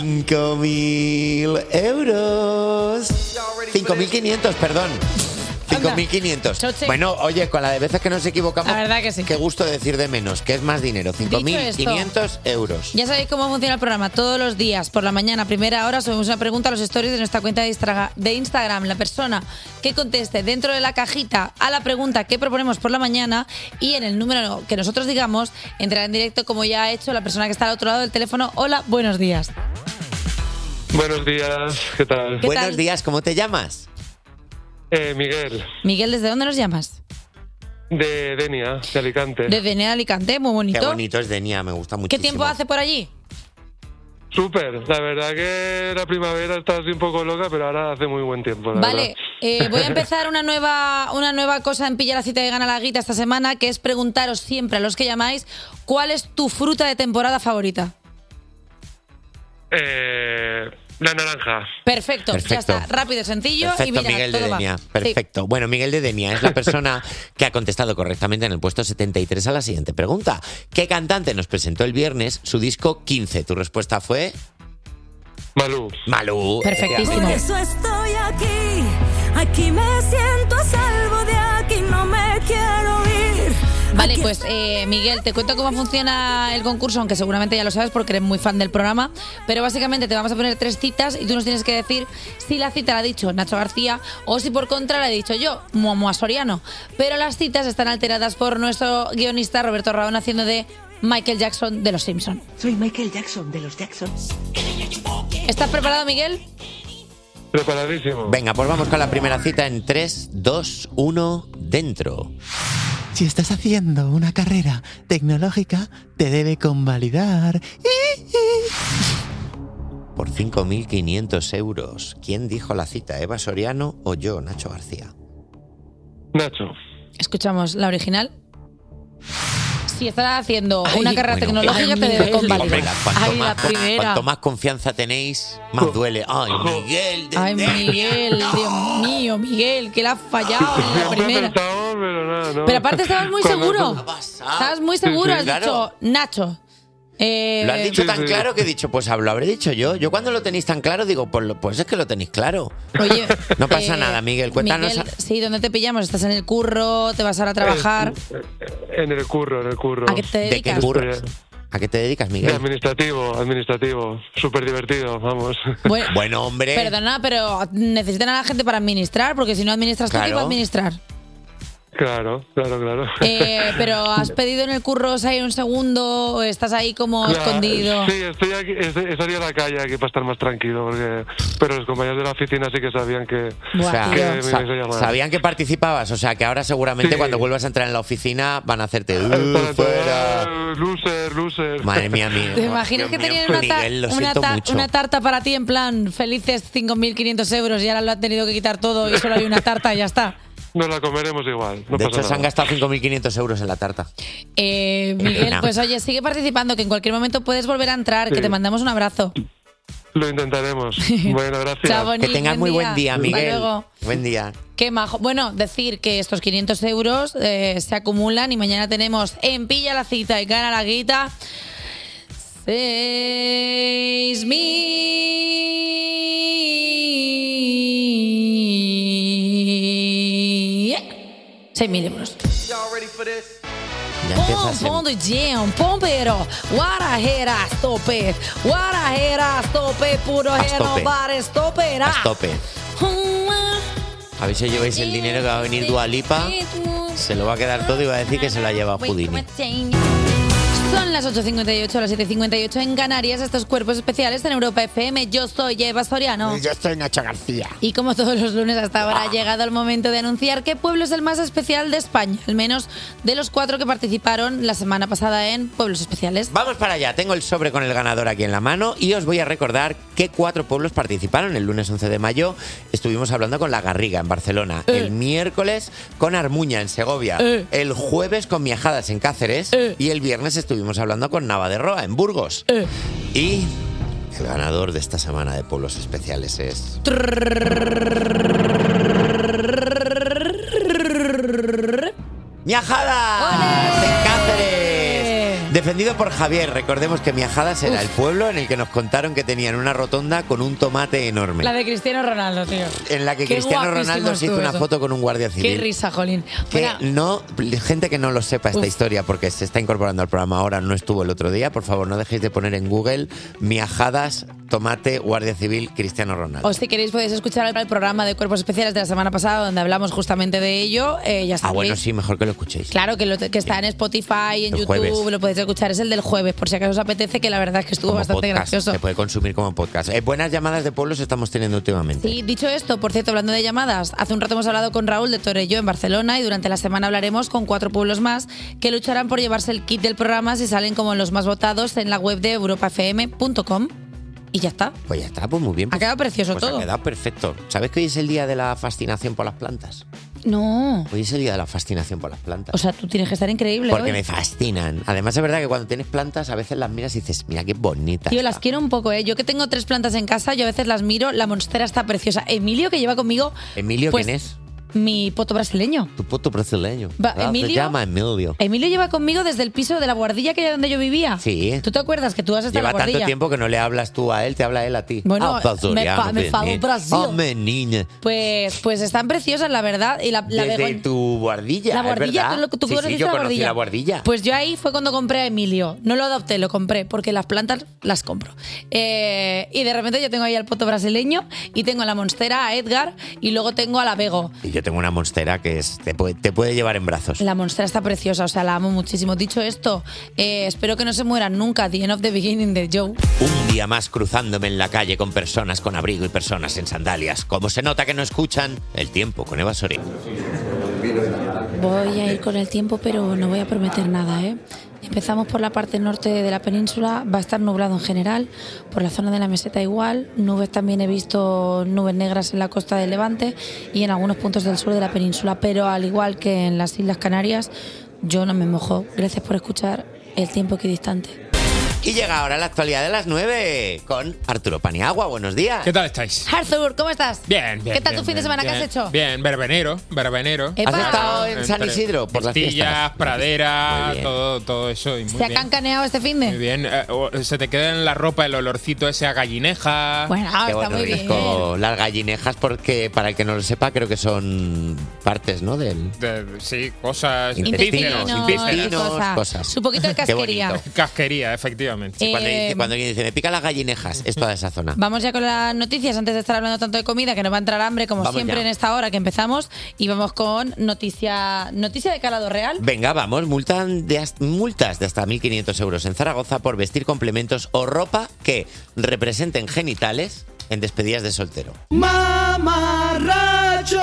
5.000 euros. 5.500, perdón. 5.500. Choche. Bueno, oye, con la de veces que nos equivocamos, La verdad que sí. qué gusto decir de menos, que es más dinero, 5.500 euros. Ya sabéis cómo funciona el programa. Todos los días, por la mañana, a primera hora, subimos una pregunta a los stories de nuestra cuenta de Instagram. La persona que conteste dentro de la cajita a la pregunta que proponemos por la mañana y en el número que nosotros digamos, entrará en directo, como ya ha hecho la persona que está al otro lado del teléfono. Hola, buenos días. Buenos días, ¿qué tal? Buenos días, ¿cómo te llamas? Miguel, Miguel, ¿desde dónde nos llamas? de Denia, de Alicante. De Denia, Alicante, muy bonito. Qué bonito es Denia, me gusta mucho. ¿Qué tiempo hace por allí? Súper, la verdad que la primavera está así un poco loca, pero ahora hace muy buen tiempo, la Vale, verdad. voy a empezar una nueva cosa en Pilla la Cita y Gana la Guita esta semana, que es preguntaros siempre a los que llamáis ¿cuál es tu fruta de temporada favorita? La naranja. Perfecto, ya está, rápido y sencillo. Perfecto, y mira, Miguel de todo va. Denia. Perfecto. Sí. Bueno, Miguel de Denia es la persona que ha contestado correctamente en el puesto 73 a la siguiente pregunta. ¿Qué cantante nos presentó el viernes su disco 15? Tu respuesta fue... Malú. Malú. Perfectísimo. Por eso estoy aquí me siento a salvo, de aquí no me quiero ir. Vale, pues Miguel, te cuento cómo funciona el concurso, aunque seguramente ya lo sabes porque eres muy fan del programa, pero básicamente te vamos a poner 3 citas y tú nos tienes que decir si la cita la ha dicho Nacho García o si por contra la he dicho yo, Momoa Soriano. Pero las citas están alteradas por nuestro guionista Roberto Rabón haciendo de Michael Jackson de Los Simpson. Soy Michael Jackson de los Jacksons. ¿Estás preparado, Miguel? Preparadísimo. Venga, pues vamos con la primera cita en 3, 2, 1, dentro. Si estás haciendo una carrera tecnológica, te debe convalidar. Por 5.500 euros. ¿Quién dijo la cita? ¿Eva Soriano o yo, Nacho García? Nacho. Escuchamos la original. Si estás haciendo una carrera tecnológica, te debe convalidar. Cuanto más confianza tenéis, más duele. Ay, Miguel. Ay, Miguel, Dios mío, Miguel, que la has fallado en la primera. Pero aparte estabas muy seguro. Estabas muy seguro, has dicho Nacho. Lo has dicho tan claro que he dicho, pues lo habré dicho yo. Yo cuando lo tenéis tan claro digo, pues es que lo tenéis claro. Oye, no pasa nada, Miguel, cuéntanos. Miguel, sí, ¿dónde te pillamos? ¿Estás en el curro? ¿Te vas ahora a trabajar? En el curro. ¿A qué te dedicas? ¿De qué curro? ¿A qué te dedicas, Miguel? Administrativo. Súper divertido, vamos. Bueno, hombre. Perdona, pero necesitan a la gente para administrar, porque si no administras tú, ¿qué va a administrar? Claro. Pero ¿has pedido en el curro si hay un segundo o estás ahí como escondido? Sí, estoy aquí, he salido a la calle aquí para estar más tranquilo, pero los compañeros de la oficina sí que sabían que me ibas a llamar. Sabían que participabas, o sea que ahora seguramente cuando vuelvas a entrar en la oficina van a hacerte fuera. Loser. Madre mía, ¿Te imaginas que tenían una tarta para ti en plan felices 5.500 euros y ahora lo han tenido que quitar todo y solo hay una tarta y ya está? Nos la comeremos igual. De hecho, se han gastado 5.500 euros en la tarta. Miguel, pues oye, sigue participando, que en cualquier momento puedes volver a entrar, que te mandamos un abrazo. Lo intentaremos. Bueno, gracias. Chao, que tengas muy buen día, Miguel. Hasta luego. Buen día. Qué majo. Bueno, decir que estos 500 euros se acumulan y mañana tenemos en Pilla la Cita y Gana la Guita 6.000 euros. Pom do jam, pompero, guarajeras tope, puro renovar estopera. Tope. A ver si lleváis el dinero que va a venir Dua Lipa, se lo va a quedar todo y va a decir que se lo ha llevado Houdini. Son las 8.58, las 7.58 en Canarias. Estos cuerpos especiales en Europa FM. Yo soy Eva Soriano. Y yo soy Nacho García. Y como todos los lunes hasta ahora ha llegado el momento de anunciar qué pueblo es el más especial de España. Al menos de los 4 que participaron la semana pasada en Pueblos Especiales. Vamos para allá. Tengo el sobre con el ganador aquí en la mano y os voy a recordar qué 4 pueblos participaron. El lunes 11 de mayo estuvimos hablando con La Garriga en Barcelona. El miércoles con Armuña en Segovia. El jueves con Miajadas en Cáceres. Y el viernes estuvimos hablando con Nava de Roa en Burgos. Y el ganador de esta semana de Pueblos Especiales es... ¡Miajadas! ¡En Cáceres! Defendido por Javier, recordemos que Miajadas era el pueblo en el que nos contaron que tenían una rotonda con un tomate enorme. La de Cristiano Ronaldo, tío. En la que Qué Cristiano guapísimo Ronaldo se hizo una eso. foto con un guardia civil. Qué risa, jolín. Que Bueno, gente que no lo sepa esta historia porque se está incorporando al programa ahora, no estuvo el otro día, por favor no dejéis de poner en Google Miajadas, tomate, guardia civil, Cristiano Ronaldo. o si queréis podéis escuchar el programa de Cuerpos Especiales de la semana pasada donde hablamos justamente de ello. Ya sabéis. bueno, sí, mejor que lo escuchéis. Claro, que está en Spotify, en El YouTube, jueves. lo podéis escuchar. Es el del jueves, por si acaso os apetece, que la verdad es que estuvo Como bastante podcast, gracioso. se puede consumir como podcast. Buenas llamadas de pueblos estamos teniendo últimamente. Sí, dicho esto, por cierto, hablando de llamadas, hace un rato hemos hablado con Raúl de Torelló en Barcelona y durante la semana hablaremos con 4 pueblos más que lucharán por llevarse el kit del programa si salen como los más votados en la web de europafm.com. Y ya está. Pues ya está, pues muy bien. Ha quedado precioso pues todo. Ha quedado perfecto. ¿Sabes que hoy es el día de la fascinación por las plantas? No. Hoy es el día de la fascinación por las plantas. O sea, tú tienes que estar increíble Porque hoy. me fascinan. Además, es verdad que cuando tienes plantas, a veces las miras y dices, mira qué bonita. Tío, las quiero un poco, ¿eh? Yo que tengo 3 plantas en casa, yo a veces las miro, la monstera está preciosa. Emilio, que lleva conmigo... ¿Emilio pues, quién es? Mi poto brasileño. Tu puto brasileño. Se Emilio- llama Emilio. Emilio lleva conmigo desde el piso de la Guardilla, que era donde yo vivía. Sí. ¿Tú te acuerdas que tú has estado Lleva en la Guardilla? tanto tiempo que no le hablas tú a él, te habla él a ti. Bueno, Pastoriano, me falo menino. Brasil. Hombre, niña. Pues están preciosas, la verdad. Y la Desde Begoña- tu guardilla, La es guardilla, verdad. tú sí, conociste yo la conocí guardilla. la guardilla. Pues yo ahí fue cuando compré a Emilio. No lo adopté, lo compré, porque las plantas las compro. Y de repente yo tengo ahí al poto brasileño y tengo a la monstera, a Edgar, y luego tengo a la Bego. Y yo tengo una monstera que te puede llevar en brazos. La monstera está preciosa, o sea, la amo muchísimo. Dicho esto, espero que no se mueran nunca. The end of the beginning de Joe. Un día más cruzándome en la calle con personas con abrigo y personas en sandalias. Como se nota que no escuchan el tiempo con Eva Sorín. Voy a ir con el tiempo, pero no voy a prometer nada, ¿eh? Empezamos por la parte norte de la península, va a estar nublado en general, por la zona de la meseta igual, nubes también he visto nubes negras en la costa del Levante y en algunos puntos del sur de la península, pero al igual que en las Islas Canarias, yo no me mojo. Gracias por escuchar El tiempo equidistante. Y llega ahora la actualidad de las 9 con Arturo Paniagua. Buenos días. ¿Qué tal estáis? Arthur, ¿cómo estás? Bien, bien. ¿Qué tal bien, tu fin de bien, semana? ¿Qué bien. has hecho? Bien, verbenero. Epa. ¿Has estado en San Isidro por las Vistillas, fiestas? Pradera, Muy bien. todo eso. Y muy ¿Se ha bien. cancaneado este fin de? Muy bien. Se te queda en la ropa el olorcito ese a gallineja. Bueno, Qué está bueno, muy rico. bien. Las gallinejas, porque para el que no lo sepa, creo que son partes, ¿no? Del Sí, cosas. Intestinos, intestinos, cosas. cosas. Su poquito de Qué casquería. bonito. Casquería, efectivamente. Sí, cuando alguien dice, me pican las gallinejas, es toda esa zona. Vamos ya con las noticias antes de estar hablando tanto de comida, que nos va a entrar hambre como Vamos siempre ya. en esta hora que empezamos. Y vamos con noticia de calado real. Venga, vamos, multas de hasta 1.500 euros en Zaragoza por vestir complementos o ropa que representen genitales en despedidas de soltero. Mamarracho,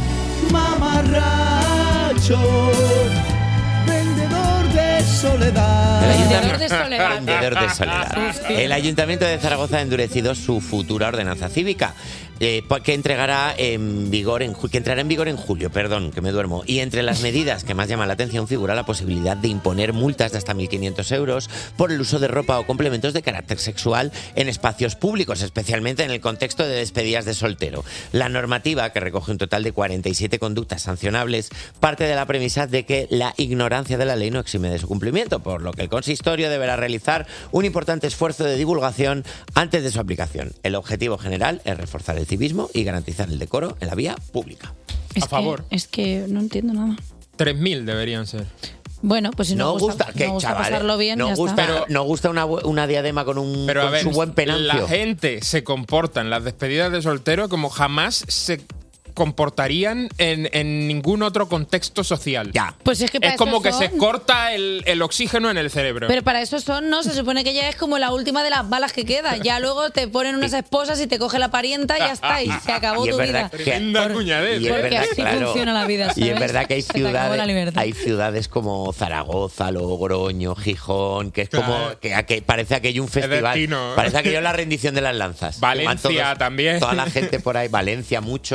mamarracho, vendedor de soledad. Vendedor de soledad. Vendedor de soledad. El Ayuntamiento de Zaragoza ha endurecido su futura ordenanza cívica, que entrará en vigor en julio, perdón, que me duermo. Y entre las medidas que más llaman la atención figura la posibilidad de imponer multas de hasta 1.500 euros por el uso de ropa o complementos de carácter sexual en espacios públicos, especialmente en el contexto de despedidas de soltero. La normativa, que recoge un total de 47 conductas sancionables, parte de la premisa de que la ignorancia de la ley no exime de su cumplimiento, por lo que el consistorio deberá realizar un importante esfuerzo de divulgación antes de su aplicación. El objetivo general es reforzar el civismo y garantizar el decoro en la vía pública. A favor. Es que no entiendo nada. 3.000 deberían ser. Bueno, pues si no gusta pasarlo bien, no ya gusta, está. no gusta una diadema con un Pero a con ver, su buen penancio. la gente se comporta en las despedidas de soltero como jamás se comportarían en ningún otro contexto social. Ya. Pues es que para como eso que se son- corta el oxígeno en el cerebro. Pero para eso no, se supone que ya es como la última de las balas que queda. Ya luego te ponen unas esposas y te coge la parienta y ya está, y se acabó Y es tu verdad vida. que- Tremenda cuñadez. Y es Porque verdad, así claro. funciona la vida, Y es ¿sabes? verdad que hay Se te acabó la libertad. ciudades como Zaragoza, Logroño, Gijón, que es Claro. como que parece aquello un festival. destino. Parece aquello la rendición de las lanzas. Valencia Que van también. Toda la gente por ahí. Valencia mucho, la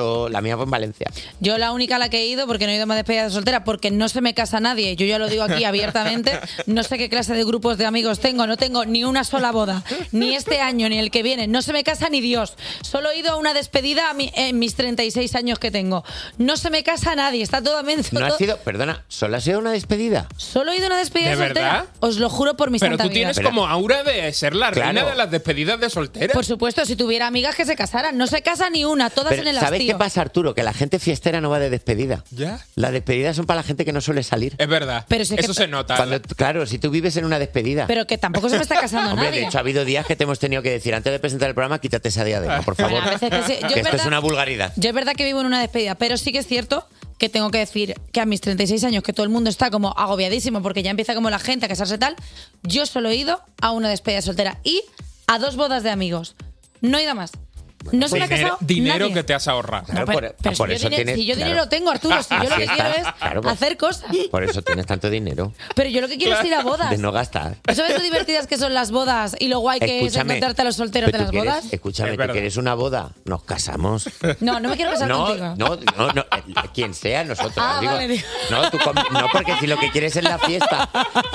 mía fue en Valencia. Yo la única a la que he ido, porque no he ido a más despedidas de soltera, porque no se me casa nadie. Yo ya lo digo aquí abiertamente. No sé qué clase de grupos de amigos tengo. No tengo ni una sola boda. Ni este año, ni el que viene. No se me casa ni Dios. Solo he ido a una despedida en mis 36 años que tengo. No se me casa nadie. Está todo ¿No has sido, perdona, solo has sido una despedida? Solo he ido a una despedida de soltera. verdad? Os lo juro por mi Pero santa tú vida. tienes como aura de ser la reina de las despedidas de soltera. Por supuesto, si tuviera amigas que se casaran. No se casa ni una, todas Pero en el ¿sabes hastío. qué pasa, Arturo? Que la gente fiestera no va de despedida. ¿Ya? Las despedidas son para la gente que no suele salir. Es verdad. Pero si es Eso que- se nota. Claro, si tú vives en una despedida. Pero que tampoco se me está casando Hombre, nadie. de hecho, ha habido días que te hemos tenido que decir, antes de presentar el programa, quítate esa diadema, por favor. Bueno, a veces que sí. Yo Que es esto es verdad- una vulgaridad. Yo es verdad que vivo en una despedida, pero sí que es cierto que tengo que decir que a mis 36 años, que todo el mundo está como agobiadísimo porque ya empieza como la gente a casarse y tal, yo solo he ido a una despedida soltera y a 2 bodas de amigos. No he ido a más. No se me ha casado Dinero nadie. que te has ahorrado. Claro, Pero si yo dinero tengo, Arturo, si yo lo que quiero es hacer cosas. Por eso tienes tanto dinero. Pero yo lo que quiero es ir a bodas. De no gastar. ¿Sabes lo divertidas que son las bodas y lo guay que es encontrarte a los solteros de pero las tú quieres- bodas? Escúchame, Es ¿tú verdad. quieres una boda? Nos casamos. No, no me quiero casar No, contigo. no, quien sea, nosotros. Ah, digo, vale, digo. no, porque si lo que quieres es la fiesta.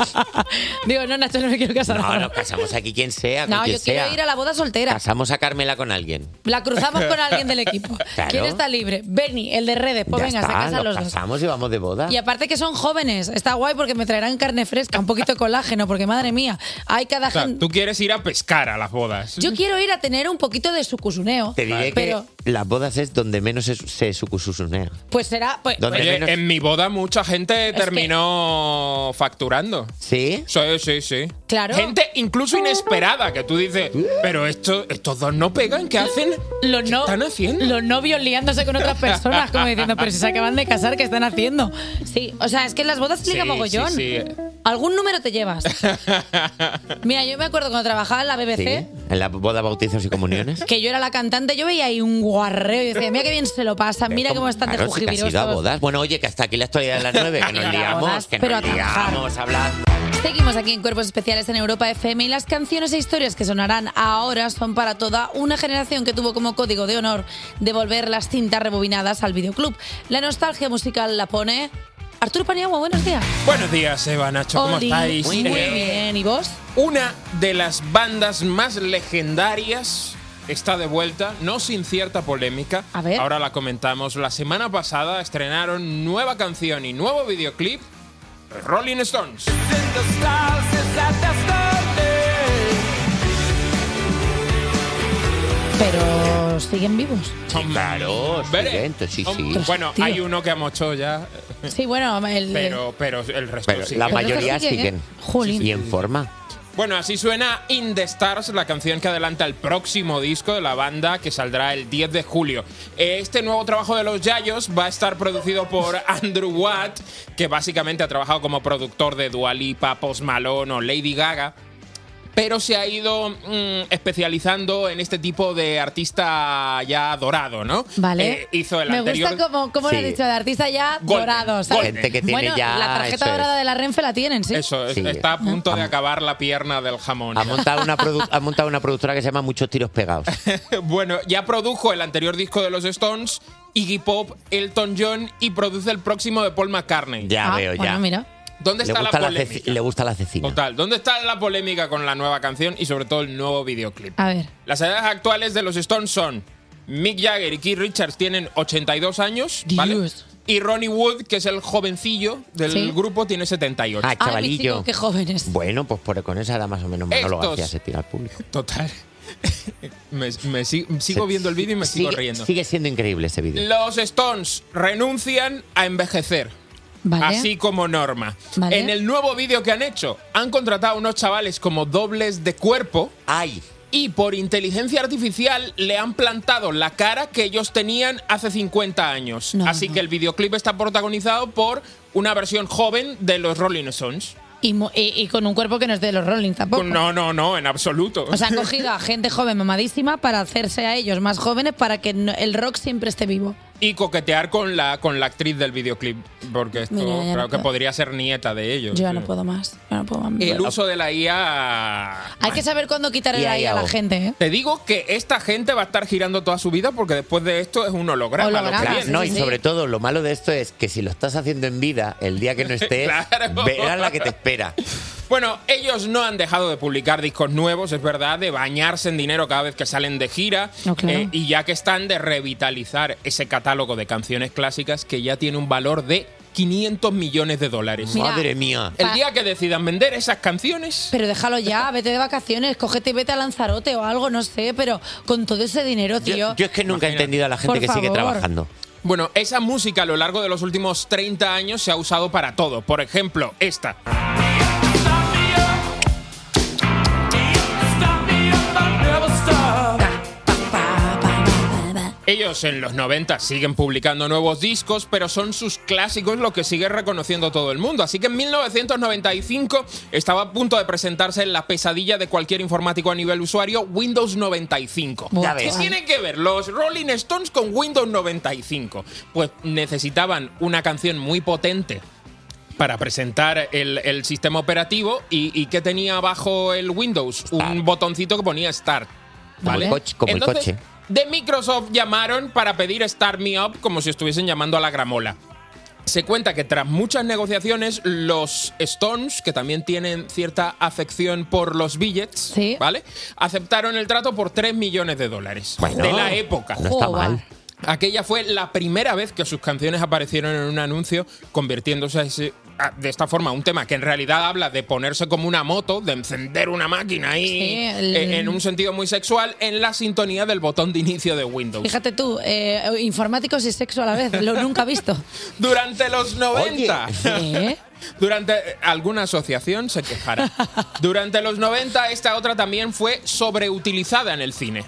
Digo, no, Nacho, no me quiero casar. No, ahora. nos casamos aquí quien sea, con No, quien yo quiero sea. ir a la boda soltera. Casamos a Carmela con alguien. La cruzamos con alguien del equipo. Claro. ¿Quién está libre? Benny, el de redes. Pues Ya venga, está, se casan nos los dos. casamos y vamos de boda. Y aparte que son jóvenes. Está guay porque me traerán carne fresca, un poquito de colágeno, porque madre mía, hay cada O sea, gente. tú quieres ir a pescar a las bodas. Yo quiero ir a tener un poquito de sucusuneo. Te diré pero, que las bodas es donde menos se sucususunea. pues será. Pues, ¿Dónde? Oye, menos- en mi boda mucha gente terminó facturando. ¿Sí? Sí. Claro. Gente incluso inesperada, que tú dices, pero estos dos no pegan, ¿qué hacen? los, ¿Qué están haciendo? los novios liándose con otras personas, como diciendo, pero si se acaban de casar, ¿qué están haciendo? Sí, o sea, es que en las bodas se liga mogollón. Sí. Algún número te llevas. Mira, yo me acuerdo cuando trabajaba en la BBC. Sí, en la boda, bautizos y comuniones. Que yo era la cantante, yo veía ahí un guarreo y decía, mira qué bien se lo pasan, mira cómo están de Claro, sí que has ido a jujibirosos. bodas. Bueno, oye, que hasta aquí la historia de las 9, que nos A liamos, bodas, que pero nos a trabajar. liamos a hablar. Seguimos aquí en Cuerpos Especiales en Europa FM y las canciones e historias que sonarán ahora son para toda una generación que tuvo como código de honor devolver las cintas rebobinadas al videoclub. La nostalgia musical la pone Arturo Paniagua, buenos días. Buenos días, Eva, Nacho, ¿cómo Oli, estáis? Muy bien, ¿y vos? Una de las bandas más legendarias está de vuelta, no sin cierta polémica. A ver. Ahora la comentamos. La semana pasada estrenaron nueva canción y nuevo videoclip, Rolling Stones. Pero siguen vivos. Claro, Veré. sí. Bueno, Tío. hay uno que ha mochado ya, Sí, bueno, pero el resto Pero sí. la Pero mayoría el resto sigue, siguen. ¿eh? Jolín. Y en forma. Bueno, así suena In the Stars, la canción que adelanta el próximo disco de la banda que saldrá el 10 de julio. Este nuevo trabajo de los Yayos va a estar producido por Andrew Watt, que básicamente ha trabajado como productor de Dua Lipa, Post Malone o Lady Gaga, pero se ha ido especializando en este tipo de artista ya dorado, ¿no? Vale. Hizo el Me anterior... gusta como lo has Sí. dicho, de artista ya Golden. dorado, ¿sabes? Gente que tiene bueno, ya, la tarjeta eso es. dorada de la Renfe la tienen, ¿sí? Eso, Sí. está a punto de acabar la pierna del jamón. Ha montado una productora que se llama Muchos Tiros Pegados. Bueno, ya produjo el anterior disco de los Stones, Iggy Pop, Elton John y produce el próximo de Paul McCartney. Ya veo, ya. Bueno, mira. ¿Dónde está la polémica? Le gusta la cecina. Total, ¿dónde está la polémica con la nueva canción y sobre todo el nuevo videoclip? A ver. Las edades actuales de los Stones son Mick Jagger y Keith Richards tienen 82 años, ¿vale? Dios. Y Ronnie Wood, que es el jovencillo del Sí. grupo, tiene 78. Ah, Ay, mis chavalillo. chicos, qué jóvenes. Bueno, pues con esa edad más o menos monólogo Estos- hacía se tira al público. Total. Sigo viendo el vídeo y me sigo riendo. Sigue siendo increíble ese vídeo. Los Stones renuncian a envejecer. Vale. Así como norma. Vale. En el nuevo vídeo que han hecho, han contratado a unos chavales como dobles de cuerpo. ¡Ay! Y por inteligencia artificial le han plantado la cara que ellos tenían hace 50 años. No, Así no. que el videoclip está protagonizado por una versión joven de los Rolling Stones. Y con un cuerpo que no es de los Rolling tampoco. No, en absoluto. O sea, han cogido a gente joven mamadísima para hacerse a ellos más jóvenes para que el rock siempre esté vivo. Y coquetear con la actriz del videoclip, porque esto Mira, ya no creo que puedo. podría ser nieta de ellos. Yo ya sí. no puedo más. No puedo más. El uso de la IA... Hay que saber cuándo quitar la IA a la gente, ¿eh? Te digo que esta gente va a estar girando toda su vida porque después de esto es un holograma. Lo que viene. No, y sobre todo, lo malo de esto es que si lo estás haciendo en vida, el día que no estés, Claro. verás la que te espera. Bueno, ellos no han dejado de publicar discos nuevos, es verdad, de bañarse en dinero cada vez que salen de gira. No, claro. Y ya que están de revitalizar ese catálogo de canciones clásicas que ya tiene un valor de $500 millones. Mira, Madre mía. El día que decidan vender esas canciones... Pero déjalo ya, vete de vacaciones, cógete y vete a Lanzarote o algo, no sé, pero con todo ese dinero, tío. Yo es que nunca he entendido a la gente Por que sigue favor. trabajando. Bueno, esa música a lo largo de los últimos 30 años se ha usado para todo. Por ejemplo, esta. Ellos en los 90 siguen publicando nuevos discos, pero son sus clásicos lo que sigue reconociendo todo el mundo. Así que en 1995 estaba a punto de presentarse la pesadilla de cualquier informático a nivel usuario, Windows 95. Ya ¿Qué ves. tiene que ver los Rolling Stones con Windows 95? Pues necesitaban una canción muy potente para presentar el sistema operativo y ¿qué tenía abajo el Windows? Un botoncito que ponía Start. ¿Vale? Como el Entonces, coche. de Microsoft llamaron para pedir Start Me Up como si estuviesen llamando a la gramola. Se cuenta que tras muchas negociaciones, los Stones, que también tienen cierta afección por los billets, ¿vale? Aceptaron el trato por $3 millones Bueno, de la época. no está mal. Aquella fue la primera vez que sus canciones aparecieron en un anuncio, convirtiéndose de esta forma un tema que en realidad habla de ponerse como una moto, de encender una máquina ahí en un sentido muy sexual, en la sintonía del botón de inicio de Windows. Fíjate tú, informáticos y sexo a la vez, lo nunca visto. Durante los 90. Durante alguna asociación se quejará. Durante los 90 esta otra también fue sobreutilizada en el cine.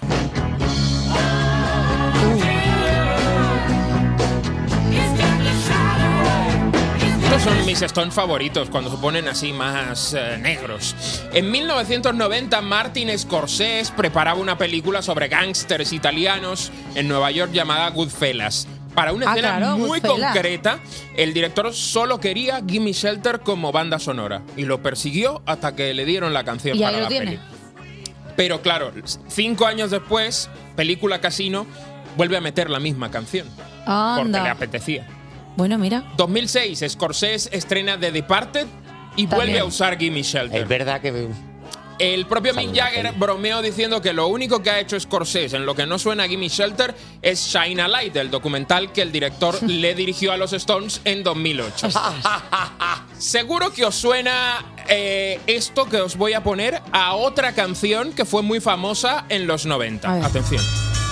Estos son mis Stones favoritos cuando se ponen así más negros. En 1990 Martin Scorsese preparaba una película sobre gángsters italianos en Nueva York llamada Goodfellas. Para una escena muy concreta, el director solo quería Gimme Shelter como banda sonora y lo persiguió hasta que le dieron la canción para la peli. Pero claro, 5 años después, película Casino vuelve a meter la misma canción porque le apetecía. Bueno, mira. 2006, Scorsese estrena The Departed y vuelve a usar Gimme Shelter. Es verdad que... El propio Mick Jagger bromeó diciendo que lo único que ha hecho Scorsese en lo que no suena a Gimme Shelter es Shine a Light, el documental que el director le dirigió a los Stones en 2008. Seguro que os suena esto que os voy a poner a otra canción que fue muy famosa en los 90. Atención.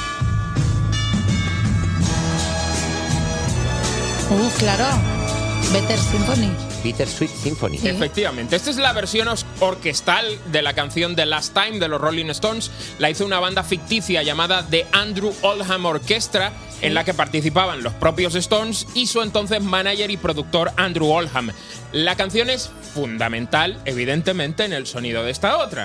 Claro. Better Symphony. Bittersweet Symphony. Sí. Efectivamente. Esta es la versión orquestal de la canción The Last Time de los Rolling Stones. La hizo una banda ficticia llamada The Andrew Oldham Orchestra, en la que participaban los propios Stones y su entonces manager y productor Andrew Oldham. La canción es fundamental, evidentemente, en el sonido de esta otra.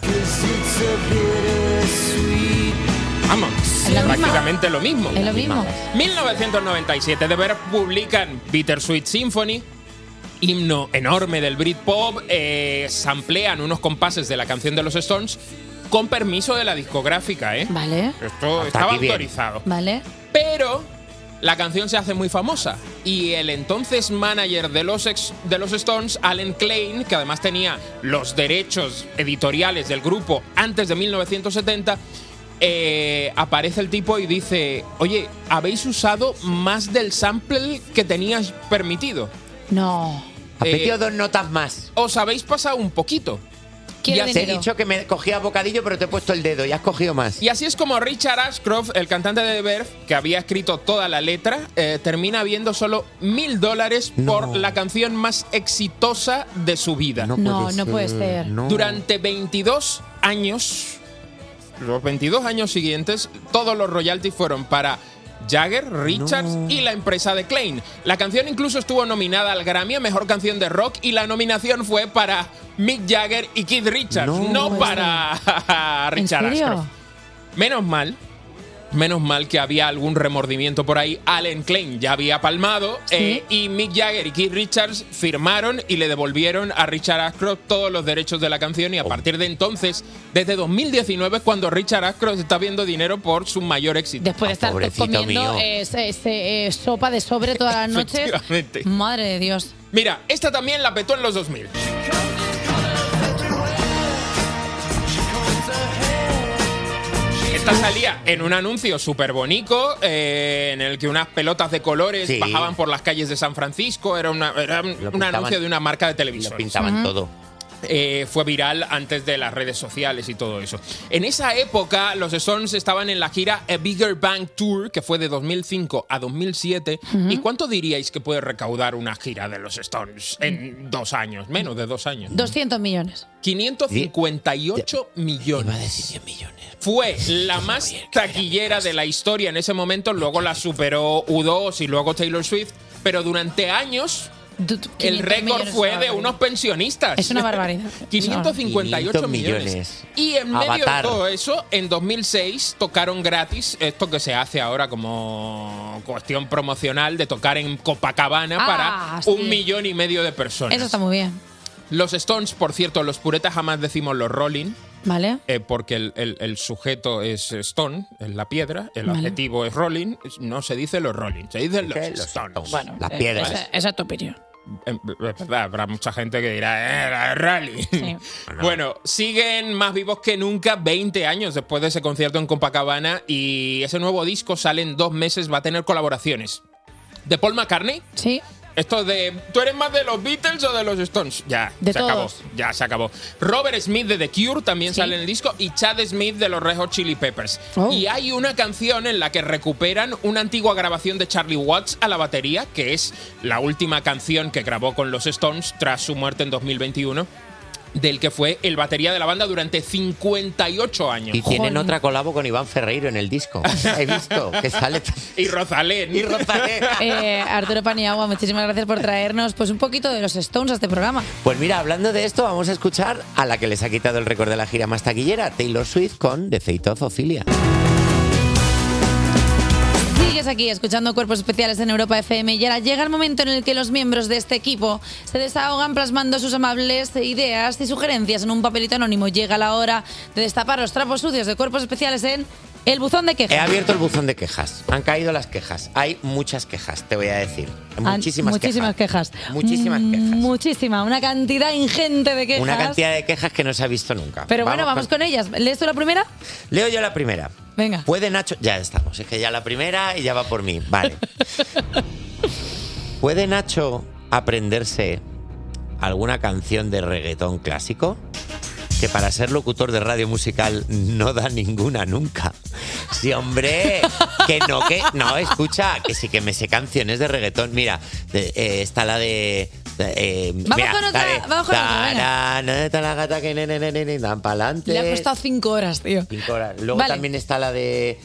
Vamos, prácticamente lo mismo. Es lo mismo. 1997, The Verve publican Bittersweet Symphony, himno enorme del Britpop, samplean unos compases de la canción de los Stones con permiso de la discográfica, ¿eh? Vale. Esto estaba autorizado. Vale. Pero la canción se hace muy famosa y el entonces manager de los Stones, Alan Klein, que además tenía los derechos editoriales del grupo antes de 1970, aparece el tipo y dice: oye, habéis usado más del sample que tenías permitido. No. Has metido 2 notas más. Os habéis pasado un poquito. Ya te he dicho que me cogía bocadillo, pero te he puesto el dedo y has cogido más. Y así es como Richard Ashcroft, el cantante de The Verve, que había escrito toda la letra, termina viendo solo $1,000 por la canción más exitosa de su vida. No puede ser. Durante 22 años, los 22 años siguientes, todos los royalties fueron para Jagger, Richards y la empresa de Klein. La canción incluso estuvo nominada al Grammy a Mejor Canción de Rock y la nominación fue para Mick Jagger y Keith Richards, no para Richard Ashcroft. Menos mal Menos mal que había algún remordimiento por ahí. Allen Klein ya había palmado, y Mick Jagger y Keith Richards firmaron y le devolvieron a Richard Ashcroft todos los derechos de la canción, y a partir de entonces, desde 2019, cuando Richard Ashcroft está viendo dinero por su mayor éxito. Después de estar comiendo sopa de sobre todas las noches. Madre de Dios. Mira, esta también la petó en los 2000. Esta salía en un anuncio súper bonito, en el que unas pelotas de colores bajaban por las calles de San Francisco. Era un anuncio de una marca de televisión. Lo pintaban todo. Fue viral antes de las redes sociales y todo eso. En esa época, los Stones estaban en la gira A Bigger Bang Tour, que fue de 2005 a 2007. ¿Y cuánto diríais que puede recaudar una gira de los Stones en 2 años? Menos de 2 años. 200 millones. 558 millones. Iba a decir 100 millones. Fue la más taquillera de la historia en ese momento. Luego la superó U2 y luego Taylor Swift. Pero durante años el récord fue de unos pensionistas. Es una barbaridad. 558 millones. Y en medio de todo eso, en 2006 tocaron gratis esto que se hace ahora como cuestión promocional de tocar en Copacabana para 1,5 millones de personas. Eso está muy bien. Los Stones, por cierto, los puretas jamás decimos los Rolling. Vale. Porque el sujeto es Stone, es la piedra, el adjetivo es Rolling, no se dice los Rolling, se dicen los Stones. Bueno, la piedra. Esa es tu opinión. Es verdad, habrá mucha gente que dirá, Rolling. Sí. Bueno, siguen más vivos que nunca 20 años después de ese concierto en Copacabana, y ese nuevo disco sale en 2 meses, va a tener colaboraciones de Paul McCartney. Sí. Esto de, ¿tú eres más de los Beatles o de los Stones? Ya, de se todos. acabó. Ya se acabó. Robert Smith de The Cure también sale en el disco, y Chad Smith de los Red Hot Chili Peppers. Y hay una canción en la que recuperan una antigua grabación de Charlie Watts a la batería, que es la última canción que grabó con los Stones tras su muerte en 2021. Del que fue el batería de la banda durante 58 años. Y tienen otra colabo con Iván Ferreiro en el disco. He visto que sale. Y Rosalén. Arturo Paniagua, muchísimas gracias por traernos pues un poquito de los Stones a este programa. Pues mira, hablando de esto, vamos a escuchar a la que les ha quitado el récord de la gira más taquillera, Taylor Swift, con The Fate of Ophelia. Sigues aquí escuchando Cuerpos Especiales en Europa FM, y ahora llega el momento en el que los miembros de este equipo se desahogan plasmando sus amables ideas y sugerencias en un papelito anónimo. Llega la hora de destapar los trapos sucios de Cuerpos Especiales en el buzón de quejas. He abierto el buzón de quejas. Han caído las quejas. Hay muchas quejas, te voy a decir. Muchísimas quejas. Muchísimas quejas. Muchísima. Una cantidad ingente de quejas. Una cantidad de quejas que no se ha visto nunca. Pero bueno, vamos con ellas. ¿Lees tú la primera? Leo yo la primera. Venga. ¿Puede Nacho...? Ya estamos. Es que ya la primera y ya va por mí. Vale. ¿Puede Nacho aprenderse alguna canción de reggaetón clásico? Que para ser locutor de radio musical no da ninguna nunca. Sí, hombre, que no, escucha, que sí que me sé canciones de reggaetón. Mira, está la de... vamos con otra. La gata que dan pa'lante. Le ha costado 5 horas, tío. 5 horas. Luego también está la de...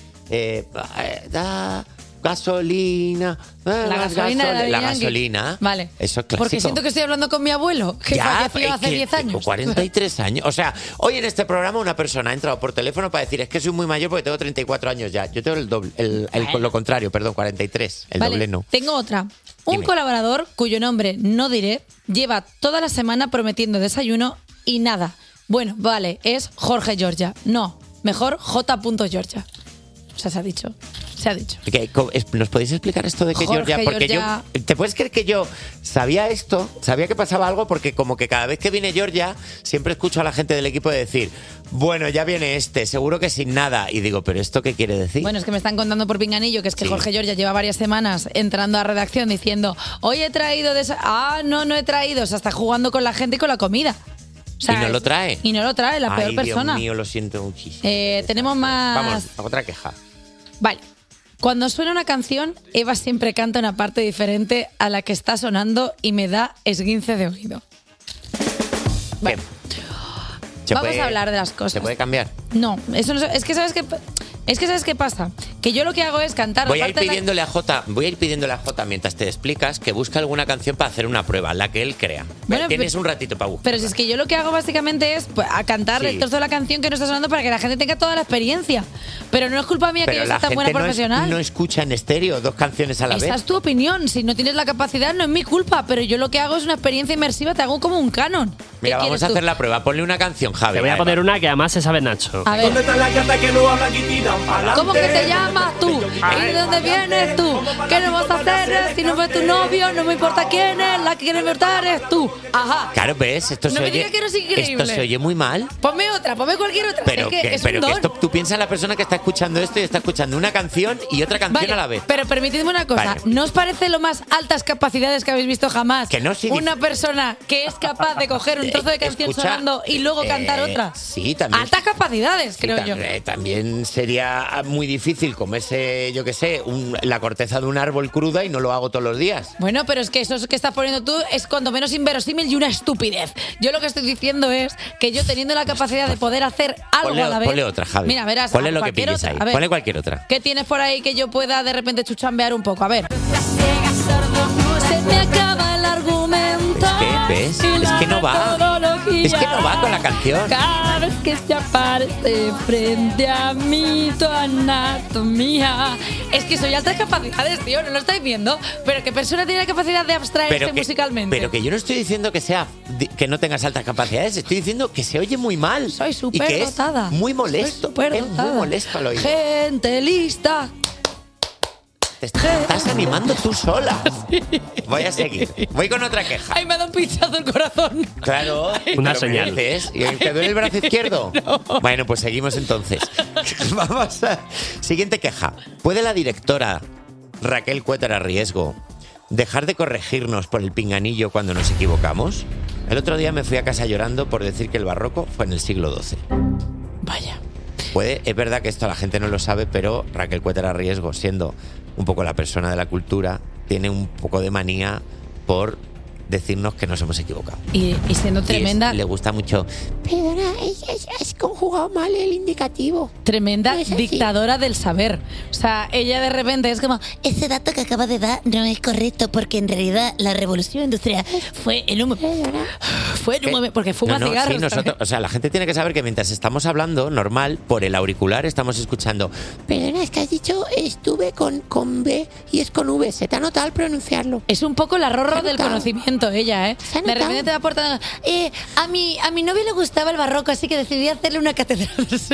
gasolina. La gasolina. Vale. Eso es clásico. Porque siento que estoy hablando con mi abuelo, que falleció hace 10 años. 43 años. O sea, hoy en este programa una persona ha entrado por teléfono para decir, es que soy muy mayor porque tengo 34 años ya. Yo tengo el doble, lo contrario, perdón, 43. El doble no. Tengo otra. Un colaborador, cuyo nombre no diré, lleva toda la semana prometiendo desayuno y nada. Bueno, vale, es Jorge Georgia. No, mejor J. Georgia. O sea, se ha dicho. ¿Nos podéis explicar esto de que Georgia? Porque Georgia... ¿Te puedes creer que yo sabía esto? Sabía que pasaba algo porque como que cada vez que viene Georgia siempre escucho a la gente del equipo decir, bueno, ya viene seguro que sin nada. Y digo, ¿pero esto qué quiere decir? Bueno, es que me están contando por pinganillo que es que Jorge Georgia lleva varias semanas entrando a redacción diciendo, hoy he traído... no he traído. O sea, está jugando con la gente y con la comida. O sea, y no lo trae. La peor persona. Dios mío, lo siento muchísimo. Tenemos más... Vamos, otra queja. Vale. Cuando suena una canción, Eva siempre canta una parte diferente a la que está sonando y me da esguince de oído. Vale. Vamos a hablar de las cosas. ¿Se puede cambiar? No, eso no es que sabes que Es que ¿sabes qué pasa? Que yo lo que hago es cantar. Voy a ir pidiéndole a Jota mientras te explicas que busque alguna canción para hacer una prueba, la que él crea. Bueno, tienes un ratito para buscar. Pero si es que yo lo que hago básicamente es pues, a cantar el trozo de la canción que no está sonando para que la gente tenga toda la experiencia. Pero no es culpa mía que yo sea tan buena profesional. No escucha en estéreo 2 canciones a la vez. Esa es tu opinión. Si no tienes la capacidad, no es mi culpa. Pero yo lo que hago es una experiencia inmersiva, te hago como un canon. Mira, vamos a hacer la prueba. Ponle una canción, Javi. Te voy a poner una que además se sabe Nacho. A ver. ¿Dónde está la gata que no habla y tira pa'lante? ¿Cómo que te llamas tú? ¿Y de dónde vienes tú? ¿Qué no vas a hacer? Si no fue tu novio, no me importa quién es, la que quiere importar es tú. Ajá. Claro, ¿ves? Esto No se me oye. digas que no es increíble. Esto se oye muy mal. Ponme otra, ponme cualquier otra. Pero es que es pero un que don. esto, tú piensas en la persona que está escuchando esto y está escuchando una canción y otra canción Vale, a la vez. pero permitidme una cosa. Vale. ¿No os parece lo más altas capacidades que habéis visto jamás? Que no, sí, una persona que es capaz de coger un trozo de canción escucha, sonando y luego cantar otra. Sí, también. Altas capacidades, Sí, creo yo. También sería muy difícil comerse, yo qué sé, la corteza de un árbol cruda y no lo hago todos los días. Bueno, pero es que eso que estás poniendo tú es cuando menos inverosímil y una estupidez. Yo lo que estoy diciendo es que yo teniendo la capacidad de poder hacer algo a la vez. Ponle otra, Javi. Mira, verás. Ponle lo que cualquier pilles otra. ahí. A ver, Ponle cualquier otra. ¿qué tienes por ahí que yo pueda de repente chuchambear un poco? A ver. Se me acaba el argumento. ¿Ves? Es que no va. Es que no va con la canción. Cada vez que se aparece frente a mí tu anatomía. Es que soy altas capacidades, tío, no lo estáis viendo. Pero ¿qué persona tiene la capacidad de abstraerse musicalmente? Pero que yo no estoy diciendo que no tengas altas capacidades, estoy diciendo que se oye muy mal. Soy y que es superdotada. muy molesto. Es muy molesto al oído. Gente lista. Te estás animando tú sola. Voy a seguir. Voy con otra queja. Ay, me ha dado un pinchazo el corazón. Claro. Una ¿te lo señal. mereces? ¿Y te duele el brazo izquierdo? No. Bueno, pues seguimos entonces. Vamos a... Siguiente queja. ¿Puede la directora Raquel Cuétara Riesgo dejar de corregirnos por el pinganillo cuando nos equivocamos? El otro día me fui a casa llorando por decir que el barroco fue en el siglo XII. Vaya. Es verdad que esto la gente no lo sabe, pero Raquel Cuétara Riesgo, siendo un poco la persona de la cultura, tiene un poco de manía por decirnos que nos hemos equivocado. Y siendo tremenda. Le gusta mucho. Perdona, es conjugado mal el indicativo. Tremenda dictadora del saber. O sea, ella de repente es como. Ese dato que acaba de dar no es correcto porque en realidad la revolución industrial fue en un momento. Porque fuma cigarros. Sí, nosotros, o sea, la gente tiene que saber que mientras estamos hablando, normal, por el auricular estamos escuchando. Perdona, es que has dicho estuve con B y es con V. Se te ha notado al pronunciarlo. Es un poco la rorro del conocimiento ella, ¿eh? De repente te va aportando. A mi novio le gustaba el barroco, así que decidí hacerle una catedral.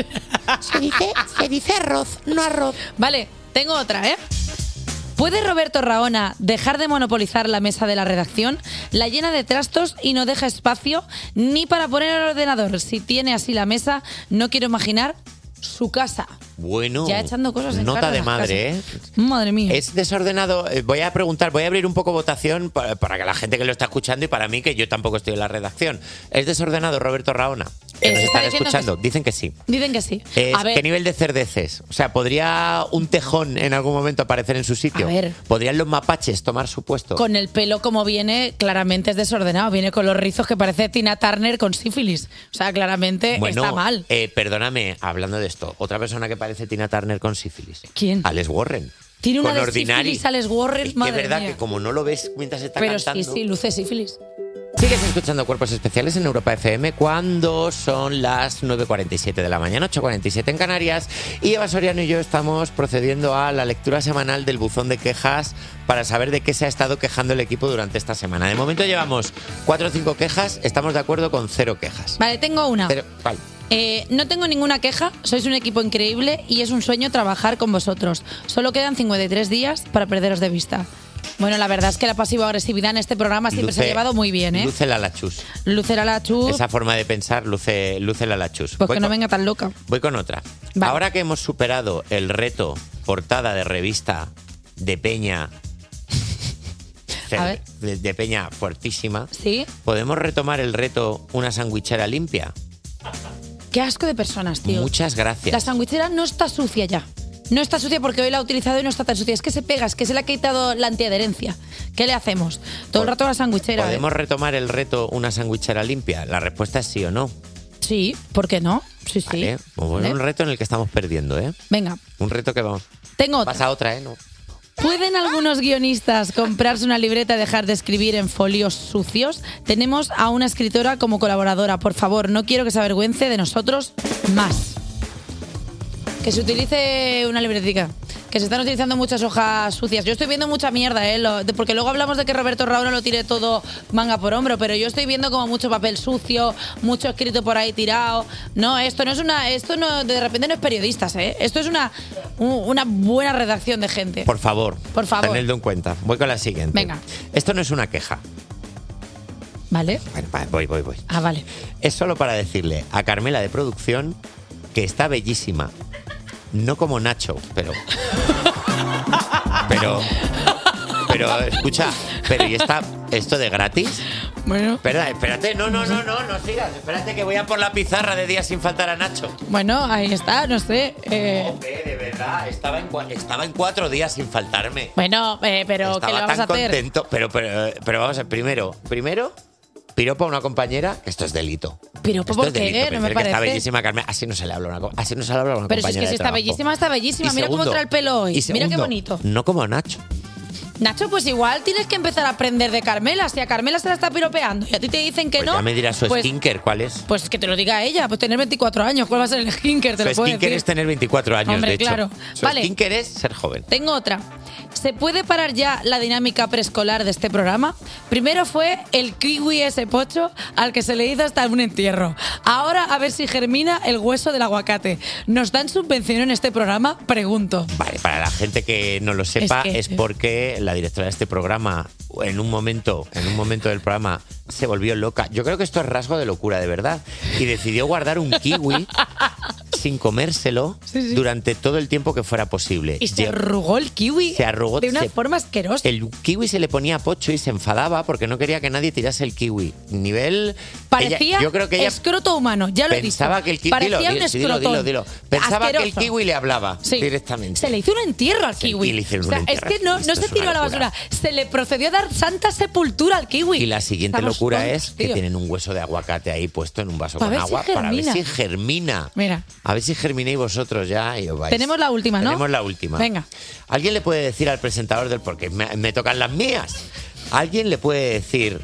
Se dice arroz, no arroz. Vale, tengo otra, ¿eh? ¿Puede Roberto Raona dejar de monopolizar la mesa de la redacción? La llena de trastos y no deja espacio ni para poner el ordenador. Si tiene así la mesa, no quiero imaginar su casa. Bueno, ya echando cosas en nota cara de las madre, casas. Madre mía. Es desordenado. Voy a preguntar, voy a abrir un poco votación para que la gente que lo está escuchando y para mí, que yo tampoco estoy en la redacción. ¿Es desordenado Roberto Raona? Que nos están escuchando. Dicen que sí. Dicen que sí. A ver. ¿Qué nivel de cerdeces? O sea, ¿podría un tejón en algún momento aparecer en su sitio? A ver. ¿Podrían los mapaches tomar su puesto? Con el pelo como viene, claramente es desordenado. Viene con los rizos que parece Tina Turner con sífilis. O sea, claramente está mal. Perdóname, hablando de esto, otra persona que parece Tina Turner con sífilis. ¿Quién? Alex Warren. Tiene una con de Ordinary. sífilis Alex Warren, madre Es verdad mía. que como no lo ves mientras está Pero cantando... sí, luce sífilis. Sigues escuchando Cuerpos Especiales en Europa FM cuando son las 9:47 de la mañana, 8:47 en Canarias, y Eva Soriano y yo estamos procediendo a la lectura semanal del buzón de quejas para saber de qué se ha estado quejando el equipo durante esta semana. De momento llevamos 4 o 5 quejas, estamos de acuerdo con 0 quejas. Vale, tengo una. ¿Cuál? No tengo ninguna queja, sois un equipo increíble y es un sueño trabajar con vosotros. Solo quedan 53 días para perderos de vista. Bueno, la verdad es que la pasivo-agresividad en este programa siempre se ha llevado muy bien, ¿eh? Luce la lachus. Luce la lachus. Esa forma de pensar luce la lachus. Pues que no venga tan loca. Voy con otra. Vale. Ahora que hemos superado el reto portada de revista de Peña... A ver. De Peña fuertísima. ¿Sí? ¿Podemos retomar el reto una sandwichera limpia? Qué asco de personas, tío. Muchas gracias. La sandwichera no está sucia ya. No está sucia porque hoy la ha utilizado y no está tan sucia. Es que se pega, es que se le ha quitado la antiadherencia. ¿Qué le hacemos? Todo el rato a la sandwichera. ¿Podemos retomar el reto una sandwichera limpia? La respuesta es sí o no. Sí, ¿por qué no? Sí, sí. Vale, pues es un reto en el que estamos perdiendo, ¿eh? Venga. Un reto que vamos. Tengo otra. Pasa otra, ¿eh? No. ¿Pueden algunos guionistas comprarse una libreta y dejar de escribir en folios sucios? Tenemos a una escritora como colaboradora. Por favor, no quiero que se avergüence de nosotros más. Que se utilice una libretica. Que se están utilizando muchas hojas sucias. Yo estoy viendo mucha mierda, porque luego hablamos de que Roberto Raona lo tire todo manga por hombro, pero yo estoy viendo como mucho papel sucio, mucho escrito por ahí tirado. No, esto no, de repente no es periodistas, ¿eh? Esto es una buena redacción de gente. Por favor. Tenedlo en cuenta. Voy con la siguiente. Venga. Esto no es una queja. ¿Vale? Bueno, voy. Ah, vale. Es solo para decirle a Carmela de producción que está bellísima. No como Nacho, pero escucha, ¿y esto de gratis? Bueno. Espérate, no sigas. Espérate que voy a por la pizarra de Días sin faltar a Nacho. Bueno, ahí está, no sé. De verdad, estaba en 4 días sin faltarme. Bueno, pero ¿qué le vamos a hacer? Contento, pero vamos a ver, primero, piropo a una compañera, que esto es delito. ¿Piropo por qué? No me parece. Está bellísima, Carmen. Así no se le habla a una compañera. Pero si es que si está bellísima, está bellísima. Mira cómo trae el pelo hoy. Mira qué bonito. No como Nacho. Nacho, pues igual tienes que empezar a aprender de Carmela. Si a Carmela se la está piropeando y a ti te dicen que pues no. Ya me dirás su skinker, ¿cuál es? Pues que te lo diga ella. Pues tener 24 años. ¿Cuál va a ser el skinker? Te lo puedo decir. Su skinker es tener 24 años, hombre, de hecho. Claro. Su skinker es ser joven. Tengo otra. ¿Se puede parar ya la dinámica preescolar de este programa? Primero fue el kiwi ese pocho al que se le hizo hasta un entierro. Ahora a ver si germina el hueso del aguacate. ¿Nos dan subvención en este programa? Pregunto. Vale, para la gente que no lo sepa, es porque la directora de este programa, en un momento del programa, se volvió loca. Yo creo que esto es rasgo de locura, de verdad. Y decidió guardar un kiwi sin comérselo durante todo el tiempo que fuera posible. Y se arrugó el kiwi. Se arrugó de una forma asquerosa. El kiwi se le ponía a Pocho y se enfadaba porque no quería que nadie tirase el kiwi. Nivel... Parecía yo creo que ella escroto humano, ya lo he dicho. Pensaba que el kiwi... Parecía un escrotón. Dilo. Pensaba asqueroso. que el kiwi le hablaba directamente. Se le hizo un entierro al kiwi. Y le hicieron un entierro. Es que no se tiró a la basura. Se le procedió a dar santa sepultura al kiwi. Y la siguiente locura es que tienen un hueso de aguacate ahí puesto en un vaso con agua para ver si germina. Mira. A ver si germinéis vosotros ya y os vais. Tenemos la última, ¿no? Tenemos la última. Venga. ¿Alguien le puede decir al presentador del... porque me tocan las mías? ¿Alguien le puede decir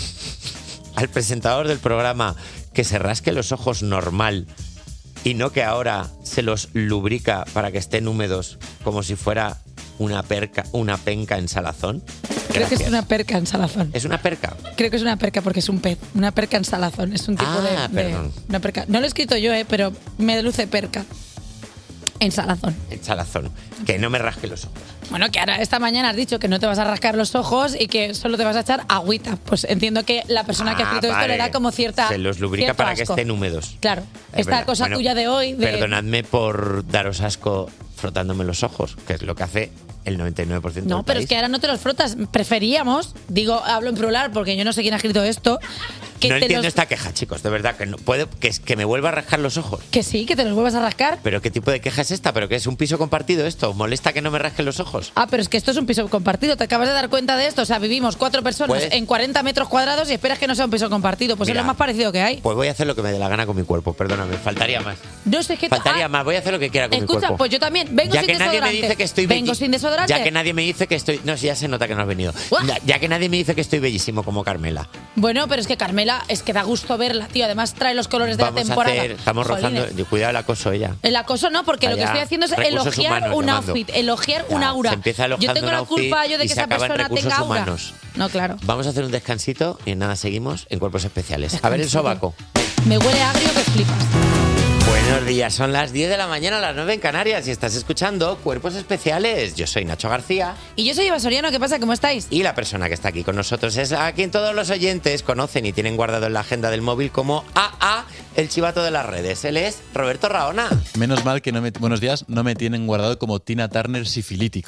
al presentador del programa que se rasque los ojos normal y no que ahora se los lubrica para que estén húmedos como si fuera una penca en salazón? Creo que es una perca en salazón. ¿Es una perca? Creo que es una perca porque es un pez. Una perca en salazón. Es un tipo de una perca. No lo he escrito yo, pero me deluce perca. En salazón. En salazón. Que no me rasque los ojos. Bueno, que ahora esta mañana has dicho que no te vas a rascar los ojos y que solo te vas a echar agüita. Pues entiendo que la persona que ha escrito esto le da como cierta... Se los lubrica para asco. que estén húmedos. Claro. Esta cosa tuya de hoy... Perdonadme por daros asco frotándome los ojos, que es lo que hace el 99% del No, pero país. es que ahora no te los frotas. Preferíamos, hablo en plural porque yo no sé quién ha escrito esto. Que no entiendo esta queja, chicos, de verdad, que no puedo, que me vuelva a rascar los ojos. Que sí, que te los vuelvas a rascar. ¿Pero qué tipo de queja es esta? ¿Pero que es un piso compartido esto? ¿Molesta que no me rasquen los ojos? Ah, pero es que esto es un piso compartido. ¿Te acabas de dar cuenta de esto? O sea, vivimos 4 personas en 40 metros cuadrados y esperas que no sea un piso compartido. Pues mira, es lo más parecido que hay. Pues voy a hacer lo que me dé la gana con mi cuerpo, perdóname, faltaría más. No sé qué... Faltaría más, voy a hacer lo que quiera con mi cuerpo. Escucha, pues yo también. Vengo ya sin que desodorante. Nadie me dice que estoy Vengo sin desodorante. Ya que nadie me dice que estoy... No, si ya se nota que no has venido. Ya que nadie me dice que estoy bellísimo como Carmela. Bueno, pero es que Carmela, es que da gusto verla, tío. Además trae los colores de la temporada. Estamos rozando... Cuidado el acoso ella. El acoso no, porque lo que estoy haciendo es elogiar un outfit, elogiar un aura. Se empieza elogiando yo tengo la culpa yo de que esa persona tenga aura. Humanos. No, claro. Vamos a hacer un descansito y en nada seguimos en Cuerpos Especiales. A ver el sobaco. Me huele agrio que flipas. Buenos días, son las 10 de la mañana, las 9 en Canarias y estás escuchando Cuerpos Especiales. Yo soy Nacho García. Y yo soy Eva Soriano, ¿qué pasa? ¿Cómo estáis? Y la persona que está aquí con nosotros es a quien todos los oyentes conocen y tienen guardado en la agenda del móvil como AA, el chivato de las redes. Él es Roberto Raona. Menos mal que buenos días, no me tienen guardado como Tina Turner sifilítico.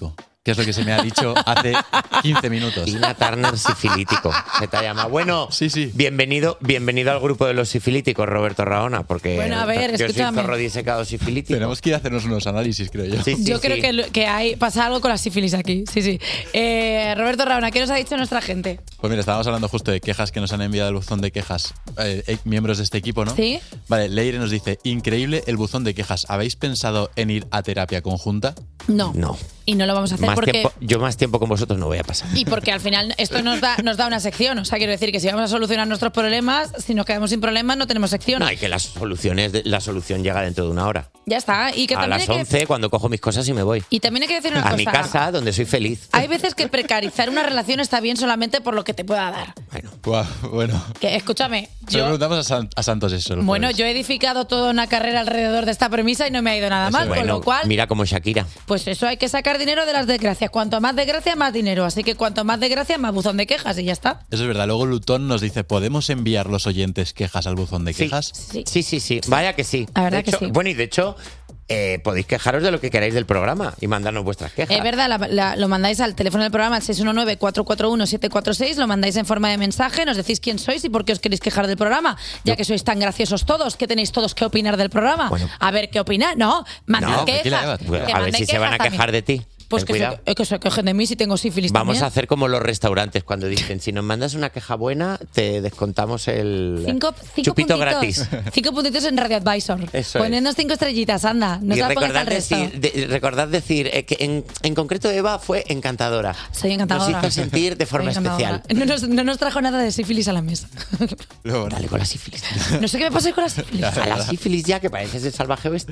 que es lo que se me ha dicho hace 15 minutos. Tina Turner sifilítico, se te llama. Bueno, sí. Bienvenido al grupo de los sifilíticos, Roberto Raona, porque bueno, a ver, yo soy escúchame. zorro disecado sifilítico. Tenemos que ir a hacernos unos análisis, creo yo. Yo creo que pasa algo con la sífilis aquí. Sí. Roberto Raona, ¿qué nos ha dicho nuestra gente? Pues mira, estábamos hablando justo de quejas que nos han enviado el buzón de quejas miembros de este equipo, ¿no? Sí. Vale, Leire nos dice, increíble el buzón de quejas. ¿Habéis pensado en ir a terapia conjunta? No. Y no lo vamos a hacer porque... yo más tiempo con vosotros no voy a pasar. Y porque al final esto nos da una sección. O sea, quiero decir que si vamos a solucionar nuestros problemas, si nos quedamos sin problemas no tenemos sección. No, y que la solución llega dentro de una hora. Ya está. Y que a también las 11 cuando cojo mis cosas y me voy. Y también hay que decir una cosa. A mi casa, donde soy feliz. Hay veces que precarizar una relación está bien solamente por lo que te pueda dar. Bueno. Que escúchame. Le preguntamos a Santos eso. Bueno, yo he edificado toda una carrera alrededor de esta premisa y no me ha ido nada mal, con lo cual... Mira como Shakira. Pues eso, hay que sacar dinero de las desgracias. Cuanto más desgracia, más dinero. Así que cuanto más desgracia, más buzón de quejas y ya está. Eso es verdad. Luego Lutón nos dice, ¿podemos enviar los oyentes quejas al buzón de quejas? Sí. Vaya que sí. La verdad de hecho, que sí. Bueno, y de hecho... podéis quejaros de lo que queráis del programa y mandarnos vuestras quejas. Es verdad, lo mandáis al teléfono del programa, al 619-441-746, lo mandáis en forma de mensaje, nos decís quién sois y por qué os queréis quejar del programa, ya que sois tan graciosos todos, ¿qué tenéis todos que opinar del programa? Bueno. A ver, ¿qué opináis? No, mandad quejas. A ver si se van a quejar de ti. Pues que se quejen de mí si tengo sífilis Vamos también. a hacer como los restaurantes cuando dicen, si nos mandas una queja buena, te descontamos el cinco chupito puntitos, gratis. 5 puntitos en Radio Advisor. Eso Ponednos 5 estrellitas, anda. No y se la pongas al resto. recordad decir que en concreto Eva fue encantadora. Soy encantadora. Nos hizo sentir de forma especial. No nos trajo nada de sífilis a la mesa. Dale con la sífilis. No sé qué me pasa con la sífilis. A la sífilis ya, que pareces el salvaje oeste.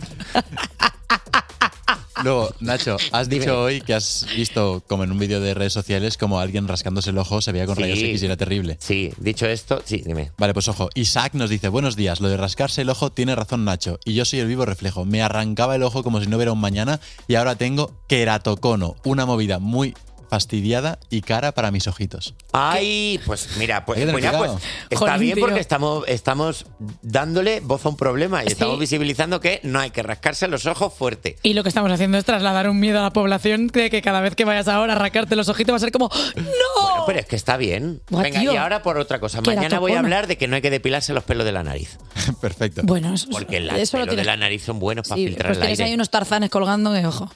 Luego, Nacho, has dicho hoy que has visto, como en un vídeo de redes sociales, como alguien rascándose el ojo se veía con rayos X y era terrible. Sí, dicho esto, sí, dime. Vale, pues ojo, Isaac nos dice, buenos días, lo de rascarse el ojo tiene razón Nacho, y yo soy el vivo reflejo. Me arrancaba el ojo como si no hubiera un mañana y ahora tengo queratocono, una movida muy fastidiada y cara para mis ojitos. Ay, pues mira, pues está bien porque estamos dándole voz a un problema y estamos visibilizando que no hay que rascarse los ojos fuerte. Y lo que estamos haciendo es trasladar un miedo a la población de que cada vez que vayas ahora a rascarte los ojitos va a ser como ¡no! Bueno, pero es que está bien. Venga, tío. Y ahora por otra cosa. Mañana voy a hablar de que no hay que depilarse los pelos de la nariz. Perfecto. Bueno, porque los pelos de la nariz son buenos para filtrar el aire. Pues tienes ahí unos tarzanes colgando de ojo.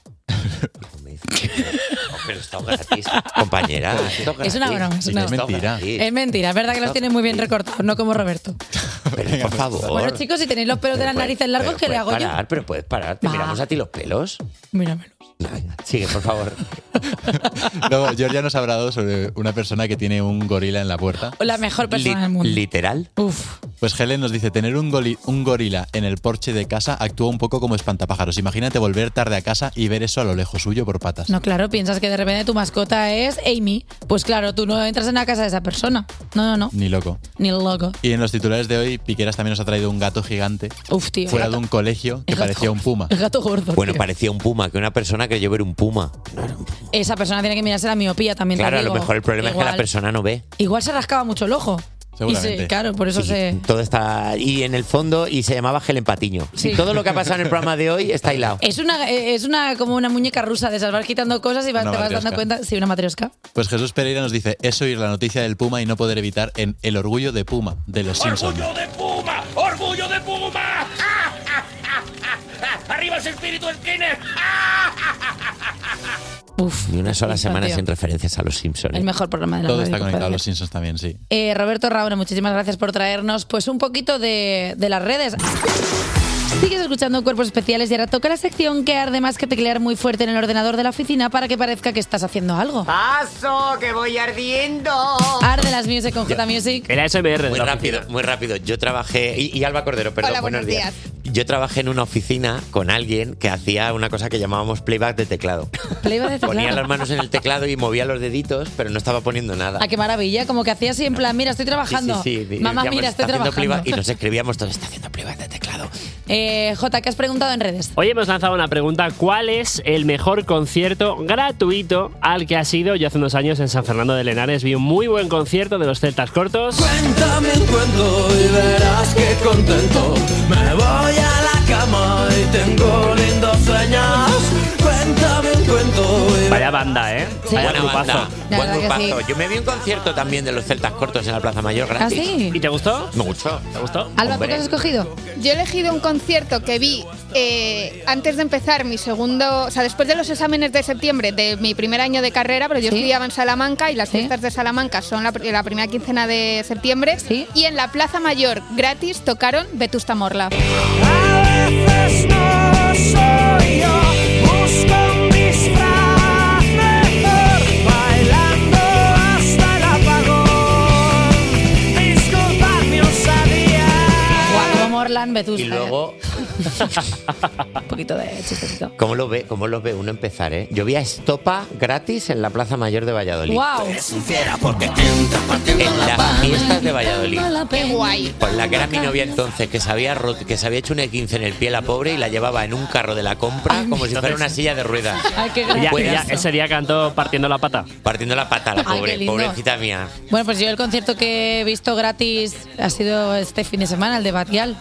Pero esto gratis, compañera. Es una broma, es mentira. Es mentira, es verdad que los tienes muy bien recortados, no como Roberto. Pero por favor. Bueno, chicos, si tenéis los pelos de las narices largos, ¿qué le hago yo? Pero puedes parar, te miramos a ti los pelos. Míramelos. Sigue, por favor. Luego, Georgia nos ha hablado sobre una persona que tiene un gorila en la puerta. La mejor persona del mundo. ¿Literal? Uf. Pues Helen nos dice, tener un gorila en el porche de casa actúa un poco como espantapájaros. Imagínate volver tarde a casa y ver eso a lo lejos suyo por patas. No, claro, piensas que de repente tu mascota es Amy. Pues claro, tú no entras en la casa de esa persona. No. Ni loco. Ni loco. Y en los titulares de hoy, Piqueras también nos ha traído un gato gigante. Uf, tío. Fuera de un colegio que parecía un puma. El gato gordo. Bueno, tío. Parecía un puma, que una persona creyó ver un puma. No era un puma. Esa persona tiene que mirarse la miopía también. Claro, te digo. a lo mejor el problema es que la persona no ve. Igual se rascaba mucho el ojo. Seguramente. Claro, por eso todo está. Y en el fondo, y se llamaba Helen Patiño. Sí. Todo lo que ha pasado en el programa de hoy está hilado. Es una como una muñeca rusa de esas, vas quitando cosas y te vas dando cuenta. Sí, una matriosca. Pues Jesús Pereira nos dice, es oír la noticia del Puma y no poder evitar en El orgullo de Puma, de los Simpsons. ¡Orgullo de Puma! ¡Orgullo de Puma! ¡Arriba ese espíritu Skinner! Uf, ni una sola semana sin referencias a los Simpsons. El mejor programa de la Todo radio. está conectado a los Simpsons también, sí. Roberto Raona, muchísimas gracias por traernos pues un poquito de las redes. Sigues escuchando Cuerpos Especiales y ahora toca la sección que arde más que teclear muy fuerte en el ordenador de la oficina para que parezca que estás haciendo algo. ¡Paso, que voy ardiendo! Arde las Music con J Music. El ASMR. Muy rápido. Yo trabajé... Y Alba Cordero, perdón, Hola, buenos días. Yo trabajé en una oficina con alguien que hacía una cosa que llamábamos playback de teclado. Playback de teclado. Ponía las manos en el teclado y movía los deditos, pero no estaba poniendo nada. ¡Ah, qué maravilla! Como que hacía así en plan, mira, estoy trabajando. Sí. Mamá, mira, estoy trabajando. Playback, y nos escribíamos todos, está haciendo playback de teclado. Jota, ¿qué has preguntado en redes? Hoy hemos lanzado una pregunta. ¿Cuál es el mejor concierto gratuito al que has ido? Yo hace unos años en San Fernando de Henares vi un muy buen concierto de los Celtas Cortos. Cuéntame un cuento y verás que contento. Me voy a la cama y tengo lindos sueños. Cuéntame un Vaya banda, ¿eh? Sí. Vaya Buena grupazo. banda, La buen verdad que grupazo. sí. Yo me vi un concierto también de los Celtas Cortos en la Plaza Mayor gratis. ¿Ah, sí? ¿Y te gustó? Me gustó. ¿Te gustó? Alba, ¿tú Hombre. qué has escogido? Yo he elegido un concierto que vi antes de empezar mi segundo, o sea, después de los exámenes de septiembre de mi primer año de carrera, pero yo ¿Sí? estudiaba en Salamanca y las ¿Sí? fiestas de Salamanca son la primera quincena de septiembre. ¿Sí? Y en la Plaza Mayor gratis tocaron Vetusta Morla. A veces no soy yo, busco un disfraz mejor, bailando hasta el apagón. Disculpad mi osadía. Guapo Morlan, Vetusta. Y luego, Un poquito de chistecito. ¿cómo lo ve uno empezar, eh? Yo vi a Estopa gratis en la Plaza Mayor de Valladolid. ¡Wow! En las fiestas de Valladolid. Qué guay. Con la que era mi novia entonces, que se había hecho un E15 en el pie la pobre y la llevaba en un carro de la compra como si fuera una silla de ruedas. Ay, qué Ella, gracioso. ese día cantó partiendo la pata. Partiendo la pata la Ay, qué pobre, lindo. pobrecita mía. Bueno, pues yo el concierto que he visto gratis ha sido este fin de semana, el de Batial.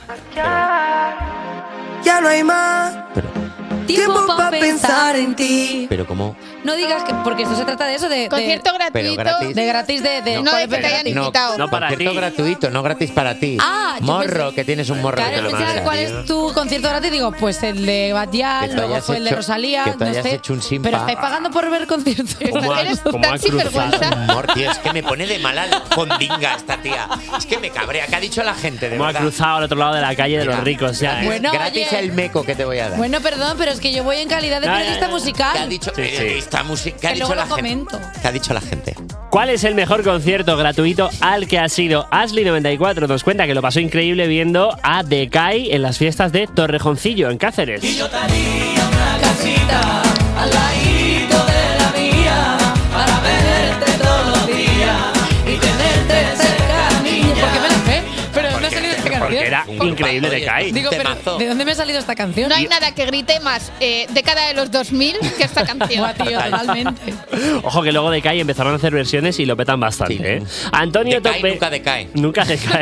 Ya no hay más tiempo para pensar en ti. Pero ¿cómo? No digas que, porque esto se trata de eso, de Concierto Pero gratuito. gratis. de gratis de No, joder, de que te pero hayan gratis. invitado. No para concierto ti. gratuito, no gratis para ti. Ah, yo morro, pensé- que tienes un morro que te Claro, lo pensaba, manda. ¿cuál es tu concierto gratis? Digo, pues el de Que Batial, tú luego hayas fue el de hecho- Rosalía, que tú no hayas sé. hecho un simpa. Pero estáis pagando por ver conciertos. ¿Cómo ha- Eres cómo ha tan sinvergüenza. cruzado? Amor, tío, es que me pone de mala fondinga esta tía. Es que me cabrea. ¿Qué ha dicho la gente, de Como ha verdad? cruzado al otro lado de la calle de los Mira, ricos ya, ¿eh? Bueno, gratis oye. el meco que te voy a dar. Bueno, perdón, pero es que yo voy en calidad de Ya, ya, periodista ya. musical. ¿Qué ha dicho? Sí, sí. Periodista musical. ¿Qué ha Que dicho luego la lo gente? comento. ¿Qué ha dicho la gente? ¿Cuál es el mejor concierto gratuito al que ha sido? Ashley94 nos cuenta que lo pasó increíble viendo a Decay en las fiestas de Torrejoncillo, en Cáceres. Yo te haría una casita al ladito de la mía para verte todos los días y tenerte cerca, niña. ¿Por qué me la sé? ¿Pero de dónde ha salido esta canción? Porque era increíble Decay. Digo, pero Temazo. ¿de dónde me ha salido esta canción? No hay nada que grite más década de los 2000 que esta canción. Buah, tío, totalmente. Ojo que luego Decay empezaron a hacer versiones y lo petan bastante, Sí. ¿eh? Antonio Decae, Tope... nunca decae. Nunca decae.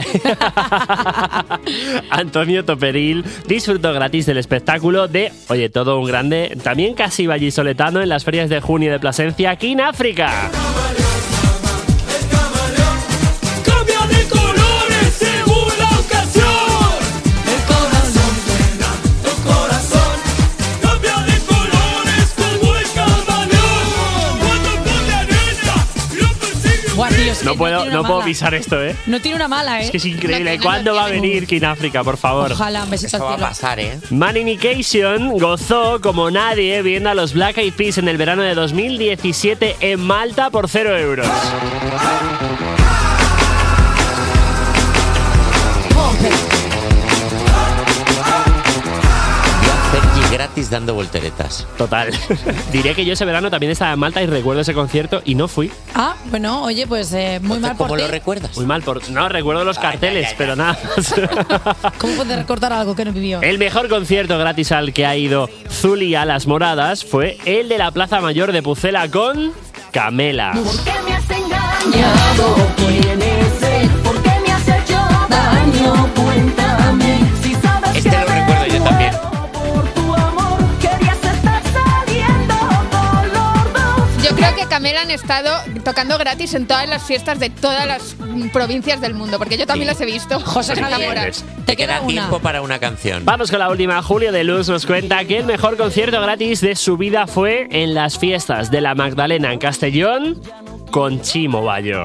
Antonio Toperil disfrutó gratis del espectáculo de, oye, todo un grande, también casi vallisoletano en las ferias de junio de Plasencia, aquí en África. Cambia de colores según la ocasión. El corazón llena tu corazón. Cambia de colores como el camaleón. Cuando pone arena, lo persigue. Buah, tío, es que No puedo, tiene una no puedo mala. pisar esto, ¿eh? No tiene una mala, ¿eh? Es que es increíble. No, ¿Cuándo no va a tiene. venir King África, por favor? Ojalá, un besito Eso va al a cielo. pasar, ¿eh? Maninication gozó como nadie viendo a los Black Eyed Peas en el verano de 2017 en Malta por 0 euros. Yo a Fergie gratis dando volteretas. Total. Diré que yo ese verano también estaba en Malta y recuerdo ese concierto y no fui. Ah, bueno, oye, pues muy mal por ¿Cómo ti. lo recuerdas? Muy mal por... No, recuerdo los carteles, pero nada más. ¿Cómo puedes recortar algo que no vivió? El mejor concierto gratis al que ha ido Zuli a las Moradas fue el de la Plaza Mayor de Pucela con Camela. ¿Por qué me has engañado? ¿Quién es él? ¿Por qué me has hecho daño? Cuéntame. Si sabes Este que lo recuerdo yo también. por tu amor querías estar saliendo con los dos. Yo creo que Camela han estado tocando gratis en todas las fiestas de todas las provincias del mundo, porque yo también Sí. las he visto. José Está Javier, enamorada. te Queda queda una. tiempo para una canción. Vamos con la última. Julio de Luz nos cuenta que el mejor concierto gratis de su vida fue en las fiestas de la Magdalena en Castellón con Chimo Bayo.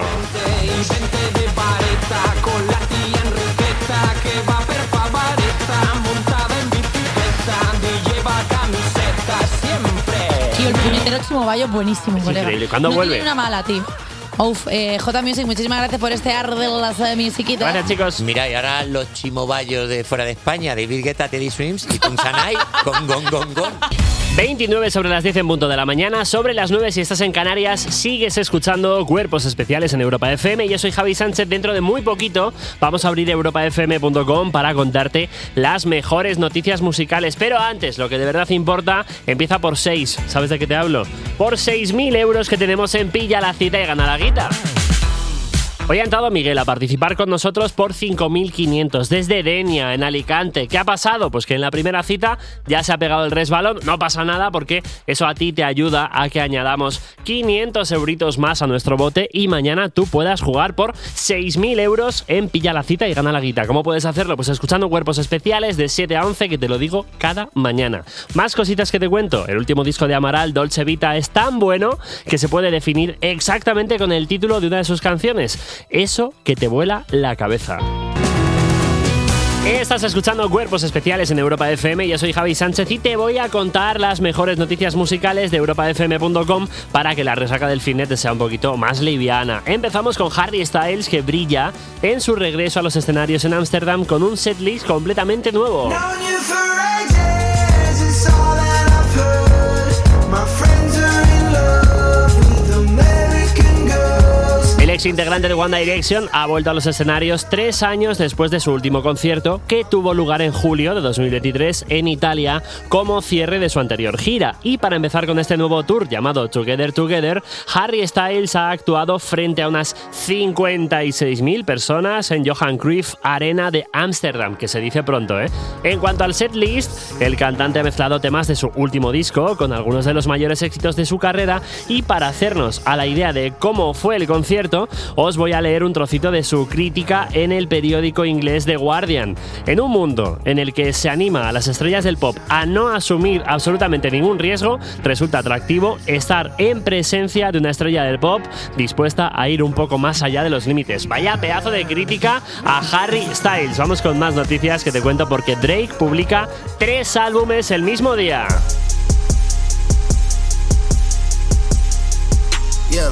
Tío, el puñetero Chimo Bayo buenísimo, colega. increíble. ¿Cuándo no vuelve? tiene una mala, tío. Uf, J Music, muchísimas gracias por este ar de las musiquitas. Gracias, chicos. Mira, y ahora los chimobayos de fuera de España, David Guetta, Teddy Swims y Tunsanay con Gong Gong Gong. 29 sobre las 10 en punto de la mañana, sobre las 9 si estás en Canarias, sigues escuchando Cuerpos Especiales en Europa FM. Yo soy Javi Sánchez, dentro de muy poquito vamos a abrir europafm.com para contarte las mejores noticias musicales. Pero antes, lo que de verdad importa, empieza por 6. ¿Sabes de qué te hablo? Por 6.000 euros que tenemos en Pilla la Cita y Gana la Guita. Hoy ha entrado Miguel a participar con nosotros por 5.500 desde Denia, en Alicante. ¿Qué ha pasado? Pues que en la primera cita ya se ha pegado el resbalón. No pasa nada porque eso a ti te ayuda a que añadamos 500 euritos más a nuestro bote y mañana tú puedas jugar por 6.000 euros en Pilla la Cita y Gana la Guita. ¿Cómo puedes hacerlo? Pues escuchando Cuerpos Especiales de 7 a 11, que te lo digo cada mañana. Más cositas que te cuento. El último disco de Amaral, Dolce Vita, es tan bueno que se puede definir exactamente con el título de una de sus canciones. Eso que te vuela la cabeza. Estás escuchando Cuerpos Especiales en Europa FM. Yo soy Javi Sánchez y te voy a contar las mejores noticias musicales de europafm.com para que la resaca del finete sea un poquito más liviana. Empezamos con Harry Styles, que brilla en su regreso a los escenarios en Ámsterdam con un setlist completamente nuevo. El ex integrante de One Direction ha vuelto a los escenarios 3 años después de su último concierto, que tuvo lugar en julio de 2023 en Italia como cierre de su anterior gira. Y para empezar con este nuevo tour llamado Together Together, Harry Styles ha actuado frente a unas 56.000 personas en Johan Cruyff Arena de Ámsterdam, que se dice pronto, ¿eh? En cuanto al setlist, el cantante ha mezclado temas de su último disco con algunos de los mayores éxitos de su carrera, y para hacernos a la idea de cómo fue el concierto, os voy a leer un trocito de su crítica en el periódico inglés The Guardian. En un mundo en el que se anima a las estrellas del pop a no asumir absolutamente ningún riesgo, resulta atractivo estar en presencia de una estrella del pop dispuesta a ir un poco más allá de los límites. Vaya pedazo de crítica a Harry Styles. Vamos con más noticias que te cuento, porque Drake publica 3 álbumes el mismo día. Yeah.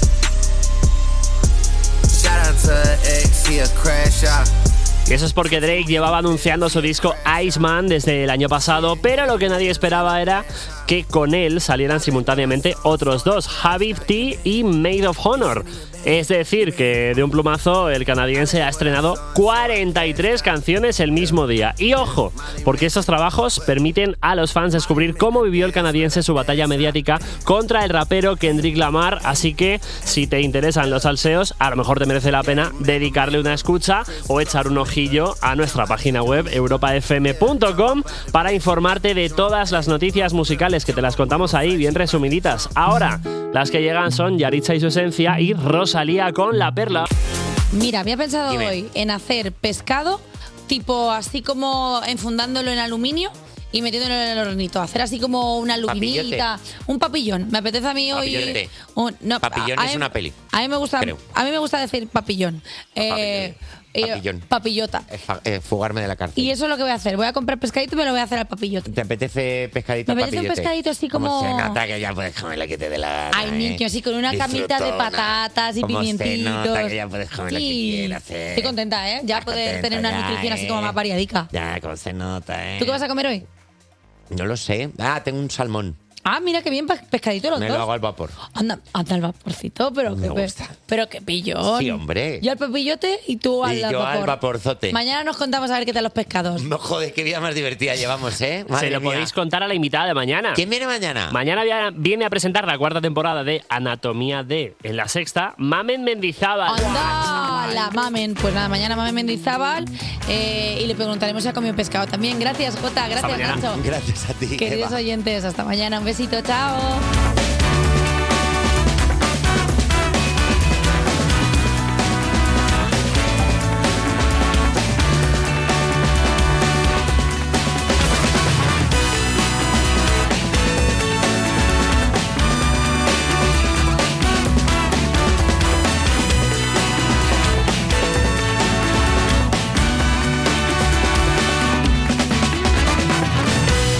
Y eso es porque Drake llevaba anunciando su disco Iceman desde el año pasado, pero lo que nadie esperaba era que con él salieran simultáneamente otros 2, Habib T y Maid of Honor. Es decir, que de un plumazo el canadiense ha estrenado 43 canciones el mismo día. Y ojo, porque estos trabajos permiten a los fans descubrir cómo vivió el canadiense su batalla mediática contra el rapero Kendrick Lamar. Así que si te interesan los salseos, a lo mejor te merece la pena dedicarle una escucha o echar un ojillo a nuestra página web europafm.com para informarte de todas las noticias musicales, que te las contamos ahí bien resumiditas. Ahora, las que llegan son Yaritza y su esencia y Rosalía con La Perla. Mira, había pensado Dime. hoy en hacer pescado, tipo así como enfundándolo en aluminio y metiéndolo en el hornito. Hacer así como una luminita, un papillón. Me apetece a mí hoy. Papillote. No, Papillón es una peli. A mí me gusta, creo. a mí me gusta decir papillón. Papillón. Papillota. Fugarme de la cárcel. Y eso es lo que voy a hacer. Voy a comprar pescadito y me lo voy a hacer al papillote. ¿Te apetece pescadito? Me apetece un papillote? pescadito así como- Se nota que ya puedes comer lo que te dé la gana. Ay, niño, así con una camita de Disfrutona. patatas y Como pimientitos. se nota que ya puedes comer lo que Sí. quieras, Estoy contenta, ¿eh? Ya poder contenta tener una ya, nutrición así como más variadica. Ya, como se nota, ¿Tú qué vas a comer hoy? No lo sé. Tengo un salmón. Ah, mira qué bien, pescadito los Me dos. lo hago al vapor. Anda al vaporcito, pero Me qué, gusta. pero qué pillón. Sí, hombre. Yo al papillote y tú al Y yo vapor. al vaporzote. Mañana nos contamos a ver qué tal los pescados. No joder, qué vida más divertida llevamos, ¿eh? Se Madre lo mía. podéis contar a la invitada de mañana. ¿Quién viene mañana? Mañana viene a presentar la 4ª temporada de Anatomía D. En la 6ª, Mamen Mendizábal. ¡Anda! La Mamen. Pues nada, mañana Mamen Mendizábal y le preguntaremos si ha comido pescado también. Gracias, Jota. Gracias, mañana. Nacho. Gracias a ti. Queridos Eva. oyentes, hasta mañana. Un besito. Chao.